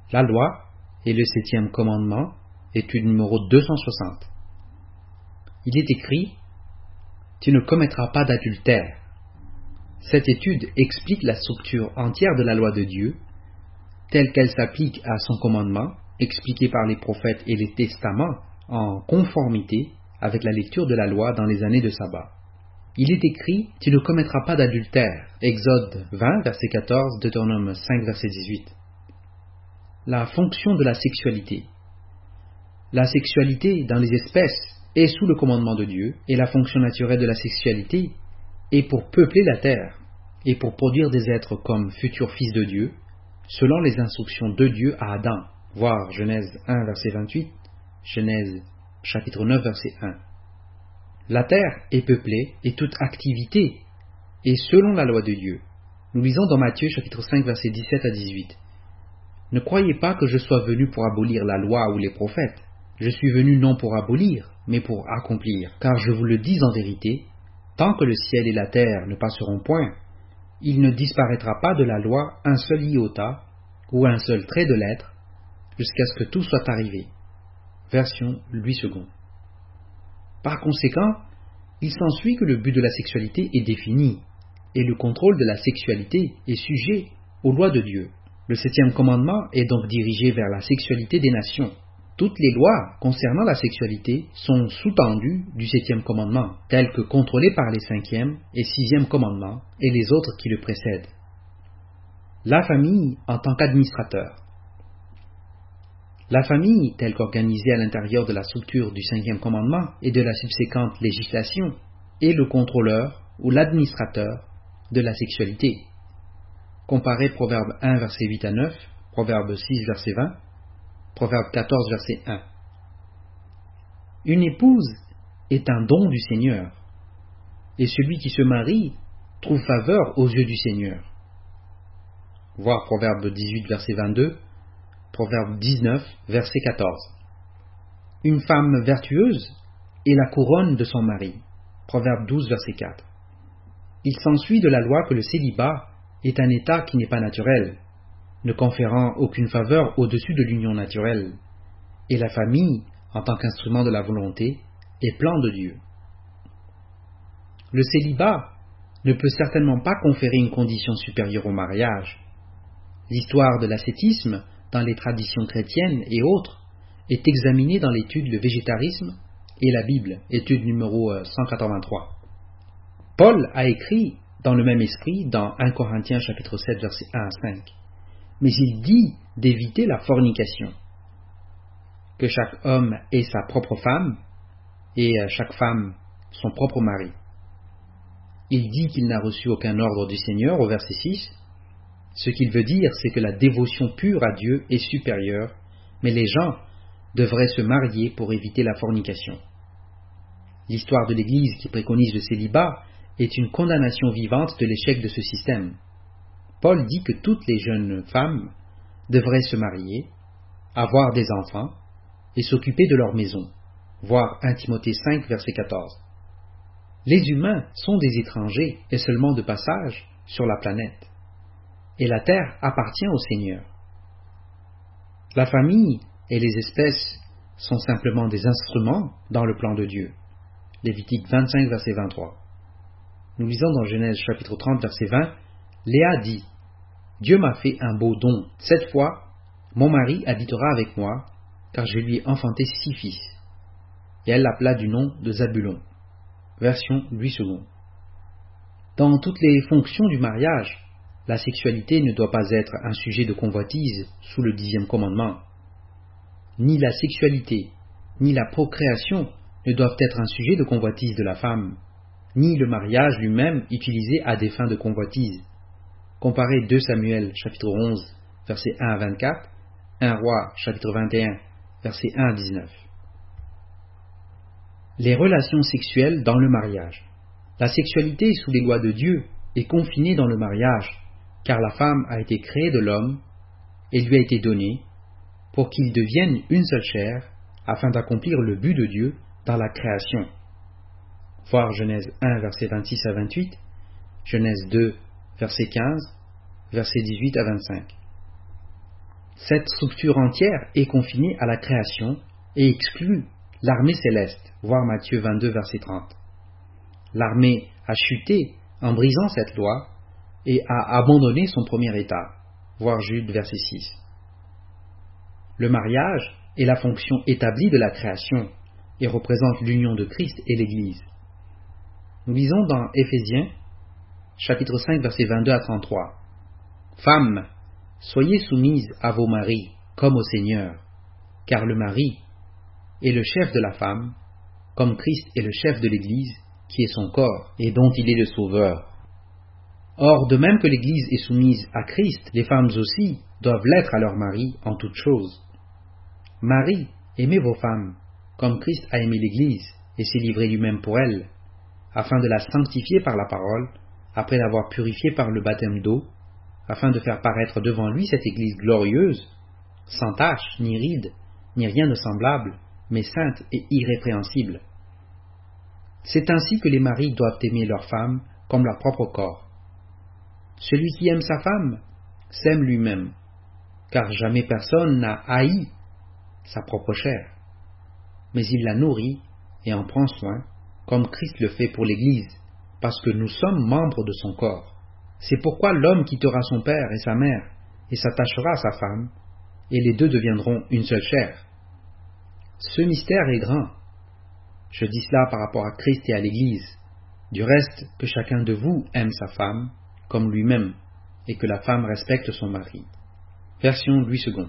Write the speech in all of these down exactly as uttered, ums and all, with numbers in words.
La loi et le septième commandement, étude numéro deux cent soixante. Il est écrit « Tu ne commettras pas d'adultère ». Cette étude explique la structure entière de la loi de Dieu, telle qu'elle s'applique à son commandement, expliqué par les prophètes et les testaments, en conformité avec la lecture de la loi dans les années de sabbat. Il est écrit « Tu ne commettras pas d'adultère » Exode vingt, verset quatorze, Deutéronome cinq, verset dix-huit. La fonction de la sexualité. La sexualité dans les espèces est sous le commandement de Dieu, et la fonction naturelle de la sexualité est pour peupler la terre et pour produire des êtres comme futurs fils de Dieu, selon les instructions de Dieu à Adam, voir Genèse un, verset vingt-huit, Genèse chapitre neuf, verset un. La terre est peuplée et toute activité est selon la loi de Dieu. Nous lisons dans Matthieu chapitre cinq, verset dix-sept à dix-huit. Ne croyez pas que je sois venu pour abolir la loi ou les prophètes. Je suis venu non pour abolir, mais pour accomplir. Car je vous le dis en vérité, tant que le ciel et la terre ne passeront point, il ne disparaîtra pas de la loi un seul iota ou un seul trait de lettre, jusqu'à ce que tout soit arrivé. Version Louis second. Par conséquent, il s'ensuit que le but de la sexualité est défini, et le contrôle de la sexualité est sujet aux lois de Dieu. Le septième commandement est donc dirigé vers la sexualité des nations. Toutes les lois concernant la sexualité sont sous-tendues du septième commandement, telles que contrôlées par les cinquième et sixième commandements et les autres qui le précèdent. La famille en tant qu'administrateur. La famille, telle qu'organisée à l'intérieur de la structure du cinquième commandement et de la subséquente législation, est le contrôleur ou l'administrateur de la sexualité. Comparez Proverbe un, verset huit à neuf, Proverbe six, verset vingt, Proverbe quatorze, verset un. Une épouse est un don du Seigneur, et celui qui se marie trouve faveur aux yeux du Seigneur. Voir Proverbe dix-huit, verset vingt-deux, Proverbe dix-neuf, verset quatorze. Une femme vertueuse est la couronne de son mari. Proverbe douze, verset quatre. Il s'ensuit de la loi que le célibat est un état qui n'est pas naturel, ne conférant aucune faveur au-dessus de l'union naturelle, et la famille, en tant qu'instrument de la volonté, est plan de Dieu. Le célibat ne peut certainement pas conférer une condition supérieure au mariage. L'histoire de l'ascétisme dans les traditions chrétiennes et autres est examinée dans l'étude Le végétarisme et la Bible, étude numéro cent quatre-vingt-trois. Paul a écrit dans le même esprit dans un Corinthiens chapitre sept, versets un à cinq. Mais il dit d'éviter la fornication, que chaque homme ait sa propre femme et chaque femme son propre mari. Il dit qu'il n'a reçu aucun ordre du Seigneur au verset six. Ce qu'il veut dire, c'est que la dévotion pure à Dieu est supérieure, mais les gens devraient se marier pour éviter la fornication. L'histoire de l'Église qui préconise le célibat est une condamnation vivante de l'échec de ce système. Paul dit que toutes les jeunes femmes devraient se marier, avoir des enfants et s'occuper de leur maison. Voir un Timothée cinq, verset quatorze. Les humains sont des étrangers et seulement de passage sur la planète, et la terre appartient au Seigneur. La famille et les espèces sont simplement des instruments dans le plan de Dieu. Lévitique vingt-cinq, verset vingt-trois. Nous lisons dans Genèse chapitre trente, verset vingt, Léa dit « Dieu m'a fait un beau don. Cette fois, mon mari habitera avec moi, car je lui ai enfanté six fils. » Et elle l'appela du nom de Zabulon. Version Louis second. Dans toutes les fonctions du mariage, la sexualité ne doit pas être un sujet de convoitise sous le dixième commandement. Ni la sexualité, ni la procréation ne doivent être un sujet de convoitise de la femme, ni le mariage lui-même utilisé à des fins de convoitise. Comparez deux Samuel chapitre onze, versets un à vingt-quatre, un Roi chapitre vingt et un, versets un à dix-neuf. Les relations sexuelles dans le mariage. La sexualité sous les lois de Dieu est confinée dans le mariage, car la femme a été créée de l'homme et lui a été donnée pour qu'ils deviennent une seule chair afin d'accomplir le but de Dieu dans la création. Voir Genèse un, versets vingt-six à vingt-huit, Genèse deux, verset quinze, versets dix-huit à vingt-cinq. Cette structure entière est confinée à la création et exclut l'armée céleste, voir Matthieu vingt-deux, verset trente. L'armée a chuté en brisant cette loi et a abandonné son premier état, voir Jude, verset six. Le mariage est la fonction établie de la création et représente l'union de Christ et l'Église. Nous lisons dans Éphésiens, chapitre cinq, versets vingt-deux à trente-trois. Femmes, soyez soumises à vos maris, comme au Seigneur, car le mari est le chef de la femme, comme Christ est le chef de l'Église, qui est son corps, et dont il est le sauveur. Or, de même que l'Église est soumise à Christ, les femmes aussi doivent l'être à leur mari en toutes choses. Marie, aimez vos femmes, comme Christ a aimé l'Église, et s'est livré lui-même pour elle, afin de la sanctifier par la parole, après l'avoir purifiée par le baptême d'eau, afin de faire paraître devant lui cette Église glorieuse, sans tache, ni ride, ni rien de semblable, mais sainte et irrépréhensible. C'est ainsi que les maris doivent aimer leurs femmes comme leur propre corps. Celui qui aime sa femme s'aime lui-même, car jamais personne n'a haï sa propre chair, mais il la nourrit et en prend soin, comme Christ le fait pour l'Église, parce que nous sommes membres de son corps. C'est pourquoi l'homme quittera son père et sa mère, et s'attachera à sa femme, et les deux deviendront une seule chair. Ce mystère est grand. Je dis cela par rapport à Christ et à l'Église. Du reste, que chacun de vous aime sa femme comme lui-même, et que la femme respecte son mari. Version Louis second.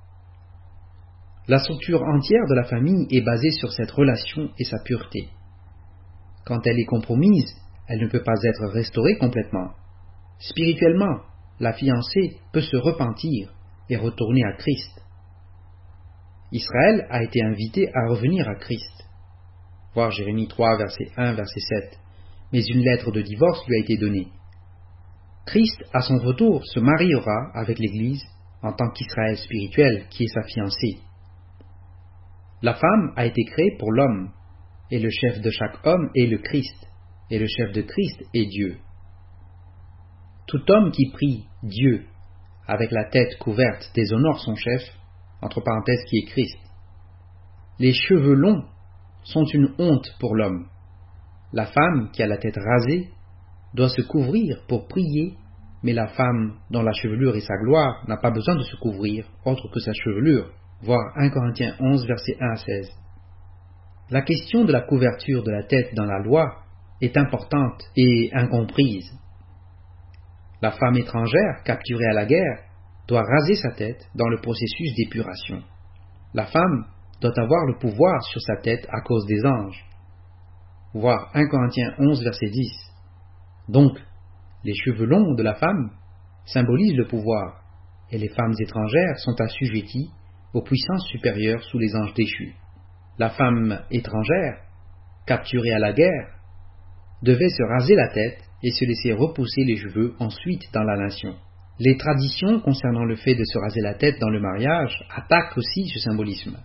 La structure entière de la famille est basée sur cette relation et sa pureté. Quand elle est compromise, elle ne peut pas être restaurée complètement. Spirituellement, la fiancée peut se repentir et retourner à Christ. Israël a été invité à revenir à Christ. Voir Jérémie trois, verset un, verset sept. Mais une lettre de divorce lui a été donnée. Christ, à son retour, se mariera avec l'Église en tant qu'Israël spirituel, qui est sa fiancée. La femme a été créée pour l'homme, et le chef de chaque homme est le Christ, et le chef de Christ est Dieu. Tout homme qui prie Dieu avec la tête couverte déshonore son chef, entre parenthèses qui est Christ. Les cheveux longs sont une honte pour l'homme. La femme qui a la tête rasée doit se couvrir pour prier, mais la femme dont la chevelure est sa gloire n'a pas besoin de se couvrir autre que sa chevelure, voir un Corinthiens onze, versets un à seize. La question de la couverture de la tête dans la loi est importante et incomprise. La femme étrangère, capturée à la guerre, doit raser sa tête dans le processus d'épuration. La femme doit avoir le pouvoir sur sa tête à cause des anges. Voir un Corinthiens onze, verset dix. Donc, les cheveux longs de la femme symbolisent le pouvoir, et les femmes étrangères sont assujetties aux puissances supérieures sous les anges déchus. La femme étrangère, capturée à la guerre, devait se raser la tête et se laisser repousser les cheveux ensuite dans la nation. Les traditions concernant le fait de se raser la tête dans le mariage attaquent aussi ce symbolisme.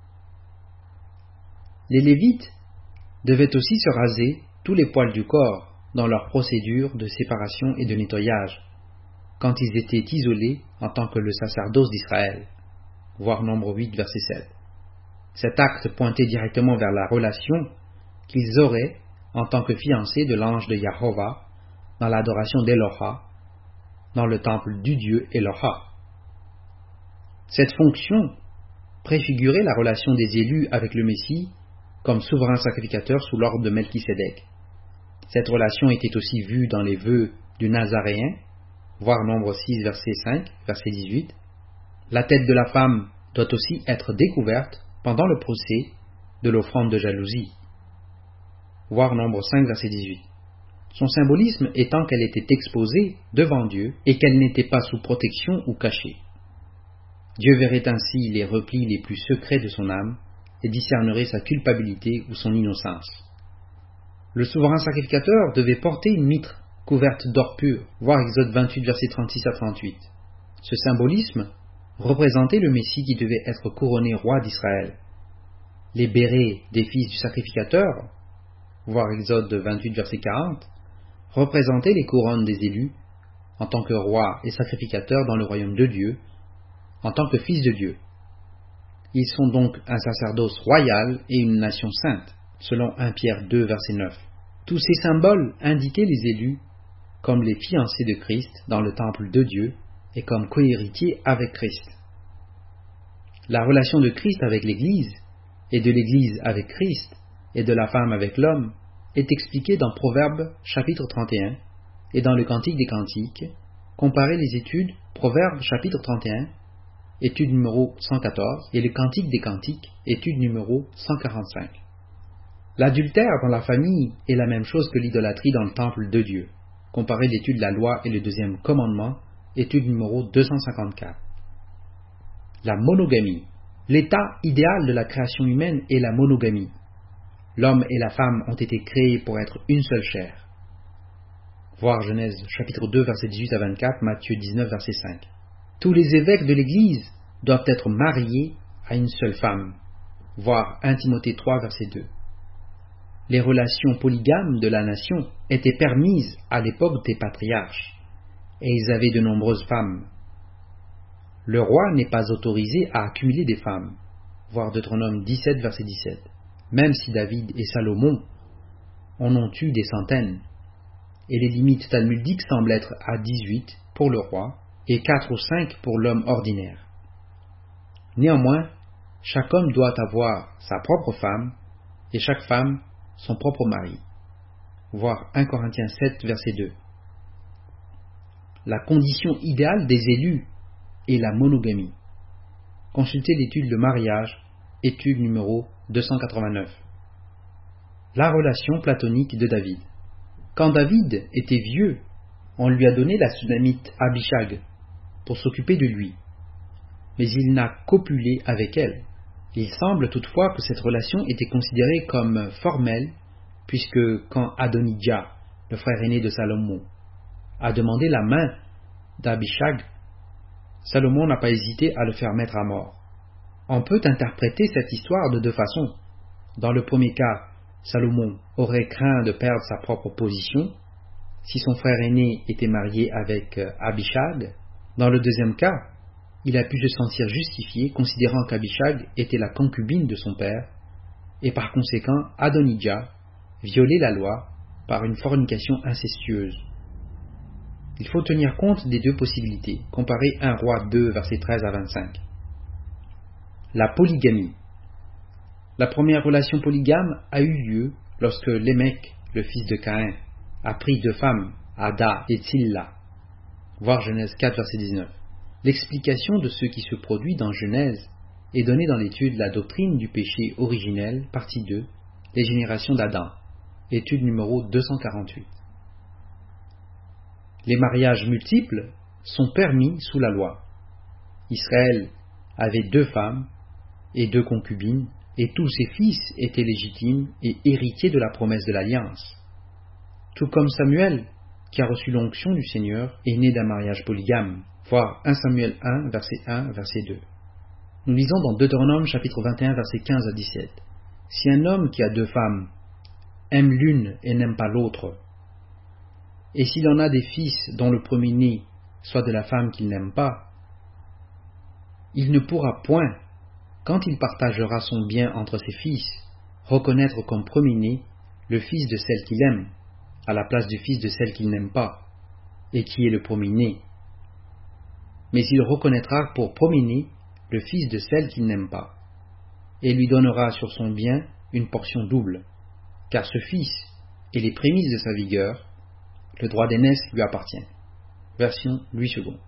Les Lévites devaient aussi se raser tous les poils du corps dans leur procédure de séparation et de nettoyage, quand ils étaient isolés en tant que le sacerdoce d'Israël, voir Nombre huit, verset sept. Cet acte pointait directement vers la relation qu'ils auraient en tant que fiancés de l'ange de Yahovah dans l'adoration d'Eloha, dans le temple du Dieu Eloha. Cette fonction préfigurait la relation des élus avec le Messie comme souverain sacrificateur sous l'ordre de Melchisédek. Cette relation était aussi vue dans les vœux du Nazaréen, voir Nombre six, verset cinq, verset dix-huit. La tête de la femme doit aussi être découverte pendant le procès de l'offrande de jalousie, voir Nombre cinq, verset dix-huit. Son symbolisme étant qu'elle était exposée devant Dieu et qu'elle n'était pas sous protection ou cachée. Dieu verrait ainsi les replis les plus secrets de son âme et discernerait sa culpabilité ou son innocence. Le souverain sacrificateur devait porter une mitre couverte d'or pur, voir Exode vingt-huit, versets trente-six à trente-huit. Ce symbolisme représentait le Messie qui devait être couronné roi d'Israël. Les bérets des fils du sacrificateur, voir Exode vingt-huit, verset quarante, représentaient les couronnes des élus en tant que roi et sacrificateur dans le royaume de Dieu, en tant que fils de Dieu. Ils sont donc un sacerdoce royal et une nation sainte, selon premier Pierre deux, verset neuf. Tous ces symboles indiquaient les élus comme les fiancés de Christ dans le temple de Dieu et comme cohéritiers avec Christ. La relation de Christ avec l'Église, et de l'Église avec Christ, et de la femme avec l'homme, est expliquée dans Proverbes chapitre trente et un, et dans le Cantique des Cantiques. Comparez les études Proverbes chapitre trente et un, étude numéro cent quatorze, et le Cantique des Cantiques, étude numéro cent quarante-cinq. L'adultère dans la famille est la même chose que l'idolâtrie dans le temple de Dieu. Comparez l'étude de la loi et le deuxième commandement, étude numéro deux cent cinquante-quatre. La monogamie. L'état idéal de la création humaine est la monogamie. L'homme et la femme ont été créés pour être une seule chair. Voir Genèse chapitre deux, versets dix-huit à vingt-quatre, Matthieu dix-neuf, verset cinq. Tous les évêques de l'Église doivent être mariés à une seule femme. Voir premier Timothée trois, verset deux. Les relations polygames de la nation étaient permises à l'époque des patriarches, et ils avaient de nombreuses femmes. Le roi n'est pas autorisé à accumuler des femmes. Voir Deutéronome dix-sept, verset dix-sept. Même si David et Salomon en ont eu des centaines. Et les limites talmudiques semblent être à dix-huit pour le roi et quatre ou cinq pour l'homme ordinaire. Néanmoins, chaque homme doit avoir sa propre femme et chaque femme son propre mari. Voir premier Corinthiens sept, verset deux. La condition idéale des élus est la monogamie. Consultez l'étude Le mariage, étude numéro deux cent quatre-vingt-neuf. La relation platonique de David. Quand David était vieux, on lui a donné la Sunamite Abishag pour s'occuper de lui, mais il n'a copulé avec elle. Il semble toutefois que cette relation était considérée comme formelle, puisque quand Adonijah, le frère aîné de Salomon, a demandé la main d'Abishag, Salomon n'a pas hésité à le faire mettre à mort. On peut interpréter cette histoire de deux façons. Dans le premier cas, Salomon aurait craint de perdre sa propre position si son frère aîné était marié avec Abishag. Dans le deuxième cas, il a pu se sentir justifié considérant qu'Abishag était la concubine de son père et par conséquent Adonijah violait la loi par une fornication incestueuse. Il faut tenir compte des deux possibilités. Comparez premier Roi deux, versets treize à vingt-cinq. La polygamie. La première relation polygame a eu lieu lorsque Lémec, le fils de Caïn, a pris deux femmes, Ada et Tsilla. Voir Genèse quatre, verset dix-neuf. L'explication de ce qui se produit dans Genèse est donnée dans l'étude La doctrine du péché originel, partie deux, les générations d'Adam, étude numéro deux cent quarante-huit. Les mariages multiples sont permis sous la loi. Israël avait deux femmes et deux concubines, et tous ses fils étaient légitimes et héritiers de la promesse de l'alliance. Tout comme Samuel, qui a reçu l'onction du Seigneur, est né d'un mariage polygame. Voir premier Samuel un, verset un, verset deux. Nous lisons dans Deutéronome chapitre vingt et un, verset quinze à dix-sept. Si un homme qui a deux femmes aime l'une et n'aime pas l'autre, et s'il en a des fils dont le premier-né soit de la femme qu'il n'aime pas, il ne pourra point, quand il partagera son bien entre ses fils, reconnaître comme premier-né le fils de celle qu'il aime, à la place du fils de celle qu'il n'aime pas, et qui est le premier-né. Mais il reconnaîtra pour premier-né le fils de celle qu'il n'aime pas, et lui donnera sur son bien une portion double, car ce fils est les prémices de sa vigueur, le droit d'aînesse lui appartient. Version Louis second.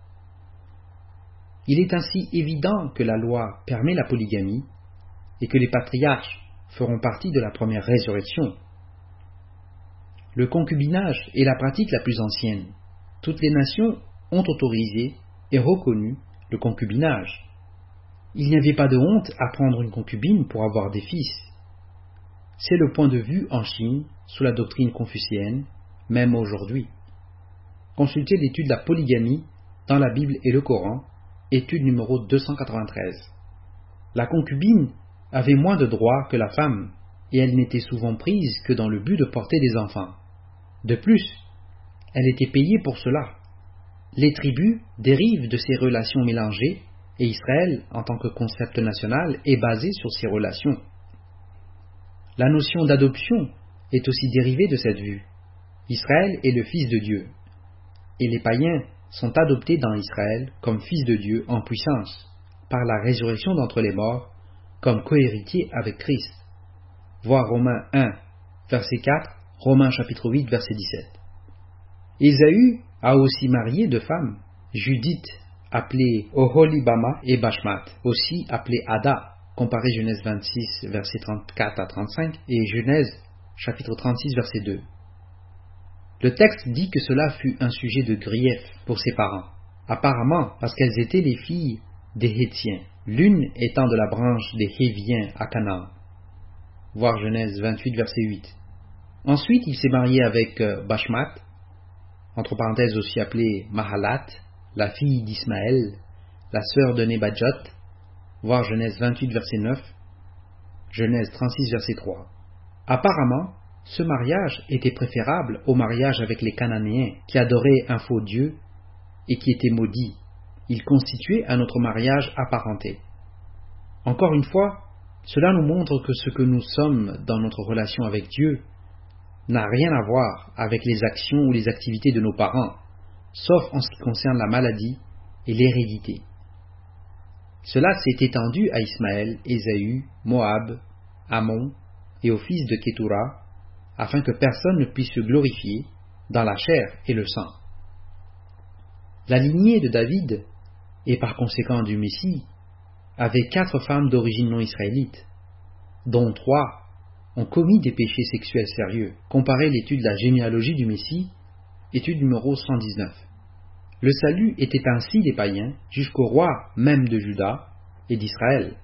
Il est ainsi évident que la loi permet la polygamie et que les patriarches feront partie de la première résurrection. Le concubinage est la pratique la plus ancienne. Toutes les nations ont autorisé et reconnu le concubinage. Il n'y avait pas de honte à prendre une concubine pour avoir des fils. C'est le point de vue en Chine sous la doctrine confucéenne, même aujourd'hui. Consultez l'étude de la polygamie dans la Bible et le Coran, étude numéro deux cent quatre-vingt-treize. La concubine avait moins de droits que la femme, et elle n'était souvent prise que dans le but de porter des enfants. De plus, elle était payée pour cela. Les tribus dérivent de ces relations mélangées et Israël, en tant que concept national, est basé sur ces relations. La notion d'adoption est aussi dérivée de cette vue. Israël est le Fils de Dieu, et les païens sont adoptés dans Israël comme fils de Dieu en puissance, par la résurrection d'entre les morts, comme cohéritiers avec Christ. Voir Romains un, verset quatre, Romains chapitre huit, verset dix-sept. Ésaü a aussi marié deux femmes, Judith, appelée Oholibama, et Bashmat, aussi appelée Ada, comparé Genèse vingt-six, verset trente-quatre à trente-cinq, et Genèse chapitre trente-six, verset deux. Le texte dit que cela fut un sujet de grief pour ses parents, apparemment parce qu'elles étaient les filles des Hétiens, l'une étant de la branche des Héviens à Canaan. Voir Genèse vingt-huit, verset huit. Ensuite, il s'est marié avec Bashmat, entre parenthèses aussi appelée Mahalat, la fille d'Ismaël, la sœur de Nebadjot, voir Genèse vingt-huit, verset neuf, Genèse trente-six, verset trois. Apparemment, ce mariage était préférable au mariage avec les Cananéens qui adoraient un faux Dieu et qui étaient maudits. Il constituait un autre mariage apparenté. Encore une fois, cela nous montre que ce que nous sommes dans notre relation avec Dieu n'a rien à voir avec les actions ou les activités de nos parents, sauf en ce qui concerne la maladie et l'hérédité. Cela s'est étendu à Ismaël, Ésaü, Moab, Ammon et aux fils de Kétura, afin que personne ne puisse se glorifier dans la chair et le sang. La lignée de David, et par conséquent du Messie, avait quatre femmes d'origine non israélite, dont trois ont commis des péchés sexuels sérieux. Comparez l'étude de la généalogie du Messie, étude numéro cent dix-neuf. Le salut était ainsi des païens jusqu'au roi même de Juda et d'Israël.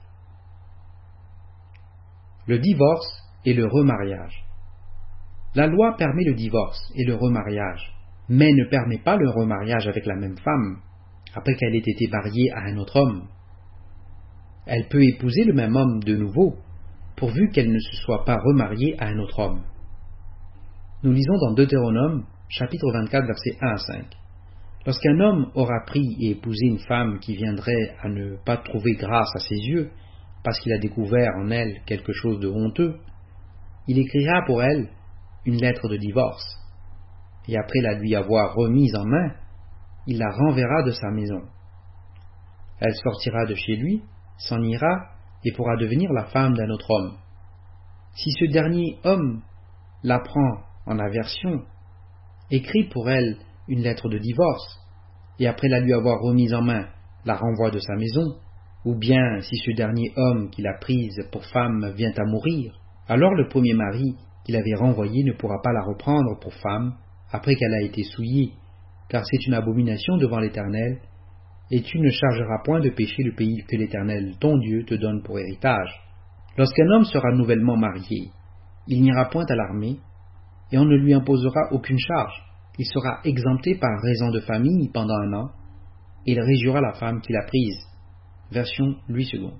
Le divorce et le remariage. La loi permet le divorce et le remariage, mais ne permet pas le remariage avec la même femme, après qu'elle ait été mariée à un autre homme. Elle peut épouser le même homme de nouveau, pourvu qu'elle ne se soit pas remariée à un autre homme. Nous lisons dans Deutéronome, chapitre vingt-quatre, versets un à cinq. Lorsqu'un homme aura pris et épousé une femme qui viendrait à ne pas trouver grâce à ses yeux, parce qu'il a découvert en elle quelque chose de honteux, il écrira pour elle une lettre de divorce, et après la lui avoir remise en main, il la renverra de sa maison. Elle sortira de chez lui, s'en ira, et pourra devenir la femme d'un autre homme. Si ce dernier homme la prend en aversion, écrit pour elle une lettre de divorce, et après la lui avoir remise en main, la renvoie de sa maison, ou bien si ce dernier homme qui l'a prise pour femme vient à mourir, alors le premier mari qu'il avait renvoyé ne pourra pas la reprendre pour femme après qu'elle a été souillée, car c'est une abomination devant l'Éternel, et tu ne chargeras point de péché le pays que l'Éternel, ton Dieu, te donne pour héritage. Lorsqu'un homme sera nouvellement marié, il n'ira point à l'armée, et on ne lui imposera aucune charge. Il sera exempté par raison de famille pendant un an, et il régira la femme qu'il a prise. Version Louis second.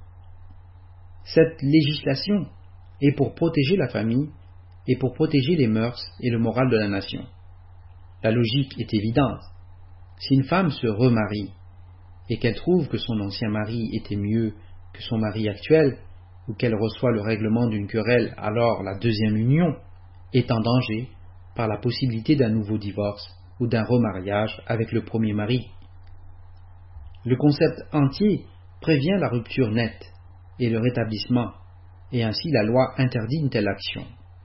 Cette législation est pour protéger la famille et pour protéger les mœurs et le moral de la nation. La logique est évidente. Si une femme se remarie et qu'elle trouve que son ancien mari était mieux que son mari actuel, ou qu'elle reçoit le règlement d'une querelle, alors la deuxième union est en danger par la possibilité d'un nouveau divorce ou d'un remariage avec le premier mari. Le concept entier prévient la rupture nette et le rétablissement, et ainsi la loi interdit une telle action.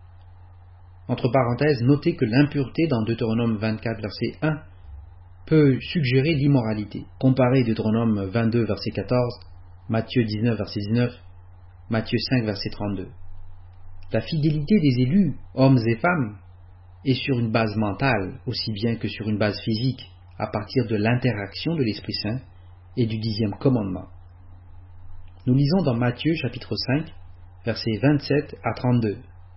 Entre parenthèses, notez que l'impureté dans Deutéronome vingt-quatre, verset un, peut suggérer l'immoralité. Comparez Deutéronome vingt-deux, verset quatorze, Matthieu dix-neuf, verset dix-neuf, Matthieu cinq, verset trente-deux. La fidélité des élus, hommes et femmes, est sur une base mentale aussi bien que sur une base physique, à partir de l'interaction de l'Esprit Saint et du dixième commandement. Nous lisons dans Matthieu chapitre cinq, versets vingt-sept à trente-deux.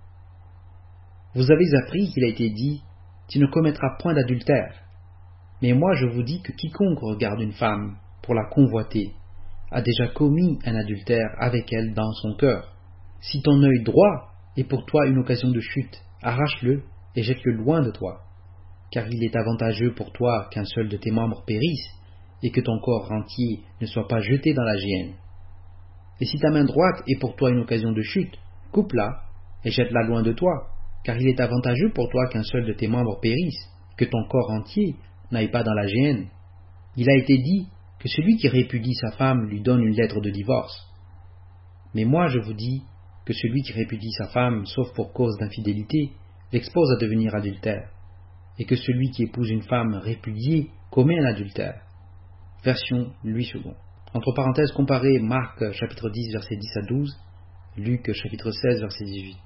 Vous avez appris qu'il a été dit, tu ne commettras point d'adultère. Mais moi je vous dis que quiconque regarde une femme pour la convoiter a déjà commis un adultère avec elle dans son cœur. Si ton œil droit est pour toi une occasion de chute, arrache-le et jette-le loin de toi, car il est avantageux pour toi qu'un seul de tes membres périsse, et que ton corps entier ne soit pas jeté dans la géhenne. Et si ta main droite est pour toi une occasion de chute, coupe-la et jette-la loin de toi, car il est avantageux pour toi qu'un seul de tes membres périsse, que ton corps entier n'aille pas dans la géhenne. Il a été dit que celui qui répudie sa femme lui donne une lettre de divorce. Mais moi je vous dis que celui qui répudie sa femme, sauf pour cause d'infidélité, l'expose à devenir adultère, et que celui qui épouse une femme répudiée commet un adultère. Version Louis second. Entre parenthèses, comparez Marc chapitre dix versets dix à douze, Luc chapitre seize verset dix-huit.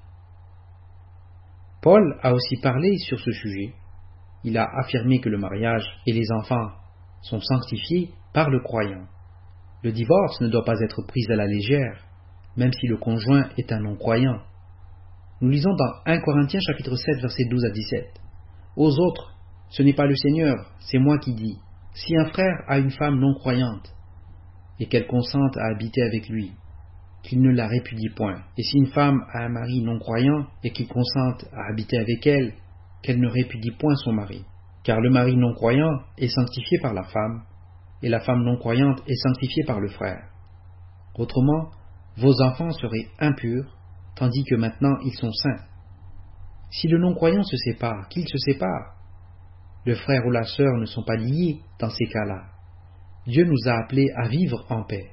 Paul a aussi parlé sur ce sujet. Il a affirmé que le mariage et les enfants sont sanctifiés par le croyant. Le divorce ne doit pas être pris à la légère, même si le conjoint est un non-croyant. Nous lisons dans premier Corinthiens chapitre sept versets douze à dix-sept. Aux autres, ce n'est pas le Seigneur, c'est moi qui dis. Si un frère a une femme non-croyante, et qu'elle consente à habiter avec lui, qu'il ne la répudie point. Et si une femme a un mari non-croyant, et qu'il consente à habiter avec elle, qu'elle ne répudie point son mari. Car le mari non-croyant est sanctifié par la femme, et la femme non-croyante est sanctifiée par le frère. Autrement, vos enfants seraient impurs, tandis que maintenant ils sont saints. Si le non-croyant se sépare, qu'il se sépare. Le frère ou la sœur ne sont pas liés dans ces cas-là. Dieu nous a appelés à vivre en paix.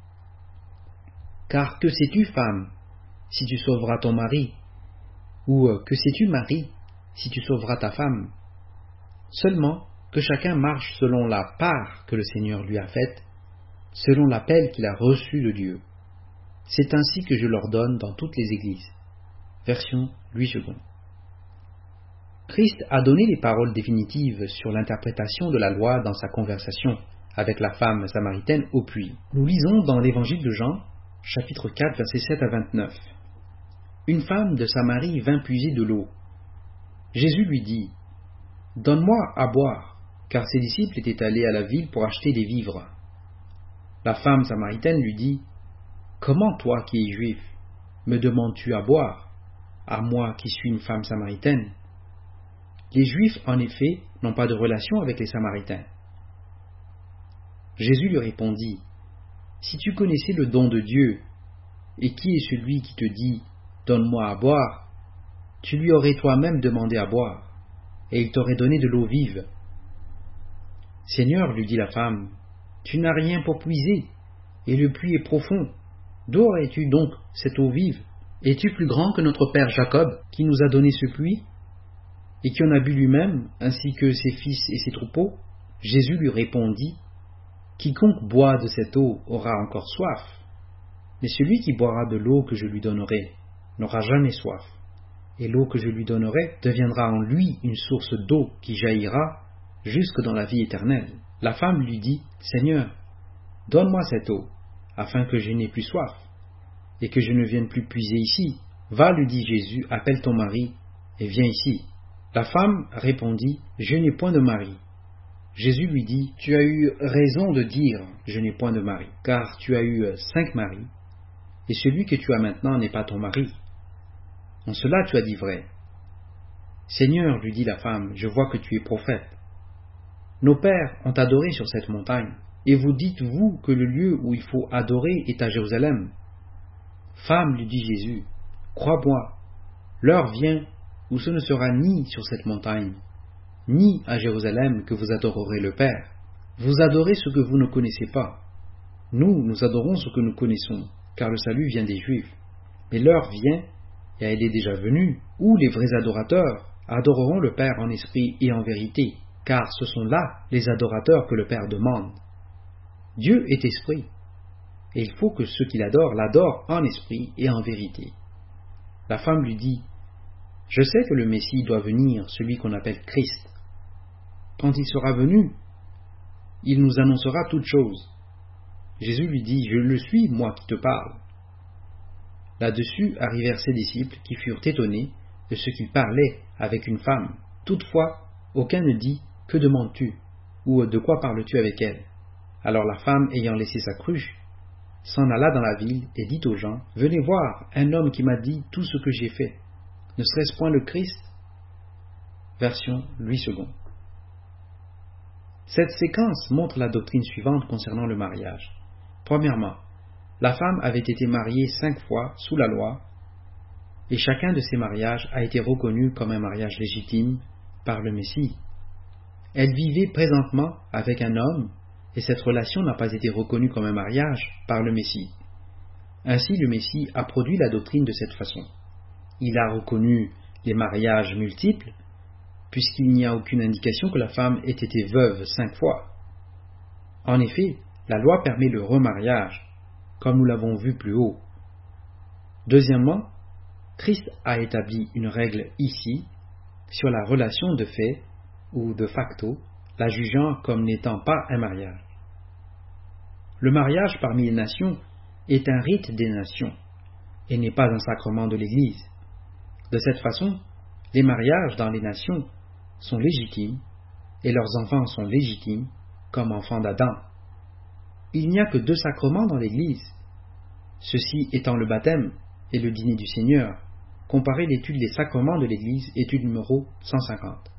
Car que sais-tu, femme, si tu sauveras ton mari? Ou que sais-tu, mari, si tu sauveras ta femme? Seulement que chacun marche selon la part que le Seigneur lui a faite, selon l'appel qu'il a reçu de Dieu. C'est ainsi que je l'ordonne dans toutes les églises. Version Louis second. Christ a donné les paroles définitives sur l'interprétation de la loi dans sa conversation avec la femme samaritaine au puits. Nous lisons dans l'évangile de Jean, chapitre quatre, versets sept à vingt-neuf. Une femme de Samarie vint puiser de l'eau. Jésus lui dit, « Donne-moi à boire, car ses disciples étaient allés à la ville pour acheter des vivres. » La femme samaritaine lui dit, « Comment toi qui es juif, me demandes-tu à boire, à moi qui suis une femme samaritaine ?» Les Juifs, en effet, n'ont pas de relation avec les Samaritains. Jésus lui répondit, « Si tu connaissais le don de Dieu, et qui est celui qui te dit, « Donne-moi à boire », tu lui aurais toi-même demandé à boire, et il t'aurait donné de l'eau vive. »« Seigneur, lui dit la femme, tu n'as rien pour puiser, et le puits est profond. D'où aurais-tu donc cette eau vive? Es-tu plus grand que notre père Jacob, qui nous a donné ce puits, et qui en a bu lui-même, ainsi que ses fils et ses troupeaux? » Jésus lui répondit, « Quiconque boit de cette eau aura encore soif, mais celui qui boira de l'eau que je lui donnerai n'aura jamais soif, et l'eau que je lui donnerai deviendra en lui une source d'eau qui jaillira jusque dans la vie éternelle. » La femme lui dit, « Seigneur, donne-moi cette eau, afin que je n'ai plus soif, et que je ne vienne plus puiser ici. » « Va, lui dit Jésus, appelle ton mari, et viens ici. » La femme répondit, « Je n'ai point de mari. » Jésus lui dit, « Tu as eu raison de dire, je n'ai point de mari, car tu as eu cinq maris, et celui que tu as maintenant n'est pas ton mari. En cela tu as dit vrai. » « Seigneur, lui dit la femme, je vois que tu es prophète. Nos pères ont adoré sur cette montagne, et vous dites-vous que le lieu où il faut adorer est à Jérusalem. Femme, lui dit Jésus, crois-moi, l'heure vient où ce ne sera ni sur cette montagne, ni à Jérusalem que vous adorerez le Père. Vous adorez ce que vous ne connaissez pas. Nous, nous adorons ce que nous connaissons, car le salut vient des Juifs. Mais l'heure vient, et elle est déjà venue, où les vrais adorateurs adoreront le Père en esprit et en vérité, car ce sont là les adorateurs que le Père demande. Dieu est esprit, et il faut que ceux qui l'adorent l'adorent en esprit et en vérité. La femme lui dit, « Je sais que le Messie doit venir, celui qu'on appelle Christ. Quand il sera venu, il nous annoncera toutes choses. » Jésus lui dit, « Je le suis, moi qui te parle. » Là-dessus arrivèrent ses disciples qui furent étonnés de ce qu'il parlait avec une femme. Toutefois, aucun ne dit, « Que demandes-tu » ou « De quoi parles-tu avec elle ?» Alors la femme, ayant laissé sa cruche, s'en alla dans la ville et dit aux gens, « Venez voir un homme qui m'a dit tout ce que j'ai fait. Ne serait-ce point le Christ ?» Version Louis second. Cette séquence montre la doctrine suivante concernant le mariage. Premièrement, la femme avait été mariée cinq fois sous la loi, et chacun de ces mariages a été reconnu comme un mariage légitime par le Messie. Elle vivait présentement avec un homme, et cette relation n'a pas été reconnue comme un mariage par le Messie. Ainsi, le Messie a produit la doctrine de cette façon. Il a reconnu les mariages multiples, puisqu'il n'y a aucune indication que la femme ait été veuve cinq fois. En effet, la loi permet le remariage, comme nous l'avons vu plus haut. Deuxièmement, Christ a établi une règle ici sur la relation de fait ou de facto, la jugeant comme n'étant pas un mariage. Le mariage parmi les nations est un rite des nations et n'est pas un sacrement de l'Église. De cette façon, les mariages dans les nations sont légitimes et leurs enfants sont légitimes comme enfants d'Adam. Il n'y a que deux sacrements dans l'Église, ceci étant le baptême et le dîner du Seigneur. Comparez l'étude des sacrements de l'Église, étude numéro cent cinquante.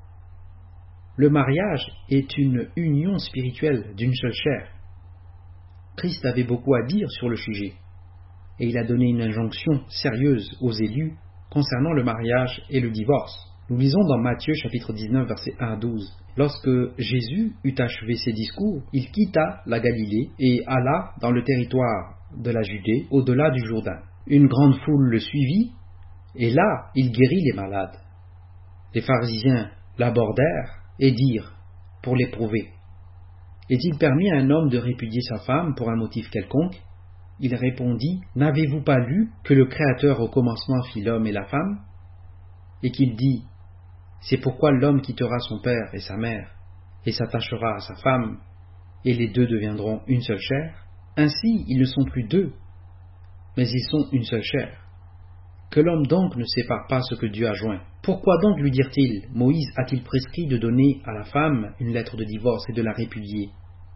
Le mariage est une union spirituelle d'une seule chair. Christ avait beaucoup à dire sur le sujet, et il a donné une injonction sérieuse aux élus concernant le mariage et le divorce. Nous lisons dans Matthieu chapitre dix-neuf, versets un à douze. Lorsque Jésus eut achevé ses discours, il quitta la Galilée et alla dans le territoire de la Judée, au-delà du Jourdain. Une grande foule le suivit, et là, il guérit les malades. Les pharisiens l'abordèrent et dirent, pour l'éprouver, est-il permis à un homme de répudier sa femme pour un motif quelconque? Il répondit, n'avez-vous pas lu que le Créateur au commencement fit l'homme et la femme? Et qu'il dit, c'est pourquoi l'homme quittera son père et sa mère, et s'attachera à sa femme, et les deux deviendront une seule chair. Ainsi, ils ne sont plus deux, mais ils sont une seule chair. Que l'homme donc ne sépare pas ce que Dieu a joint. Pourquoi donc, lui dirent-ils, Moïse a-t-il prescrit de donner à la femme une lettre de divorce et de la répudier?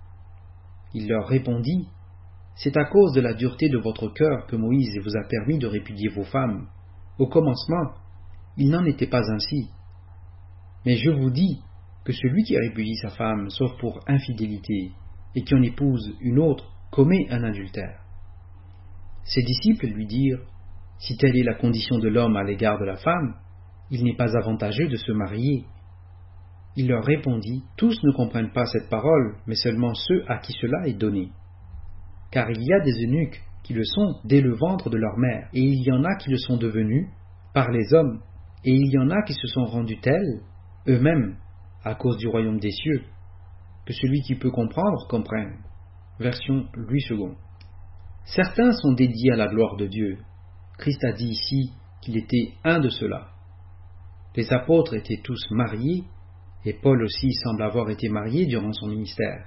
Il leur répondit, c'est à cause de la dureté de votre cœur que Moïse vous a permis de répudier vos femmes. Au commencement, il n'en était pas ainsi. Mais je vous dis que celui qui répudie sa femme, sauf pour infidélité, et qui en épouse une autre, commet un adultère. Ses disciples lui dirent, si telle est la condition de l'homme à l'égard de la femme, il n'est pas avantageux de se marier. Il leur répondit, tous ne comprennent pas cette parole, mais seulement ceux à qui cela est donné. Car il y a des eunuques qui le sont dès le ventre de leur mère, et il y en a qui le sont devenus par les hommes, et il y en a qui se sont rendus tels, eux-mêmes, à cause du royaume des cieux, que celui qui peut comprendre comprenne. Version Louis second. Certains sont dédiés à la gloire de Dieu. Christ a dit ici qu'il était un de ceux-là. Les apôtres étaient tous mariés, et Paul aussi semble avoir été marié durant son ministère.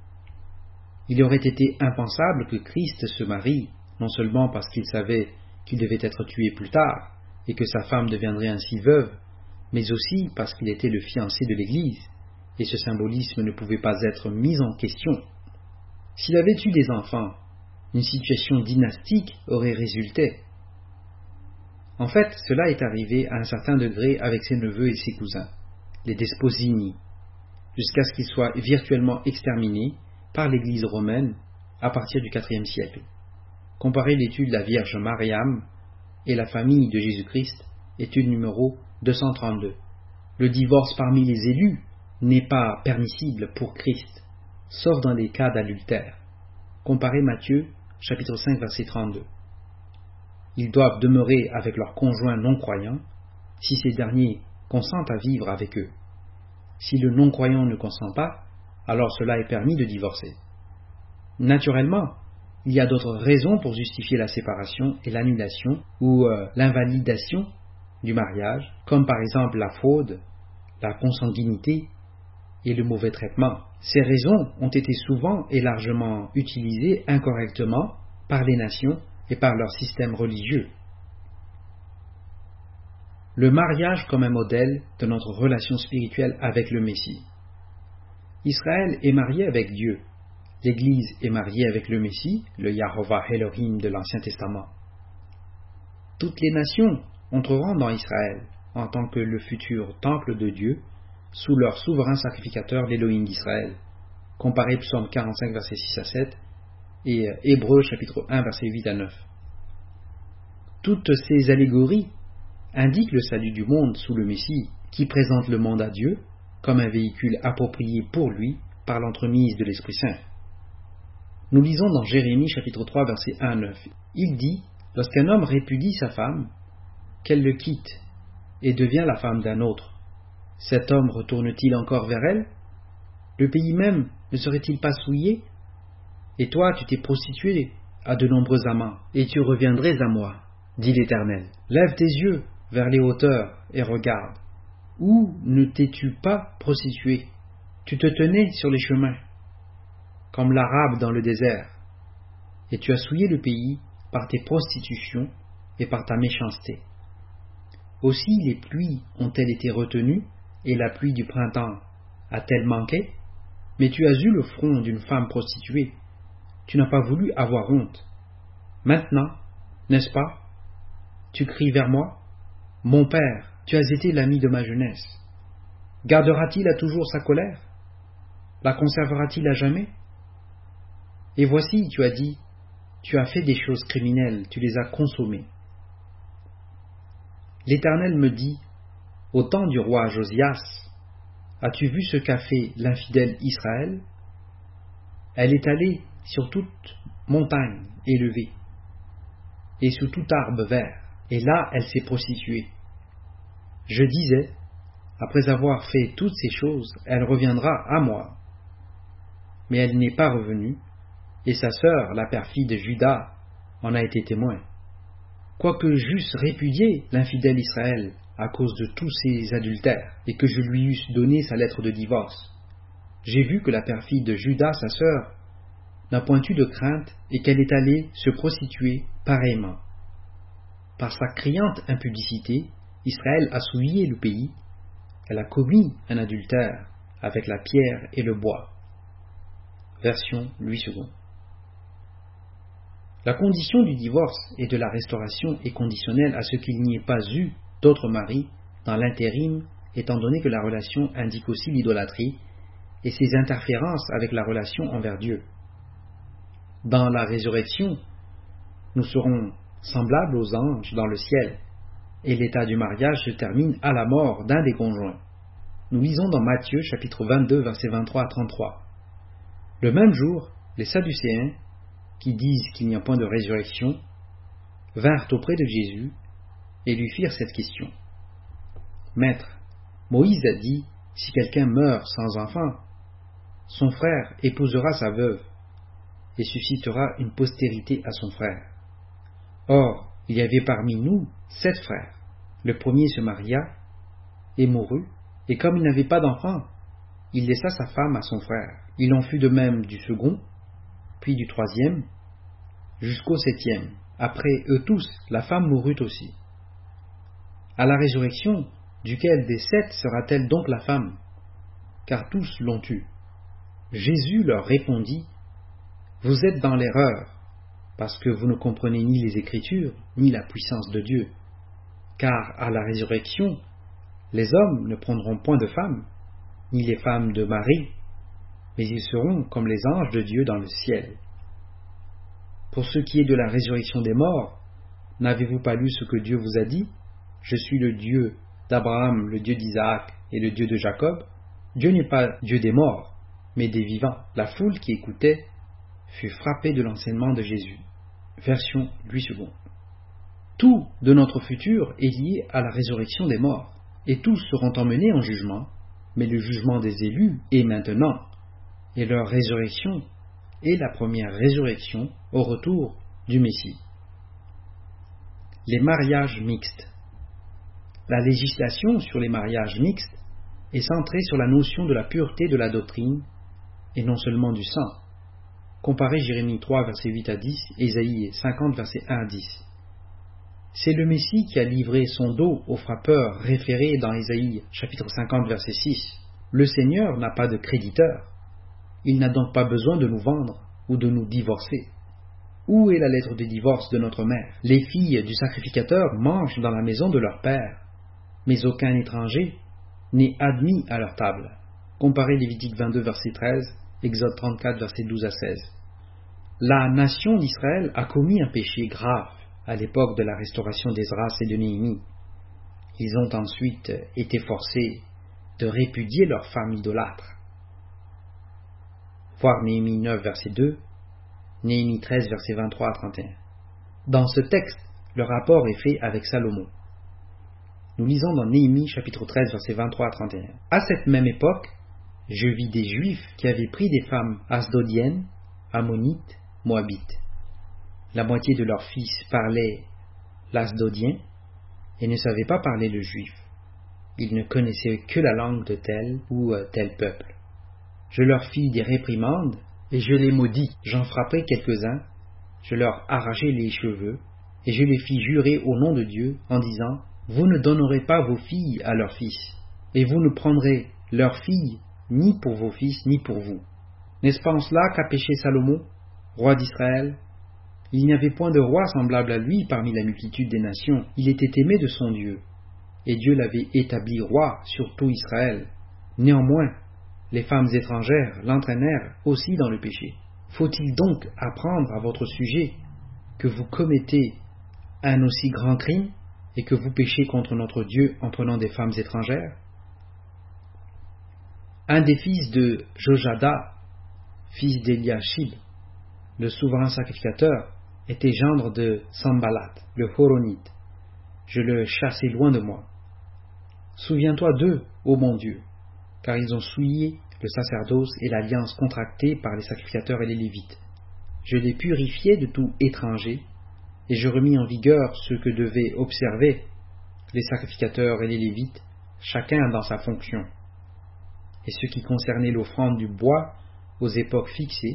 Il aurait été impensable que Christ se marie, non seulement parce qu'il savait qu'il devait être tué plus tard, et que sa femme deviendrait ainsi veuve, mais aussi parce qu'il était le fiancé de l'Église, et ce symbolisme ne pouvait pas être mis en question. S'il avait eu des enfants, une situation dynastique aurait résulté. En fait, cela est arrivé à un certain degré avec ses neveux et ses cousins, les Desposini, jusqu'à ce qu'ils soient virtuellement exterminés par l'Église romaine à partir du quatrième siècle. Comparez l'étude de la Vierge Mariam et la famille de Jésus-Christ, étude numéro deux cent trente-deux. Le divorce parmi les élus n'est pas permissible pour Christ, sauf dans les cas d'adultère. Comparez Matthieu, chapitre cinq, verset trente-deux. Ils doivent demeurer avec leurs conjoints non-croyants si ces derniers consentent à vivre avec eux. Si le non-croyant ne consent pas, alors cela est permis de divorcer. Naturellement, il y a d'autres raisons pour justifier la séparation et l'annulation ou euh, l'invalidation du mariage, comme par exemple la fraude, la consanguinité et le mauvais traitement. Ces raisons ont été souvent et largement utilisées incorrectement par les nations et par leur système religieux. Le mariage comme un modèle de notre relation spirituelle avec le Messie. Israël est marié avec Dieu. L'Église est mariée avec le Messie, le Yahovah Elohim de l'Ancien Testament. Toutes les nations entreront dans Israël en tant que le futur temple de Dieu, sous leur souverain sacrificateur, l'Élohim d'Israël. Comparez Psaume quarante-cinq, versets six à sept, et Hébreux, chapitre un, versets huit à neuf. Toutes ces allégories indiquent le salut du monde sous le Messie, qui présente le monde à Dieu comme un véhicule approprié pour lui par l'entremise de l'Esprit Saint. Nous lisons dans Jérémie, chapitre trois, versets un à neuf. Il dit, « Lorsqu'un homme répudie sa femme, qu'elle le quitte et devient la femme d'un autre, cet homme retourne-t-il encore vers elle? Le pays même ne serait-il pas souillé? Et toi, tu t'es prostitué à de nombreux amants, et tu reviendrais à moi, dit l'Éternel. Lève tes yeux vers les hauteurs et regarde. Où ne t'es-tu pas prostitué? Tu te tenais sur les chemins, comme l'Arabe dans le désert, et tu as souillé le pays par tes prostitutions et par ta méchanceté. Aussi les pluies ont-elles été retenues, et la pluie du printemps a-t-elle manqué? Mais tu as eu le front d'une femme prostituée, tu n'as pas voulu avoir honte. Maintenant, n'est-ce pas, tu cries vers moi, mon père, tu as été l'ami de ma jeunesse. Gardera-t-il à toujours sa colère? La conservera-t-il à jamais? Et voici, tu as dit, tu as fait des choses criminelles, tu les as consommées. L'Éternel me dit, au temps du roi Josias, as-tu vu ce qu'a fait l'infidèle Israël? Elle est allée sur toute montagne élevée et sous tout arbre vert, et là elle s'est prostituée. Je disais, après avoir fait toutes ces choses, elle reviendra à moi. Mais elle n'est pas revenue, et sa sœur, la perfide Juda, en a été témoin. Quoique j'eusse répudié l'infidèle Israël à cause de tous ses adultères, et que je lui eusse donné sa lettre de divorce, j'ai vu que la perfide Juda, sa sœur, n'a point eu de crainte, et qu'elle est allée se prostituer pareillement. Par sa criante impudicité, Israël a souillé le pays, elle a commis un adultère avec la pierre et le bois. Version Louis second. La condition du divorce et de la restauration est conditionnelle à ce qu'il n'y ait pas eu d'autre mari dans l'intérim, étant donné que la relation indique aussi l'idolâtrie et ses interférences avec la relation envers Dieu. Dans la résurrection, nous serons semblables aux anges dans le ciel, et l'état du mariage se termine à la mort d'un des conjoints. Nous lisons dans Matthieu chapitre vingt-deux, versets vingt-trois à trente-trois. Le même jour, les Sadducéens, qui disent qu'il n'y a point de résurrection, vinrent auprès de Jésus et lui firent cette question. Maître, Moïse a dit, si quelqu'un meurt sans enfant, son frère épousera sa veuve et suscitera une postérité à son frère. Or, il y avait parmi nous sept frères. Le premier se maria et mourut, et comme il n'avait pas d'enfant, il laissa sa femme à son frère. Il en fut de même du second, puis du troisième, jusqu'au septième. Après eux tous, la femme mourut aussi. À la résurrection, duquel des sept sera-t-elle donc la femme? Car tous l'ont eue. Jésus leur répondit, vous êtes dans l'erreur, parce que vous ne comprenez ni les Écritures, ni la puissance de Dieu. Car à la résurrection, les hommes ne prendront point de femmes, ni les femmes de Marie, mais ils seront comme les anges de Dieu dans le ciel. Pour ce qui est de la résurrection des morts, n'avez-vous pas lu ce que Dieu vous a dit? Je suis le Dieu d'Abraham, le Dieu d'Isaac et le Dieu de Jacob. Dieu n'est pas Dieu des morts, mais des vivants. La foule qui écoutait fut frappée de l'enseignement de Jésus. Version Louis second. Tout de notre futur est lié à la résurrection des morts, et tous seront emmenés en jugement, mais le jugement des élus est maintenant, et leur résurrection est la première résurrection au retour du Messie. Les mariages mixtes. La législation sur les mariages mixtes est centrée sur la notion de la pureté de la doctrine, et non seulement du sang. Comparez Jérémie trois, versets huit à dix, et Ésaïe cinquante, versets un à dix. C'est le Messie qui a livré son dos aux frappeurs référés dans Ésaïe chapitre cinquante, verset six. Le Seigneur n'a pas de créditeur. Il n'a donc pas besoin de nous vendre ou de nous divorcer. Où est la lettre de divorce de notre mère? Les filles du sacrificateur mangent dans la maison de leur père, mais aucun étranger n'est admis à leur table. Comparez Lévitique vingt-deux, verset treize, Exode trente-quatre, verset douze à seize. La nation d'Israël a commis un péché grave à l'époque de la restauration d'Esdras et de Néhémie. Ils ont ensuite été forcés de répudier leurs femmes idolâtres. Voir Néhémie neuf, verset deux, Néhémie treize, verset vingt-trois à trente et un. Dans ce texte, le rapport est fait avec Salomon. Nous lisons dans Néhémie chapitre treize, verset vingt-trois à trente et un. À cette même époque, je vis des Juifs qui avaient pris des femmes asdodiennes, ammonites, moabites. La moitié de leurs fils parlaient l'asdodien et ne savaient pas parler le juif. Ils ne connaissaient que la langue de tel ou tel peuple. Je leur fis des réprimandes et je les maudis. J'en frappai quelques-uns, je leur arrachai les cheveux et je les fis jurer au nom de Dieu en disant: vous ne donnerez pas vos filles à leurs fils, et vous ne prendrez leurs filles ni pour vos fils ni pour vous. N'est-ce pas en cela qu'a péché Salomon, roi d'Israël? Il n'y avait point de roi semblable à lui parmi la multitude des nations. Il était aimé de son Dieu, et Dieu l'avait établi roi sur tout Israël. Néanmoins, les femmes étrangères l'entraînèrent aussi dans le péché. Faut-il donc apprendre à votre sujet que vous commettez un aussi grand crime et que vous péchez contre notre Dieu en prenant des femmes étrangères? Un des fils de Jojada, fils d'Eliashib, le souverain sacrificateur, était gendre de Sambalat, le Horonite. Je le chassai loin de moi. Souviens-toi d'eux, ô mon Dieu, car ils ont souillé le sacerdoce et l'alliance contractée par les sacrificateurs et les Lévites. Je les purifiai de tout étranger, et je remis en vigueur ce que devaient observer les sacrificateurs et les Lévites, chacun dans sa fonction, et ce qui concernait l'offrande du bois aux époques fixées,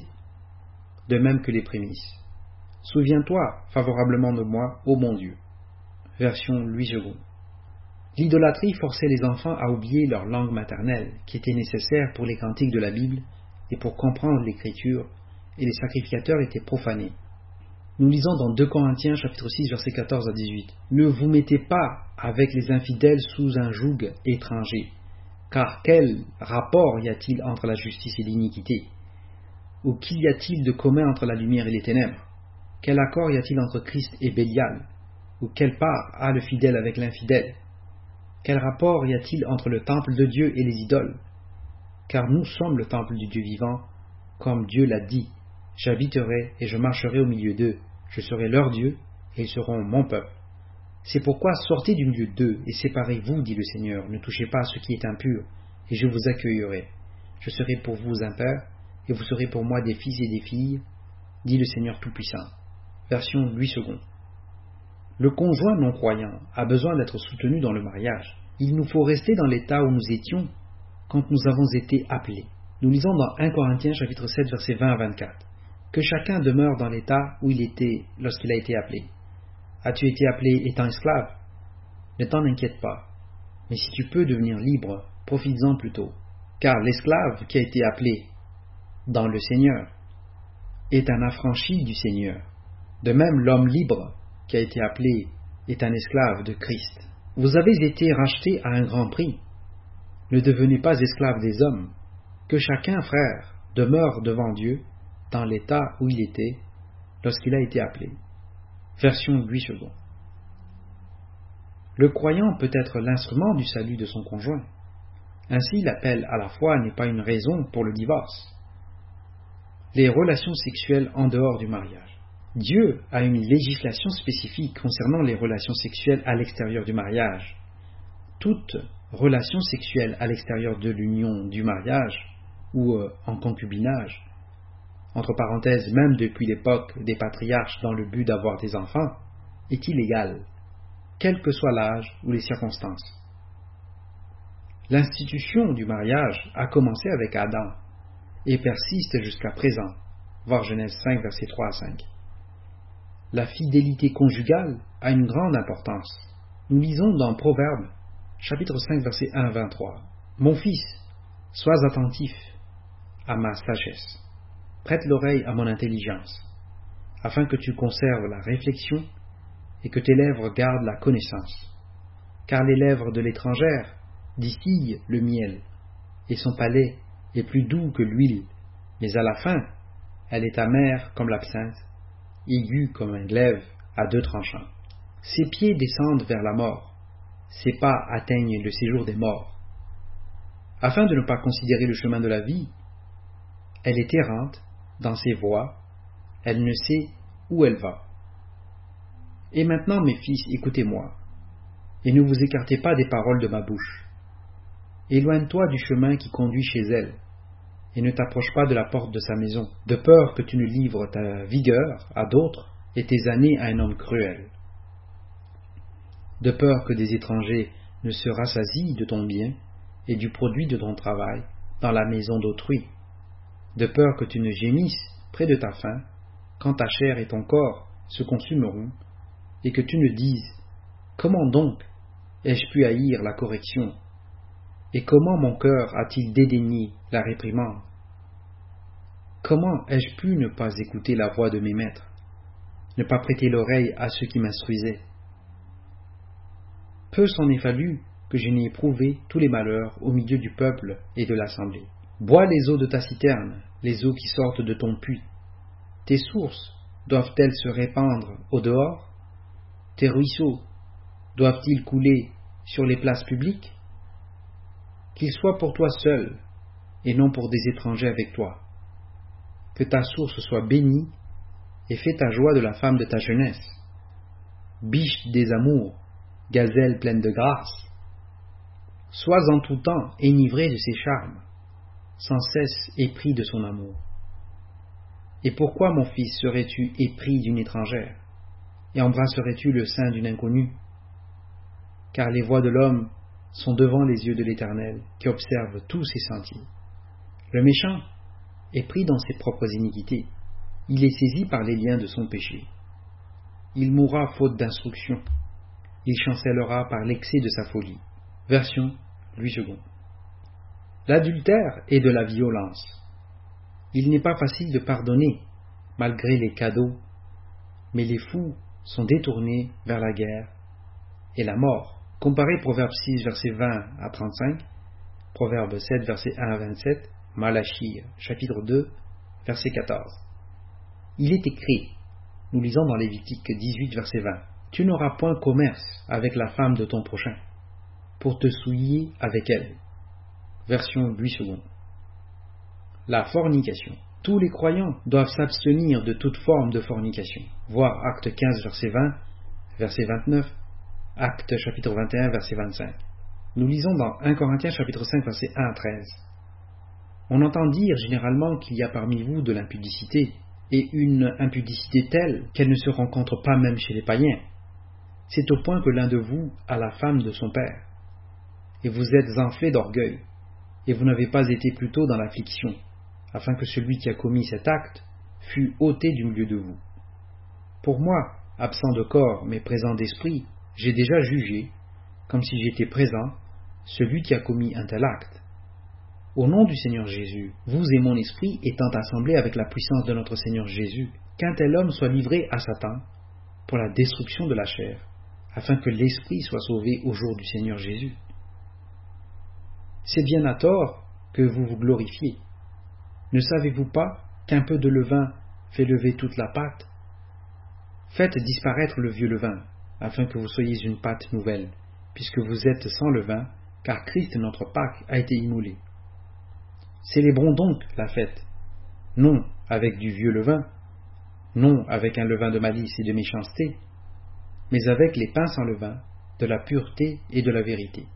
de même que les prémices. Souviens-toi favorablement de moi, ô mon Dieu. Version Louis second. L'idolâtrie forçait les enfants à oublier leur langue maternelle, qui était nécessaire pour les cantiques de la Bible et pour comprendre l'Écriture, et les sacrificateurs étaient profanés. Nous lisons dans deux Corinthiens chapitre six versets quatorze à dix-huit. Ne vous mettez pas avec les infidèles sous un joug étranger, car quel rapport y a-t-il entre la justice et l'iniquité? Ou qu'y a-t-il de commun entre la lumière et les ténèbres? Quel accord y a-t-il entre Christ et Bélial? Ou quelle part a le fidèle avec l'infidèle? Quel rapport y a-t-il entre le temple de Dieu et les idoles? Car nous sommes le temple du Dieu vivant, comme Dieu l'a dit. J'habiterai et je marcherai au milieu d'eux. Je serai leur Dieu et ils seront mon peuple. C'est pourquoi sortez du milieu d'eux et séparez-vous, dit le Seigneur. Ne touchez pas à ce qui est impur et je vous accueillerai. Je serai pour vous un père et vous serez pour moi des fils et des filles, dit le Seigneur Tout-Puissant. Version Louis second. Le conjoint non-croyant a besoin d'être soutenu dans le mariage. Il nous faut rester dans l'état où nous étions quand nous avons été appelés. Nous lisons dans un Corinthiens chapitre sept versets vingt à vingt-quatre. Que chacun demeure dans l'état où il était lorsqu'il a été appelé. As-tu été appelé étant esclave? Ne t'en inquiète pas. Mais si tu peux devenir libre, profites-en plutôt. Car l'esclave qui a été appelé dans le Seigneur est un affranchi du Seigneur. De même, l'homme libre qui a été appelé est un esclave de Christ. Vous avez été rachetés à un grand prix. Ne devenez pas esclaves des hommes. Que chacun, frère, demeure devant Dieu dans l'état où il était lorsqu'il a été appelé. Version Louis second. Le croyant peut être l'instrument du salut de son conjoint. Ainsi, l'appel à la foi n'est pas une raison pour le divorce. Les relations sexuelles en dehors du mariage. Dieu a une législation spécifique concernant les relations sexuelles à l'extérieur du mariage. Toute relation sexuelle à l'extérieur de l'union du mariage ou euh, en concubinage, entre parenthèses, même depuis l'époque des patriarches dans le but d'avoir des enfants, est illégale, quel que soit l'âge ou les circonstances. L'institution du mariage a commencé avec Adam et persiste jusqu'à présent, voir Genèse cinq, versets trois à cinq. La fidélité conjugale a une grande importance. Nous lisons dans Proverbes, chapitre cinq, versets un à vingt-trois. Mon fils, sois attentif à ma sagesse. Prête l'oreille à mon intelligence, afin que tu conserves la réflexion et que tes lèvres gardent la connaissance. Car les lèvres de l'étrangère distille le miel, et son palais est plus doux que l'huile, mais à la fin, elle est amère comme l'absinthe, aiguë comme un glaive à deux tranchants. Ses pieds descendent vers la mort, ses pas atteignent le séjour des morts. Afin de ne pas considérer le chemin de la vie, elle est errante dans ses voies, elle ne sait où elle va. Et maintenant, mes fils, écoutez-moi, et ne vous écartez pas des paroles de ma bouche. Éloigne-toi du chemin qui conduit chez elle, et ne t'approche pas de la porte de sa maison, de peur que tu ne livres ta vigueur à d'autres et tes années à un homme cruel. De peur que des étrangers ne se rassasient de ton bien et du produit de ton travail dans la maison d'autrui, de peur que tu ne gémisses près de ta faim quand ta chair et ton corps se consumeront, et que tu ne dises « Comment donc ai-je pu haïr la correction, et comment mon cœur a-t-il dédaigné la réprimande? Comment ai-je pu ne pas écouter la voix de mes maîtres, ne pas prêter l'oreille à ceux qui m'instruisaient? Peu s'en est fallu que je n'ai éprouvé tous les malheurs au milieu du peuple et de l'assemblée. Bois les eaux de ta citerne, les eaux qui sortent de ton puits. Tes sources doivent-elles se répandre au dehors? Tes ruisseaux doivent-ils couler sur les places publiques? Qu'ils soient pour toi seul, et non pour des étrangers avec toi. Que ta source soit bénie, et fais ta joie de la femme de ta jeunesse. Biche des amours, gazelle pleine de grâce. Sois en tout temps enivré de ses charmes, sans cesse épris de son amour. Et pourquoi, mon fils, serais-tu épris d'une étrangère, et embrasserais-tu le sein d'une inconnue? Car les voies de l'homme sont devant les yeux de l'Éternel, qui observe tous ses sentiers. Le méchant est pris dans ses propres iniquités, il est saisi par les liens de son péché. Il mourra faute d'instruction, il chancellera par l'excès de sa folie. Version Louis second. L'adultère est de la violence. Il n'est pas facile de pardonner, malgré les cadeaux, mais les fous sont détournés vers la guerre et la mort. Comparez Proverbe six, verset vingt à trente-cinq, Proverbe sept, verset un à vingt-sept, Malachie, chapitre deux, verset quatorze. Il est écrit, nous lisons dans Lévitique dix-huit, verset vingt, « Tu n'auras point commerce avec la femme de ton prochain, pour te souiller avec elle. » Version Louis second. La fornication. Tous les croyants doivent s'abstenir de toute forme de fornication. Voir Acte quinze, verset vingt, verset vingt-neuf, Acte chapitre vingt et un, verset vingt-cinq. Nous lisons dans un Corinthiens chapitre cinq, verset un à treize. On entend dire généralement qu'il y a parmi vous de l'impudicité, et une impudicité telle qu'elle ne se rencontre pas même chez les païens. C'est au point que l'un de vous a la femme de son père, et vous êtes enflé d'orgueil, et vous n'avez pas été plutôt dans l'affliction, afin que celui qui a commis cet acte fût ôté du milieu de vous. Pour moi, absent de corps mais présent d'esprit, j'ai déjà jugé, comme si j'étais présent, celui qui a commis un tel acte. Au nom du Seigneur Jésus, vous et mon esprit étant assemblés avec la puissance de notre Seigneur Jésus, qu'un tel homme soit livré à Satan pour la destruction de la chair, afin que l'esprit soit sauvé au jour du Seigneur Jésus. C'est bien à tort que vous vous glorifiez. Ne savez-vous pas qu'un peu de levain fait lever toute la pâte? Faites disparaître le vieux levain, afin que vous soyez une pâte nouvelle, puisque vous êtes sans levain, car Christ notre Pâque a été immolé. Célébrons donc la fête, non avec du vieux levain, non avec un levain de malice et de méchanceté, mais avec les pains sans levain, de la pureté et de la vérité.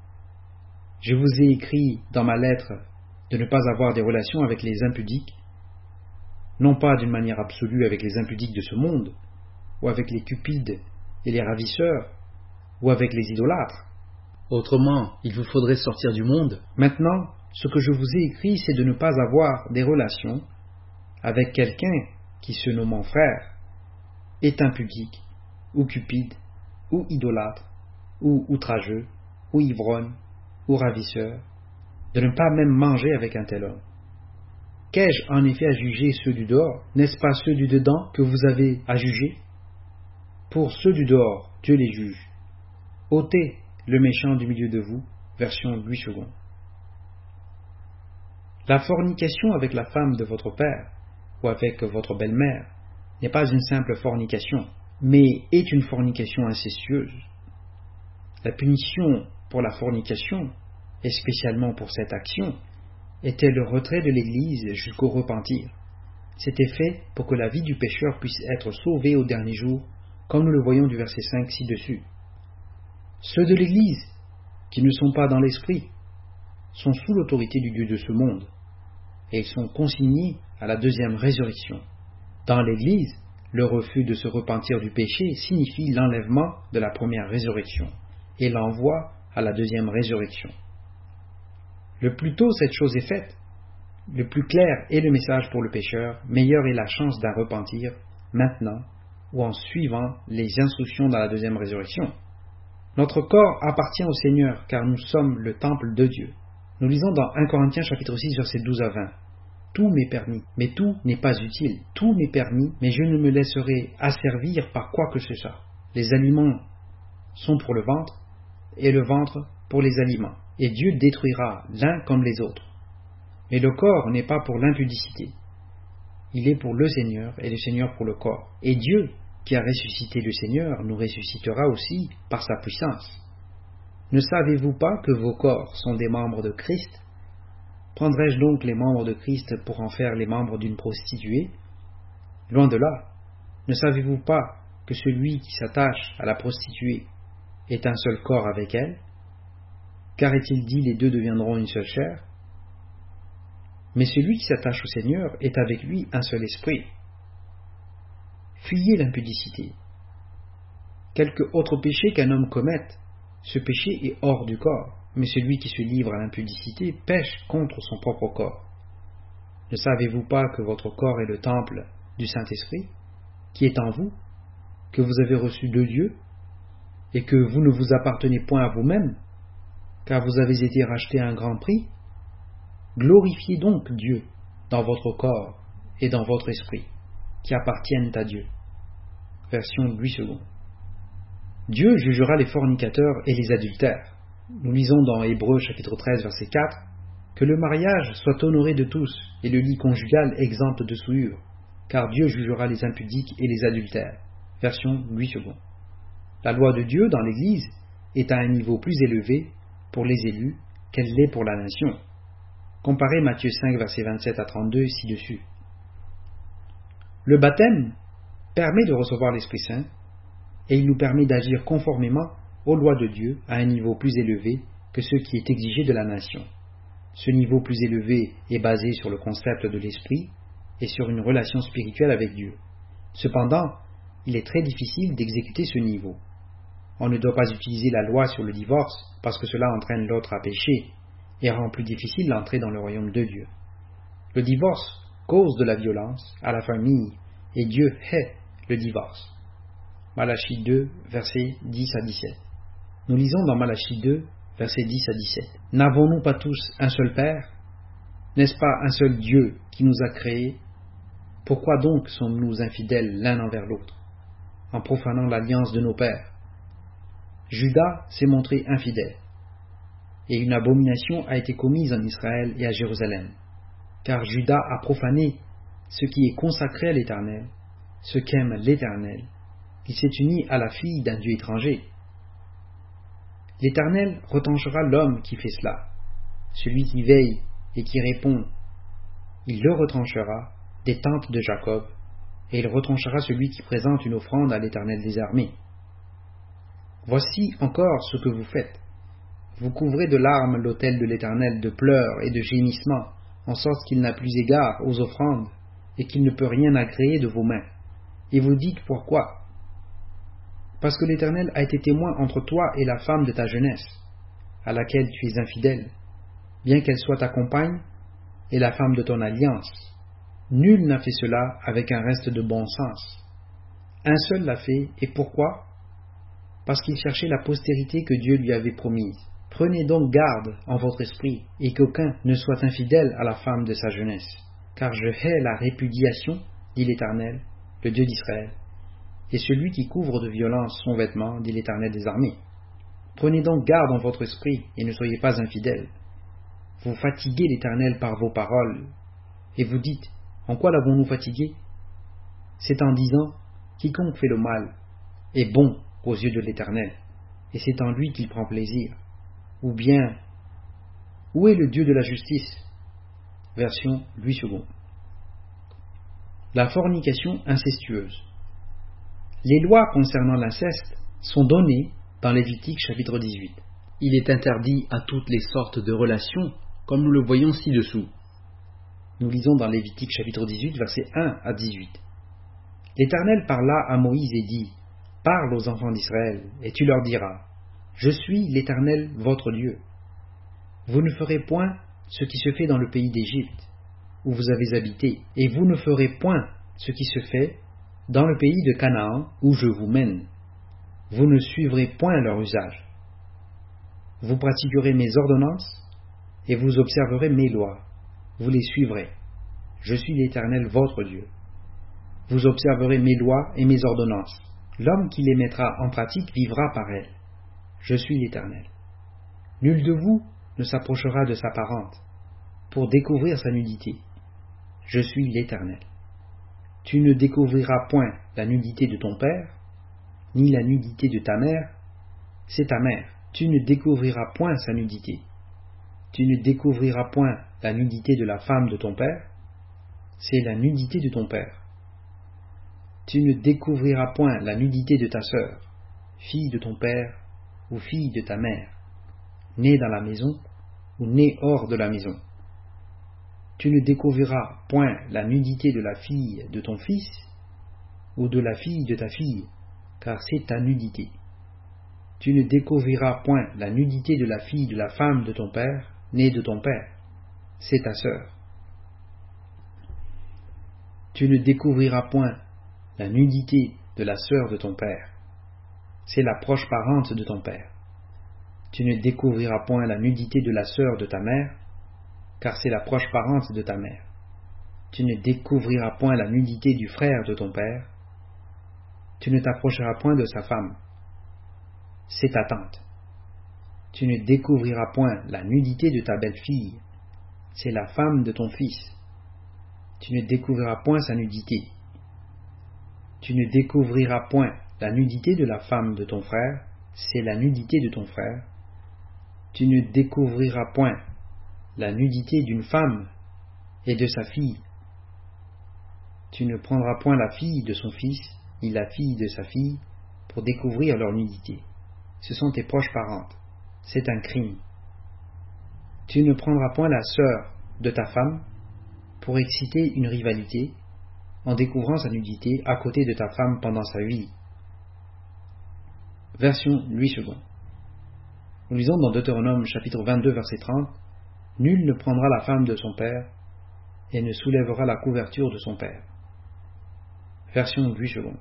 Je vous ai écrit dans ma lettre de ne pas avoir des relations avec les impudiques, non pas d'une manière absolue avec les impudiques de ce monde, ou avec les cupides et les ravisseurs, ou avec les idolâtres. Autrement, il vous faudrait sortir du monde. Maintenant, ce que je vous ai écrit, c'est de ne pas avoir des relations avec quelqu'un qui, se nommant frère, est impudique, ou cupide, ou idolâtre, ou outrageux, ou ivrogne, ou ravisseur, de ne pas même manger avec un tel homme. Qu'ai-je en effet à juger ceux du dehors? N'est-ce pas ceux du dedans que vous avez à juger? Pour ceux du dehors, Dieu les juge. Ôtez le méchant du milieu de vous, version Louis second. La fornication avec la femme de votre père ou avec votre belle-mère n'est pas une simple fornication, mais est une fornication incestueuse. La punition pour la fornication, et spécialement pour cette action, était le retrait de l'Église jusqu'au repentir. C'était fait pour que la vie du pécheur puisse être sauvée au dernier jour, comme nous le voyons du verset cinq ci-dessus. Ceux de l'Église, qui ne sont pas dans l'esprit, sont sous l'autorité du Dieu de ce monde, et ils sont consignés à la deuxième résurrection. Dans l'Église, le refus de se repentir du péché signifie l'enlèvement de la première résurrection et l'envoi à la deuxième résurrection. Le plus tôt cette chose est faite, le plus clair est le message pour le pécheur, meilleure est la chance d'un repentir maintenant ou en suivant les instructions dans la deuxième résurrection. Notre corps appartient au Seigneur car nous sommes le temple de Dieu. Nous lisons dans premier Corinthiens chapitre six versets douze à vingt. Tout m'est permis, mais tout n'est pas utile. Tout m'est permis, mais je ne me laisserai asservir par quoi que ce soit. Les aliments sont pour le ventre, et le ventre pour les aliments. Et Dieu détruira l'un comme les autres. Mais le corps n'est pas pour l'impudicité. Il est pour le Seigneur, et le Seigneur pour le corps. Et Dieu, qui a ressuscité le Seigneur, nous ressuscitera aussi par sa puissance. Ne savez-vous pas que vos corps sont des membres de Christ ? Prendrais-je donc les membres de Christ pour en faire les membres d'une prostituée ? Loin de là. Ne savez-vous pas que celui qui s'attache à la prostituée est un seul corps avec elle ? Car est-il dit les deux deviendront une seule chair ? Mais celui qui s'attache au Seigneur est avec lui un seul esprit. Fuyez l'impudicité. Quelque autre péché qu'un homme commette, ce péché est hors du corps. Mais celui qui se livre à l'impudicité pêche contre son propre corps. Ne savez-vous pas que votre corps est le temple du Saint-Esprit, qui est en vous, que vous avez reçu de Dieu, et que vous ne vous appartenez point à vous-même, car vous avez été rachetés à un grand prix? Glorifiez donc Dieu dans votre corps et dans votre esprit, qui appartiennent à Dieu. Version Louis second. Dieu jugera les fornicateurs et les adultères. Nous lisons dans Hébreux chapitre treize verset quatre que le mariage soit honoré de tous et le lit conjugal exempt de souillure, car Dieu jugera les impudiques et les adultères. Version Louis second. La loi de Dieu dans l'Église est à un niveau plus élevé pour les élus qu'elle l'est pour la nation. Comparez Matthieu cinq verset vingt-sept à trente-deux ci-dessus. Le baptême permet de recevoir l'Esprit Saint et il nous permet d'agir conformément aux lois de Dieu à un niveau plus élevé que ce qui est exigé de la nation. Ce niveau plus élevé est basé sur le concept de l'esprit et sur une relation spirituelle avec Dieu. Cependant, il est très difficile d'exécuter ce niveau. On ne doit pas utiliser la loi sur le divorce parce que cela entraîne l'autre à pécher et rend plus difficile l'entrée dans le royaume de Dieu. Le divorce cause de la violence à la famille et Dieu hait le divorce. Malachie deux, versets dix à dix-sept. Nous lisons dans Malachie deux, versets dix à dix-sept. N'avons-nous pas tous un seul Père ? N'est-ce pas un seul Dieu qui nous a créés ? Pourquoi donc sommes-nous infidèles l'un envers l'autre, en profanant l'alliance de nos pères ? Judas s'est montré infidèle, et une abomination a été commise en Israël et à Jérusalem, car Judas a profané ce qui est consacré à l'Éternel, ce qu'aime l'Éternel. Il s'est uni à la fille d'un Dieu étranger. L'Éternel retranchera l'homme qui fait cela. Celui qui veille et qui répond, il le retranchera des tentes de Jacob, et il retranchera celui qui présente une offrande à l'Éternel des armées. Voici encore ce que vous faites. Vous couvrez de larmes l'autel de l'Éternel de pleurs et de gémissements, en sorte qu'il n'a plus égard aux offrandes, et qu'il ne peut rien agréer de vos mains. Et vous dites pourquoi ? Parce que l'Éternel a été témoin entre toi et la femme de ta jeunesse, à laquelle tu es infidèle, bien qu'elle soit ta compagne et la femme de ton alliance. Nul n'a fait cela avec un reste de bon sens. Un seul l'a fait, et pourquoi ? Parce qu'il cherchait la postérité que Dieu lui avait promise. Prenez donc garde en votre esprit, et qu'aucun ne soit infidèle à la femme de sa jeunesse, car je hais la répudiation, dit l'Éternel, le Dieu d'Israël, et celui qui couvre de violence son vêtement, dit l'Éternel des armées. Prenez donc garde en votre esprit et ne soyez pas infidèles. Vous fatiguez l'Éternel par vos paroles, et vous dites, en quoi l'avons-nous fatigué? C'est en disant, quiconque fait le mal est bon aux yeux de l'Éternel, et c'est en lui qu'il prend plaisir. Ou bien, où est le Dieu de la justice? Version Louis second. La fornication incestueuse. Les lois concernant l'inceste sont données dans Lévitique chapitre dix-huit. Il est interdit à toutes les sortes de relations, comme nous le voyons ci-dessous. Nous lisons dans Lévitique chapitre dix-huit, versets un à dix-huit. L'Éternel parla à Moïse et dit, « Parle aux enfants d'Israël, et tu leur diras, « Je suis l'Éternel votre Dieu. Vous ne ferez point ce qui se fait dans le pays d'Égypte, où vous avez habité, et vous ne ferez point ce qui se fait dans le pays de Canaan, où je vous mène. Vous ne suivrez point leur usage. Vous pratiquerez mes ordonnances, et vous observerez mes lois. Vous les suivrez. Je suis l'Éternel votre Dieu. Vous observerez mes lois et mes ordonnances. L'homme qui les mettra en pratique vivra par elles. Je suis l'Éternel. Nul de vous ne s'approchera de sa parente pour découvrir sa nudité. Je suis l'Éternel. Tu ne découvriras point la nudité de ton père, ni la nudité de ta mère, c'est ta mère. Tu ne découvriras point sa nudité. Tu ne découvriras point la nudité de la femme de ton père, c'est la nudité de ton père. Tu ne découvriras point la nudité de ta sœur, fille de ton père ou fille de ta mère, née dans la maison ou née hors de la maison. Tu ne découvriras point la nudité de la fille de ton fils ou de la fille de ta fille, car c'est ta nudité. Tu ne découvriras point la nudité de la fille de la femme de ton père, née de ton père, c'est ta sœur. Tu ne découvriras point la nudité de la sœur de ton père, c'est la proche parente de ton père. Tu ne découvriras point la nudité de la sœur de ta mère, car c'est la proche parente de ta mère. Tu ne découvriras point la nudité du frère de ton père. Tu ne t'approcheras point de sa femme, c'est ta tante. Tu ne découvriras point la nudité de ta belle-fille, c'est la femme de ton fils. Tu ne découvriras point sa nudité. Tu ne découvriras point la nudité de la femme de ton frère, c'est la nudité de ton frère. Tu ne découvriras point la nudité d'une femme et de sa fille. Tu ne prendras point la fille de son fils, ni la fille de sa fille, pour découvrir leur nudité. Ce sont tes proches parentes. C'est un crime. Tu ne prendras point la sœur de ta femme pour exciter une rivalité en découvrant sa nudité à côté de ta femme pendant sa vie. Version Louis second. Nous lisons dans Deutéronome chapitre vingt-deux verset trente, « Nul ne prendra la femme de son père et ne soulèvera la couverture de son père. » Version Louis second.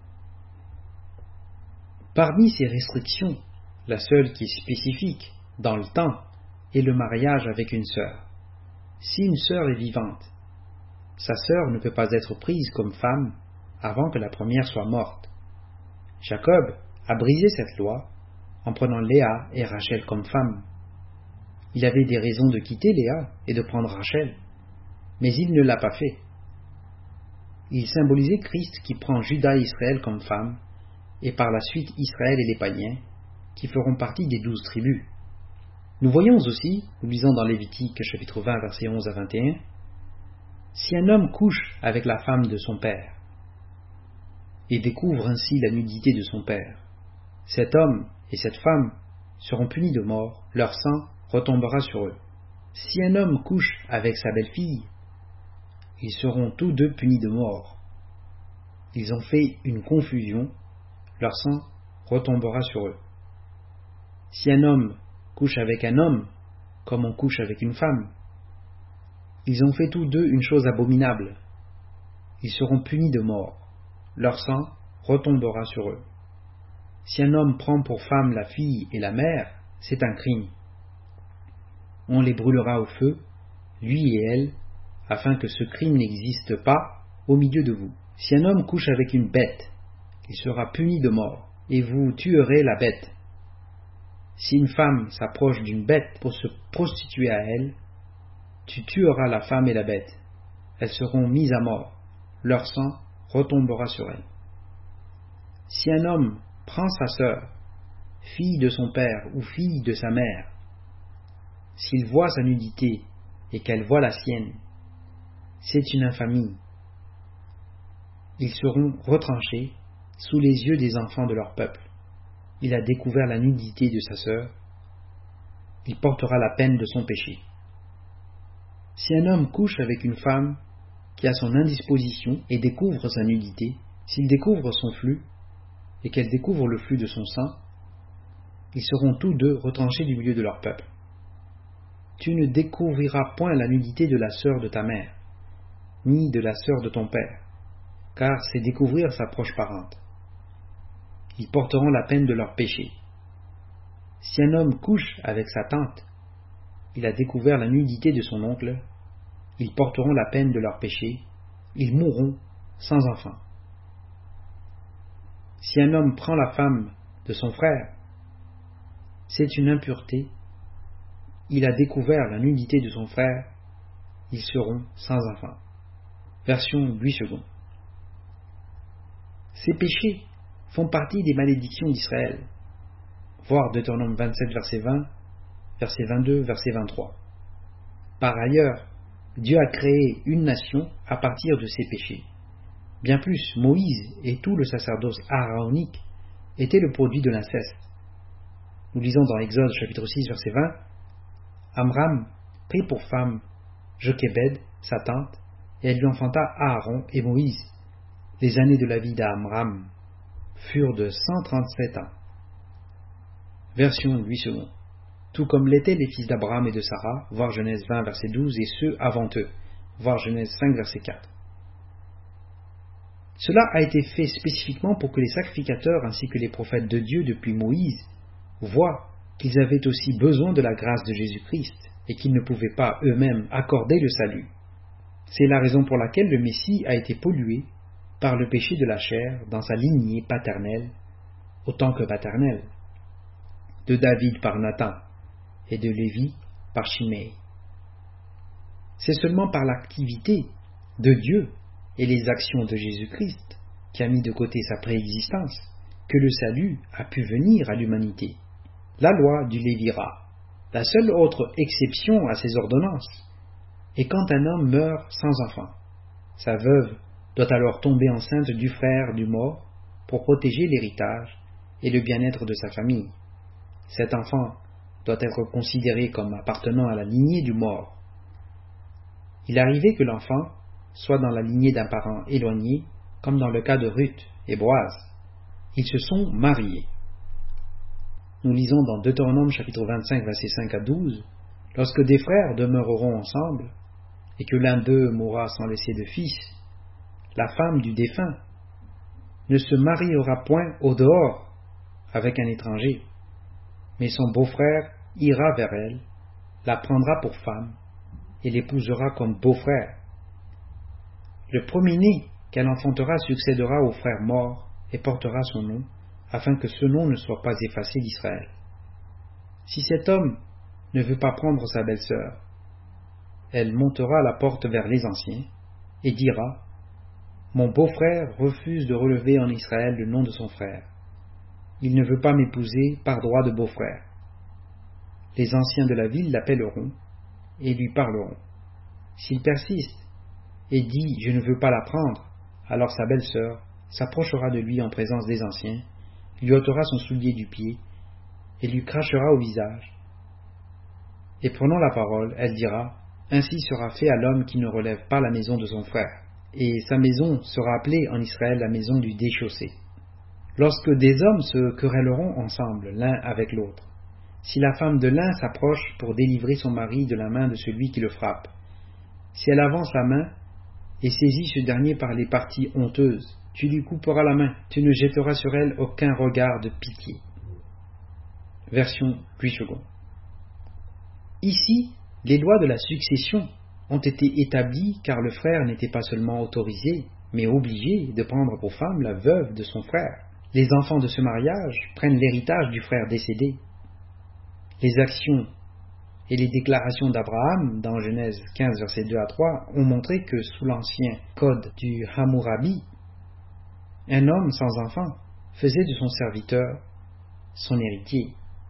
Parmi ces restrictions, la seule qui est spécifique dans le temps est le mariage avec une sœur. Si une sœur est vivante, sa sœur ne peut pas être prise comme femme avant que la première soit morte. Jacob a brisé cette loi en prenant Léa et Rachel comme femmes. Il avait des raisons de quitter Léa et de prendre Rachel, mais il ne l'a pas fait. Il symbolisait Christ qui prend Juda et Israël comme femmes, et par la suite Israël et les païens, qui feront partie des douze tribus. Nous voyons aussi, nous lisons dans Lévitique chapitre vingt versets onze à vingt et un, si un homme couche avec la femme de son père, et découvre ainsi la nudité de son père, cet homme et cette femme seront punis de mort, leur sang retombera sur eux. Si un homme couche avec sa belle-fille, ils seront tous deux punis de mort. Ils ont fait une confusion, leur sang retombera sur eux. Si un homme couche avec un homme, comme on couche avec une femme, ils ont fait tous deux une chose abominable. Ils seront punis de mort. Leur sang retombera sur eux. Si un homme prend pour femme la fille et la mère, c'est un crime. On les brûlera au feu, lui et elle, afin que ce crime n'existe pas au milieu de vous. Si un homme couche avec une bête, il sera puni de mort, et vous tuerez la bête. Si une femme s'approche d'une bête pour se prostituer à elle, tu tueras la femme et la bête. Elles seront mises à mort. Leur sang retombera sur elles. Si un homme prend sa sœur, fille de son père ou fille de sa mère, s'il voit sa nudité et qu'elle voit la sienne, c'est une infamie. Ils seront retranchés sous les yeux des enfants de leur peuple. Il a découvert la nudité de sa sœur, il portera la peine de son péché. Si un homme couche avec une femme qui a son indisposition et découvre sa nudité, s'il découvre son flux et qu'elle découvre le flux de son sang, ils seront tous deux retranchés du milieu de leur peuple. Tu ne découvriras point la nudité de la sœur de ta mère, ni de la sœur de ton père, car c'est découvrir sa proche parente. Ils porteront la peine de leur péché. Si un homme couche avec sa tante, il a découvert la nudité de son oncle, ils porteront la peine de leur péché, ils mourront sans enfant. Si un homme prend la femme de son frère, c'est une impureté, il a découvert la nudité de son frère, ils seront sans enfant. Version Louis second. Ces péchés font partie des malédictions d'Israël. Voir Deutéronome vingt-sept, verset vingt, verset vingt-deux, verset vingt-trois. Par ailleurs, Dieu a créé une nation à partir de ces péchés. Bien plus, Moïse et tout le sacerdoce aaronique étaient le produit de l'inceste. Nous lisons dans Exode chapitre six, verset vingt, Amram prit pour femme Jochébed, sa tante, et elle lui enfanta Aaron et Moïse. Les années de la vie d'Amram furent de cent trente-sept ans. Version Louis second. Tout comme l'étaient les fils d'Abraham et de Sarah, voir Genèse vingt, verset douze, et ceux avant eux, voir Genèse cinq, verset quatre. Cela a été fait spécifiquement pour que les sacrificateurs ainsi que les prophètes de Dieu depuis Moïse voient qu'ils avaient aussi besoin de la grâce de Jésus-Christ et qu'ils ne pouvaient pas eux-mêmes accorder le salut. C'est la raison pour laquelle le Messie a été pollué par le péché de la chair dans sa lignée paternelle autant que maternelle, de David par Nathan et de Lévi par Shimei. C'est seulement par l'activité de Dieu et les actions de Jésus-Christ, qui a mis de côté sa préexistence, que le salut a pu venir à l'humanité. La loi du Lévira, la seule autre exception à ces ordonnances, est quand un homme meurt sans enfant. Sa veuve doit alors tomber enceinte du frère du mort pour protéger l'héritage et le bien-être de sa famille. Cet enfant doit être considéré comme appartenant à la lignée du mort. Il arrivait que l'enfant soit dans la lignée d'un parent éloigné, comme dans le cas de Ruth et Boaz. Ils se sont mariés. Nous lisons dans Deutéronome chapitre vingt-cinq, versets cinq à douze, « Lorsque des frères demeureront ensemble, et que l'un d'eux mourra sans laisser de fils, la femme du défunt ne se mariera point au dehors avec un étranger, mais son beau-frère ira vers elle, la prendra pour femme, et l'épousera comme beau-frère. Le premier-né qu'elle enfantera succédera au frère mort et portera son nom, afin que ce nom ne soit pas effacé d'Israël. Si cet homme ne veut pas prendre sa belle-sœur, elle montera la porte vers les anciens et dira « Mon beau-frère refuse de relever en Israël le nom de son frère. Il ne veut pas m'épouser par droit de beau-frère. » Les anciens de la ville l'appelleront et lui parleront. S'il persiste et dit « Je ne veux pas la prendre », alors sa belle-sœur s'approchera de lui en présence des anciens, lui ôtera son soulier du pied et lui crachera au visage. Et prenant la parole, elle dira « Ainsi sera fait à l'homme qui ne relève pas la maison de son frère, et sa maison sera appelée en Israël la maison du déchaussé. » Lorsque des hommes se querelleront ensemble l'un avec l'autre, si la femme de l'un s'approche pour délivrer son mari de la main de celui qui le frappe, si elle avance la main et saisit ce dernier par les parties honteuses, tu lui couperas la main, tu ne jetteras sur elle aucun regard de pitié. Version Louis second. Ici, les lois de la succession ont été établies car le frère n'était pas seulement autorisé, mais obligé de prendre pour femme la veuve de son frère. Les enfants de ce mariage prennent l'héritage du frère décédé. Les actions et les déclarations d'Abraham dans Genèse quinze, versets deux à trois ont montré que sous l'ancien code du Hammurabi, un homme sans enfant faisait de son serviteur son héritier.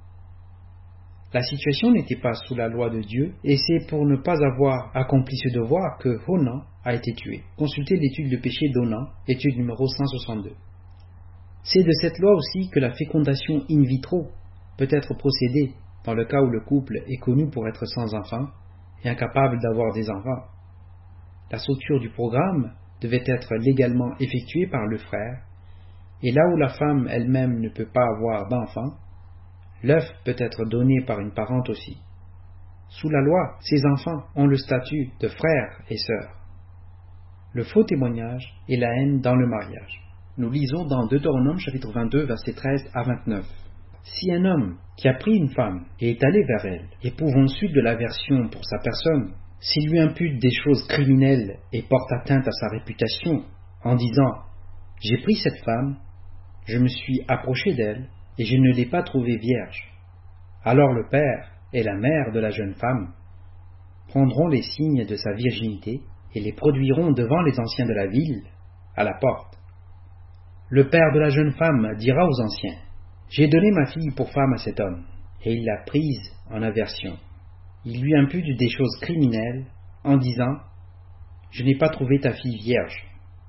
La situation n'était pas sous la loi de Dieu, et c'est pour ne pas avoir accompli ce devoir que Onan a été tué. Consultez l'étude de péché d'Onan, étude numéro cent soixante-deux. C'est de cette loi aussi que la fécondation in vitro peut être procédée dans le cas où le couple est connu pour être sans enfant et incapable d'avoir des enfants. La structure du programme devait être légalement effectuée par le frère, et là où la femme elle-même ne peut pas avoir d'enfant, l'œuf peut être donné par une parente aussi. Sous la loi, ces enfants ont le statut de frères et sœurs. Le faux témoignage et la haine dans le mariage. Nous lisons dans Deutéronome chapitre vingt-deux, versets treize à vingt-neuf. Si un homme qui a pris une femme et est allé vers elle, éprouve ensuite de l'aversion pour sa personne, s'il lui impute des choses criminelles et porte atteinte à sa réputation, en disant « J'ai pris cette femme, je me suis approché d'elle, et je ne l'ai pas trouvée vierge », alors le père et la mère de la jeune femme prendront les signes de sa virginité et les produiront devant les anciens de la ville, à la porte. Le père de la jeune femme dira aux anciens « J'ai donné ma fille pour femme à cet homme, et il l'a prise en aversion. Il lui impute des choses criminelles en disant « Je n'ai pas trouvé ta fille vierge.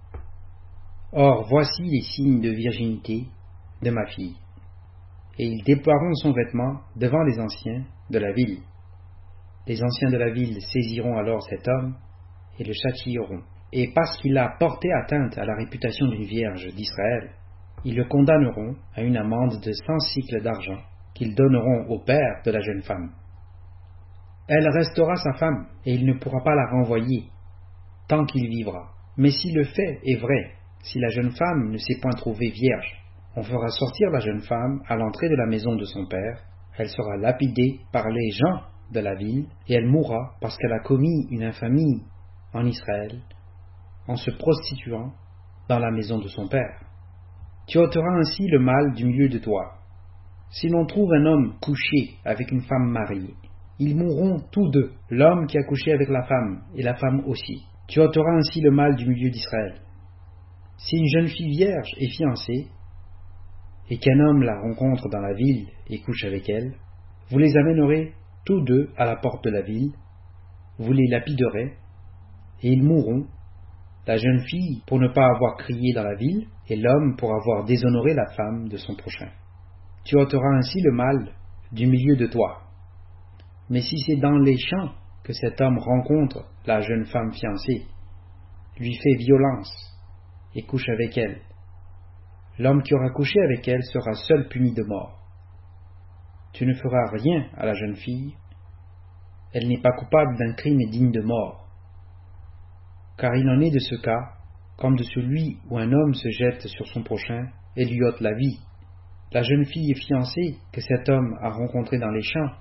Or voici les signes de virginité de ma fille. » Et ils déploieront son vêtement devant les anciens de la ville. Les anciens de la ville saisiront alors cet homme et le châtieront. Et parce qu'il a porté atteinte à la réputation d'une vierge d'Israël, ils le condamneront à une amende de cent cycles d'argent qu'ils donneront au père de la jeune femme. Elle restera sa femme et il ne pourra pas la renvoyer tant qu'il vivra. Mais si le fait est vrai, si la jeune femme ne s'est point trouvée vierge, on fera sortir la jeune femme à l'entrée de la maison de son père, elle sera lapidée par les gens de la ville, et elle mourra parce qu'elle a commis une infamie en Israël, en se prostituant dans la maison de son père. Tu ôteras ainsi le mal du milieu de toi. Si l'on trouve un homme couché avec une femme mariée, ils mourront tous deux, l'homme qui a couché avec la femme, et la femme aussi. Tu ôteras ainsi le mal du milieu d'Israël. Si une jeune fille vierge est fiancée, et qu'un homme la rencontre dans la ville et couche avec elle, vous les amènerez tous deux à la porte de la ville, vous les lapiderez, et ils mourront, la jeune fille pour ne pas avoir crié dans la ville, et l'homme pour avoir déshonoré la femme de son prochain. Tu ôteras ainsi le mal du milieu de toi. Mais si c'est dans les champs que cet homme rencontre la jeune femme fiancée, lui fait violence et couche avec elle, l'homme qui aura couché avec elle sera seul puni de mort. Tu ne feras rien à la jeune fille, elle n'est pas coupable d'un crime et digne de mort. Car il en est de ce cas, comme de celui où un homme se jette sur son prochain et lui ôte la vie. La jeune fille fiancée que cet homme a rencontrée dans les champs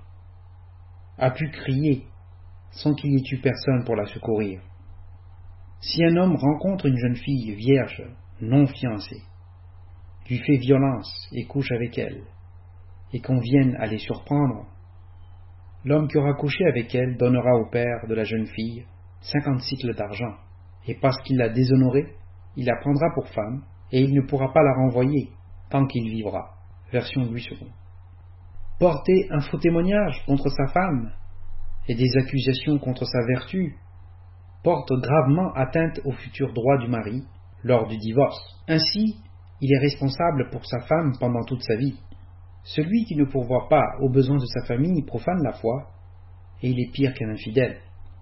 a pu crier sans qu'il y ait eu personne pour la secourir. Si un homme rencontre une jeune fille vierge non fiancée, lui fait violence et couche avec elle, et qu'on vienne à les surprendre, l'homme qui aura couché avec elle donnera au père de la jeune fille cinquante cycles d'argent, et parce qu'il l'a déshonorée, il la prendra pour femme, et il ne pourra pas la renvoyer tant qu'il vivra. Version Louis second. Porter un faux témoignage contre sa femme et des accusations contre sa vertu porte gravement atteinte au futur droit du mari lors du divorce. Ainsi, il est responsable pour sa femme pendant toute sa vie. Celui qui ne pourvoit pas aux besoins de sa famille profane la foi, et il est pire qu'un infidèle.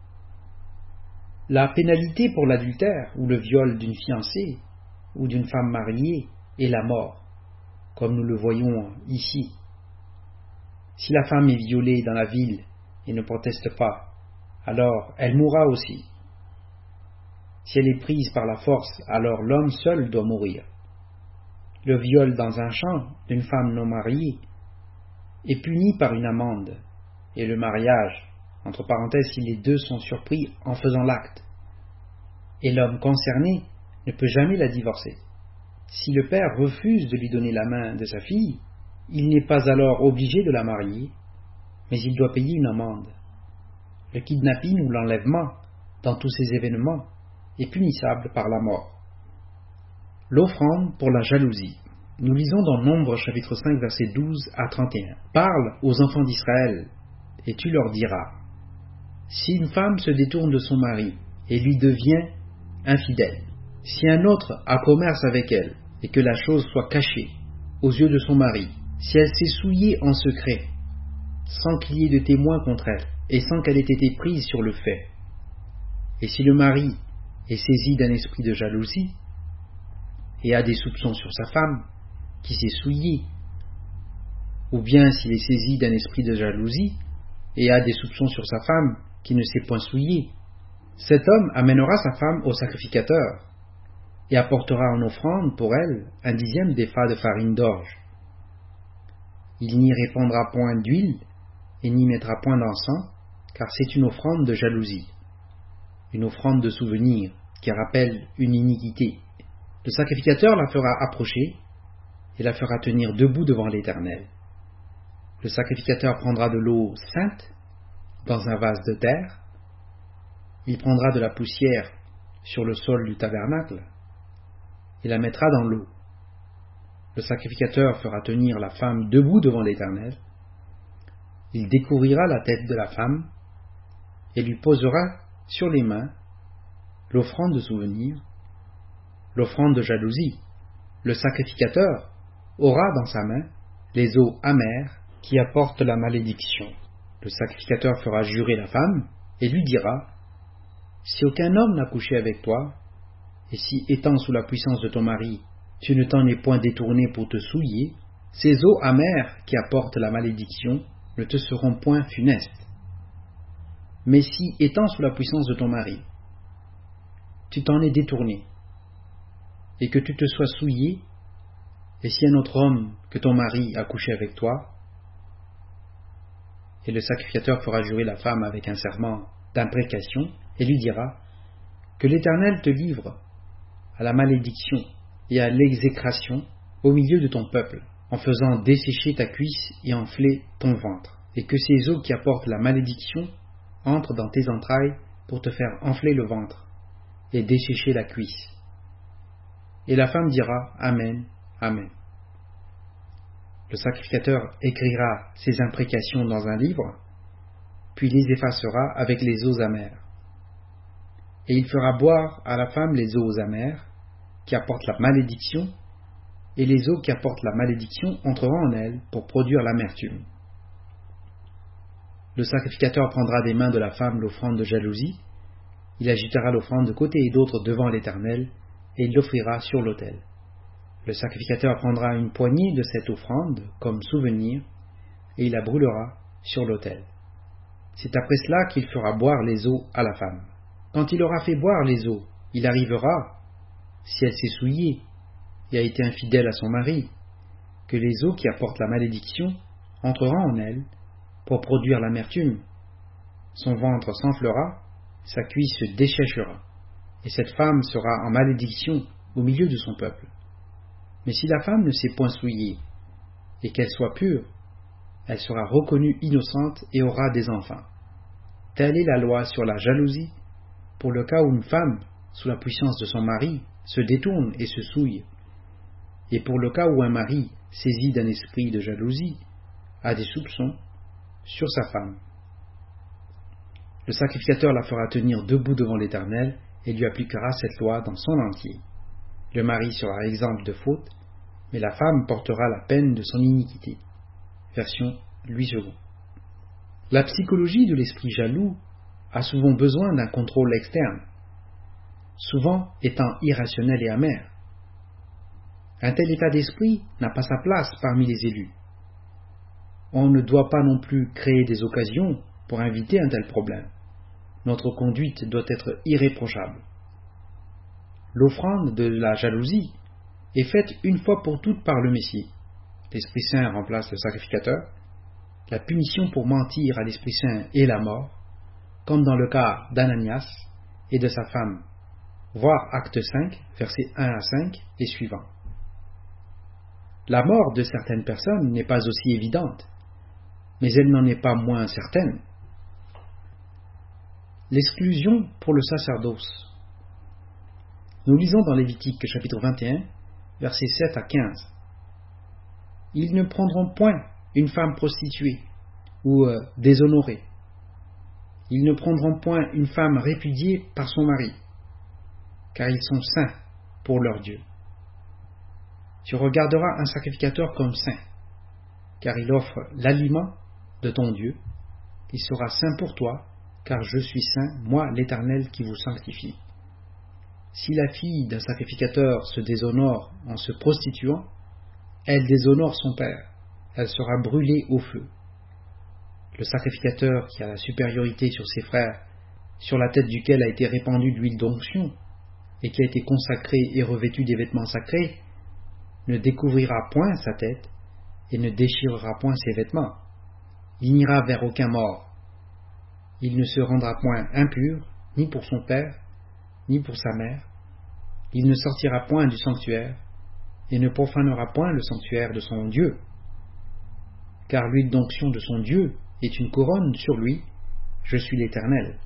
La pénalité pour l'adultère ou le viol d'une fiancée ou d'une femme mariée est la mort, comme nous le voyons ici. Si la femme est violée dans la ville et ne proteste pas, alors elle mourra aussi. Si elle est prise par la force, alors l'homme seul doit mourir. Le viol dans un champ d'une femme non mariée est puni par une amende, et le mariage, entre parenthèses, si les deux sont surpris en faisant l'acte, et l'homme concerné ne peut jamais la divorcer. Si le père refuse de lui donner la main de sa fille, il n'est pas alors obligé de la marier, mais il doit payer une amende. Le kidnapping ou l'enlèvement, dans tous ces événements, est punissable par la mort. L'offrande pour la jalousie. Nous lisons dans Nombre chapitre cinq versets douze à trente et un. Parle aux enfants d'Israël, et tu leur diras, si une femme se détourne de son mari et lui devient infidèle, si un autre a commerce avec elle et que la chose soit cachée aux yeux de son mari, si elle s'est souillée en secret, sans qu'il y ait de témoin contre elle et sans qu'elle ait été prise sur le fait, et si le mari est saisi d'un esprit de jalousie et a des soupçons sur sa femme qui s'est souillée, ou bien s'il est saisi d'un esprit de jalousie et a des soupçons sur sa femme qui ne s'est point souillée, cet homme amènera sa femme au sacrificateur et apportera en offrande pour elle un dixième d'éphah de farine d'orge. Il n'y répandra point d'huile et n'y mettra point d'encens, car c'est une offrande de jalousie, une offrande de souvenir qui rappelle une iniquité. Le sacrificateur la fera approcher et la fera tenir debout devant l'Éternel. Le sacrificateur prendra de l'eau sainte dans un vase de terre, il prendra de la poussière sur le sol du tabernacle et la mettra dans l'eau. Le sacrificateur fera tenir la femme debout devant l'Éternel, il découvrira la tête de la femme et lui posera sur les mains l'offrande de souvenir, l'offrande de jalousie. Le sacrificateur aura dans sa main les eaux amères qui apportent la malédiction. Le sacrificateur fera jurer la femme et lui dira, si aucun homme n'a couché avec toi, et si, étant sous la puissance de ton mari, tu ne t'en es point détourné pour te souiller, ces eaux amères qui apportent la malédiction ne te seront point funestes. Mais si, étant sous la puissance de ton mari, tu t'en es détourné, et que tu te sois souillé, et si un autre homme que ton mari a couché avec toi, et le sacrificateur fera jurer la femme avec un serment d'imprécation, et lui dira, que l'Éternel te livre à la malédiction et à l'exécration au milieu de ton peuple, en faisant dessécher ta cuisse et enfler ton ventre, et que ces eaux qui apportent la malédiction entrent dans tes entrailles pour te faire enfler le ventre et dessécher la cuisse. Et la femme dira, Amen, Amen. Le sacrificateur écrira ces imprécations dans un livre, puis les effacera avec les eaux amères. Et il fera boire à la femme les eaux amères, qui apportent la malédiction, et les eaux qui apportent la malédiction entreront en elle pour produire l'amertume. Le sacrificateur prendra des mains de la femme l'offrande de jalousie, il agitera l'offrande de côté et d'autre devant l'Éternel, et il l'offrira sur l'autel. Le sacrificateur prendra une poignée de cette offrande comme souvenir, et il la brûlera sur l'autel. C'est après cela qu'il fera boire les eaux à la femme. Quand il aura fait boire les eaux, il arrivera, si elle s'est souillée et a été infidèle à son mari, que les eaux qui apportent la malédiction entreront en elle pour produire l'amertume. Son ventre s'enflera, sa cuisse se déchèchera, et cette femme sera en malédiction au milieu de son peuple. Mais si la femme ne s'est point souillée, et qu'elle soit pure, elle sera reconnue innocente et aura des enfants. Telle est la loi sur la jalousie, pour le cas où une femme, sous la puissance de son mari, se détourne et se souille, et pour le cas où un mari, saisi d'un esprit de jalousie, a des soupçons sur sa femme. Le sacrificateur la fera tenir debout devant l'Éternel et lui appliquera cette loi dans son entier. Le mari sera exempt de faute, mais la femme portera la peine de son iniquité. Version Louis second. La psychologie de l'esprit jaloux a souvent besoin d'un contrôle externe, souvent étant irrationnel et amer. Un tel état d'esprit n'a pas sa place parmi les élus. On ne doit pas non plus créer des occasions pour inviter un tel problème. Notre conduite doit être irréprochable. L'offrande de la jalousie est faite une fois pour toutes par le Messie. L'Esprit Saint remplace le sacrificateur. La punition pour mentir à l'Esprit Saint est la mort, comme dans le cas d'Ananias et de sa femme. Voir Acte cinq, versets un à cinq et suivants. La mort de certaines personnes n'est pas aussi évidente, mais elle n'en est pas moins certaine. L'exclusion pour le sacerdoce. Nous lisons dans Lévitique chapitre vingt et un, versets sept à quinze. Ils ne prendront point une femme prostituée ou euh, déshonorée. Ils ne prendront point une femme répudiée par son mari, car ils sont saints pour leur Dieu. Tu regarderas un sacrificateur comme saint, car il offre l'aliment de ton Dieu. Il sera saint pour toi, car je suis saint, moi l'Éternel qui vous sanctifie. Si la fille d'un sacrificateur se déshonore en se prostituant, elle déshonore son père, elle sera brûlée au feu. Le sacrificateur qui a la supériorité sur ses frères, sur la tête duquel a été répandue l'huile d'onction, et qui a été consacré et revêtu des vêtements sacrés, ne découvrira point sa tête, et ne déchirera point ses vêtements. Il n'ira vers aucun mort. Il ne se rendra point impur, ni pour son père, ni pour sa mère. Il ne sortira point du sanctuaire, et ne profanera point le sanctuaire de son Dieu. Car l'huile d'onction de son Dieu est une couronne sur lui, je suis l'Éternel.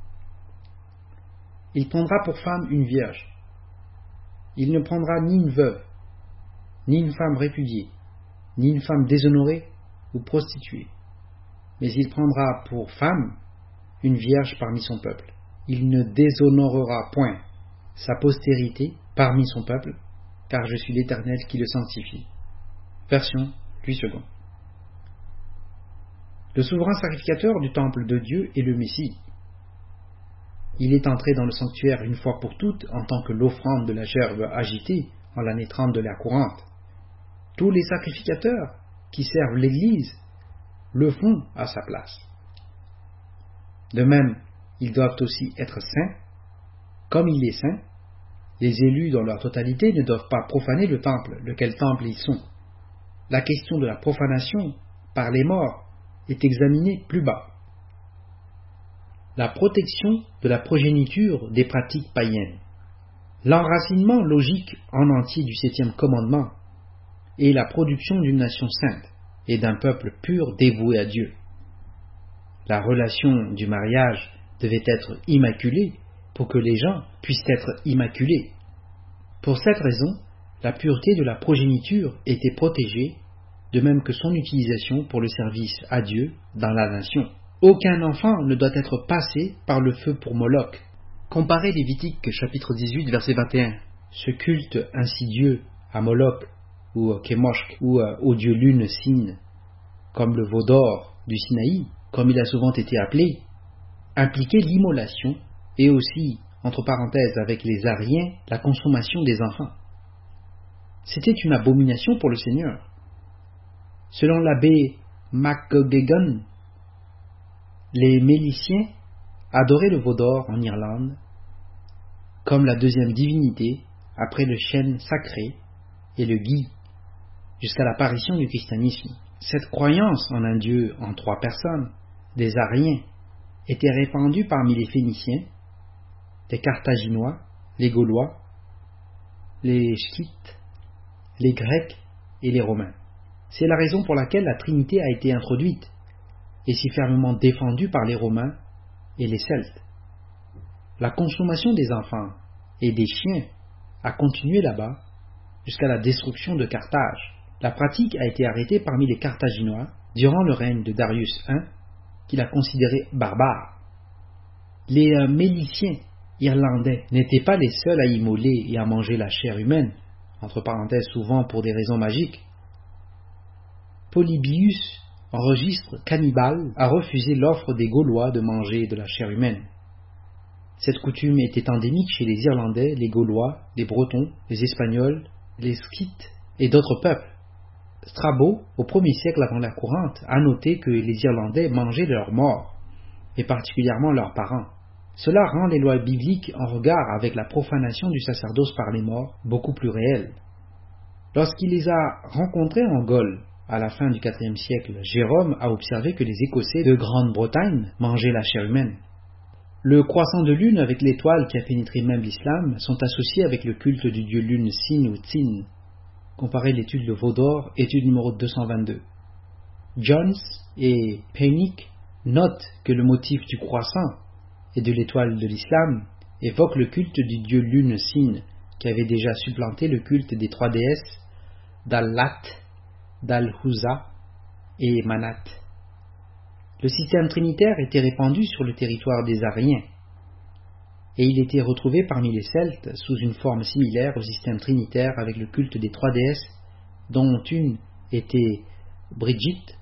Il prendra pour femme une vierge. Il ne prendra ni une veuve, ni une femme répudiée, ni une femme déshonorée ou prostituée. Mais il prendra pour femme une vierge parmi son peuple. Il ne déshonorera point sa postérité parmi son peuple, car je suis l'Éternel qui le sanctifie. Version Louis second. Le souverain sacrificateur du temple de Dieu est le Messie. Il est entré dans le sanctuaire une fois pour toutes en tant que l'offrande de la gerbe agitée en l'année trente de l'ère courante. Tous les sacrificateurs qui servent l'Église le font à sa place. De même, ils doivent aussi être saints. Comme il est saint, les élus dans leur totalité ne doivent pas profaner le temple, lequel temple ils sont. La question de la profanation par les morts est examinée plus bas. La protection de la progéniture des pratiques païennes. L'enracinement logique en entier du septième commandement est la production d'une nation sainte et d'un peuple pur dévoué à Dieu. La relation du mariage devait être immaculée pour que les gens puissent être immaculés. Pour cette raison, la pureté de la progéniture était protégée, de même que son utilisation pour le service à Dieu dans la nation. Aucun enfant ne doit être passé par le feu pour Moloch. Comparez Lévitique chapitre dix-huit verset vingt et un. Ce culte insidieux à Moloch ou à Kemosh ou au dieu lune Sin, comme le veau d'or du Sinaï, comme il a souvent été appelé, impliquait l'immolation et aussi, entre parenthèses avec les Ariens, la consommation des enfants. C'était une abomination pour le Seigneur. Selon l'abbé MacGeoghegan, les Méliciens adoraient le veau d'or en Irlande comme la deuxième divinité après le chêne sacré et le gui, jusqu'à l'apparition du christianisme. Cette croyance en un Dieu en trois personnes, des Ariens, était répandue parmi les Phéniciens, les Carthaginois, les Gaulois, les Scythes, les Grecs et les Romains. C'est la raison pour laquelle la Trinité a été introduite et si fermement défendue par les Romains et les Celtes. La consommation des enfants et des chiens a continué là-bas jusqu'à la destruction de Carthage. La pratique a été arrêtée parmi les Carthaginois durant le règne de Darius Premier, qui l'a considéré barbare. Les euh, Méliciens irlandais n'étaient pas les seuls à immoler et à manger la chair humaine, entre parenthèses souvent pour des raisons magiques. Polybius enregistre qu'Hannibal a refusé l'offre des Gaulois de manger de la chair humaine. Cette coutume était endémique chez les Irlandais, les Gaulois, les Bretons, les Espagnols, les Scythes et d'autres peuples. Strabo, au premier siècle avant l'ère courante, a noté que les Irlandais mangeaient leurs morts, et particulièrement leurs parents. Cela rend les lois bibliques en regard avec la profanation du sacerdoce par les morts beaucoup plus réelles. Lorsqu'il les a rencontrés en Gaule, à la fin du quatrième siècle, Jérôme a observé que les Écossais de Grande-Bretagne mangeaient la chair humaine. Le croissant de lune avec l'étoile qui a pénétré même l'islam sont associés avec le culte du dieu lune Sin ou Tsin. Comparez l'étude de Veau d'Or, étude numéro deux cent vingt-deux. Jones et Penick notent que le motif du croissant et de l'étoile de l'islam évoque le culte du dieu lune Sin, qui avait déjà supplanté le culte des trois déesses d'Al-Lat, d'Al-Huzza et Manat. Le système trinitaire était répandu sur le territoire des Ariens, et il était retrouvé parmi les Celtes sous une forme similaire au système trinitaire avec le culte des trois déesses, dont une était Brigitte.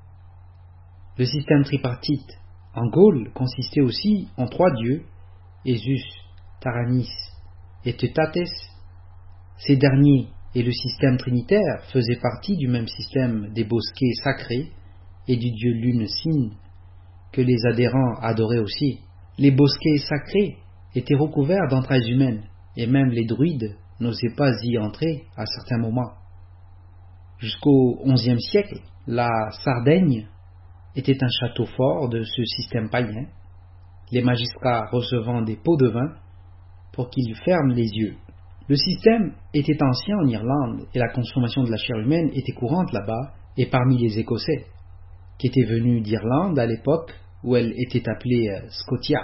Le système tripartite en Gaule consistait aussi en trois dieux, Esus, Taranis et Teutates. Ces derniers et le système trinitaire faisaient partie du même système des bosquets sacrés et du dieu lune Sin, que les adhérents adoraient aussi. Les bosquets sacrés étaient recouverts d'entrailles humaines, et même les druides n'osaient pas y entrer à certains moments. Jusqu'au onzième siècle, la Sardaigne était un château fort de ce système païen, les magistrats recevant des pots de vin pour qu'ils ferment les yeux. Le système était ancien en Irlande et la consommation de la chair humaine était courante là-bas et parmi les Écossais, qui étaient venus d'Irlande à l'époque où elle était appelée Scotia.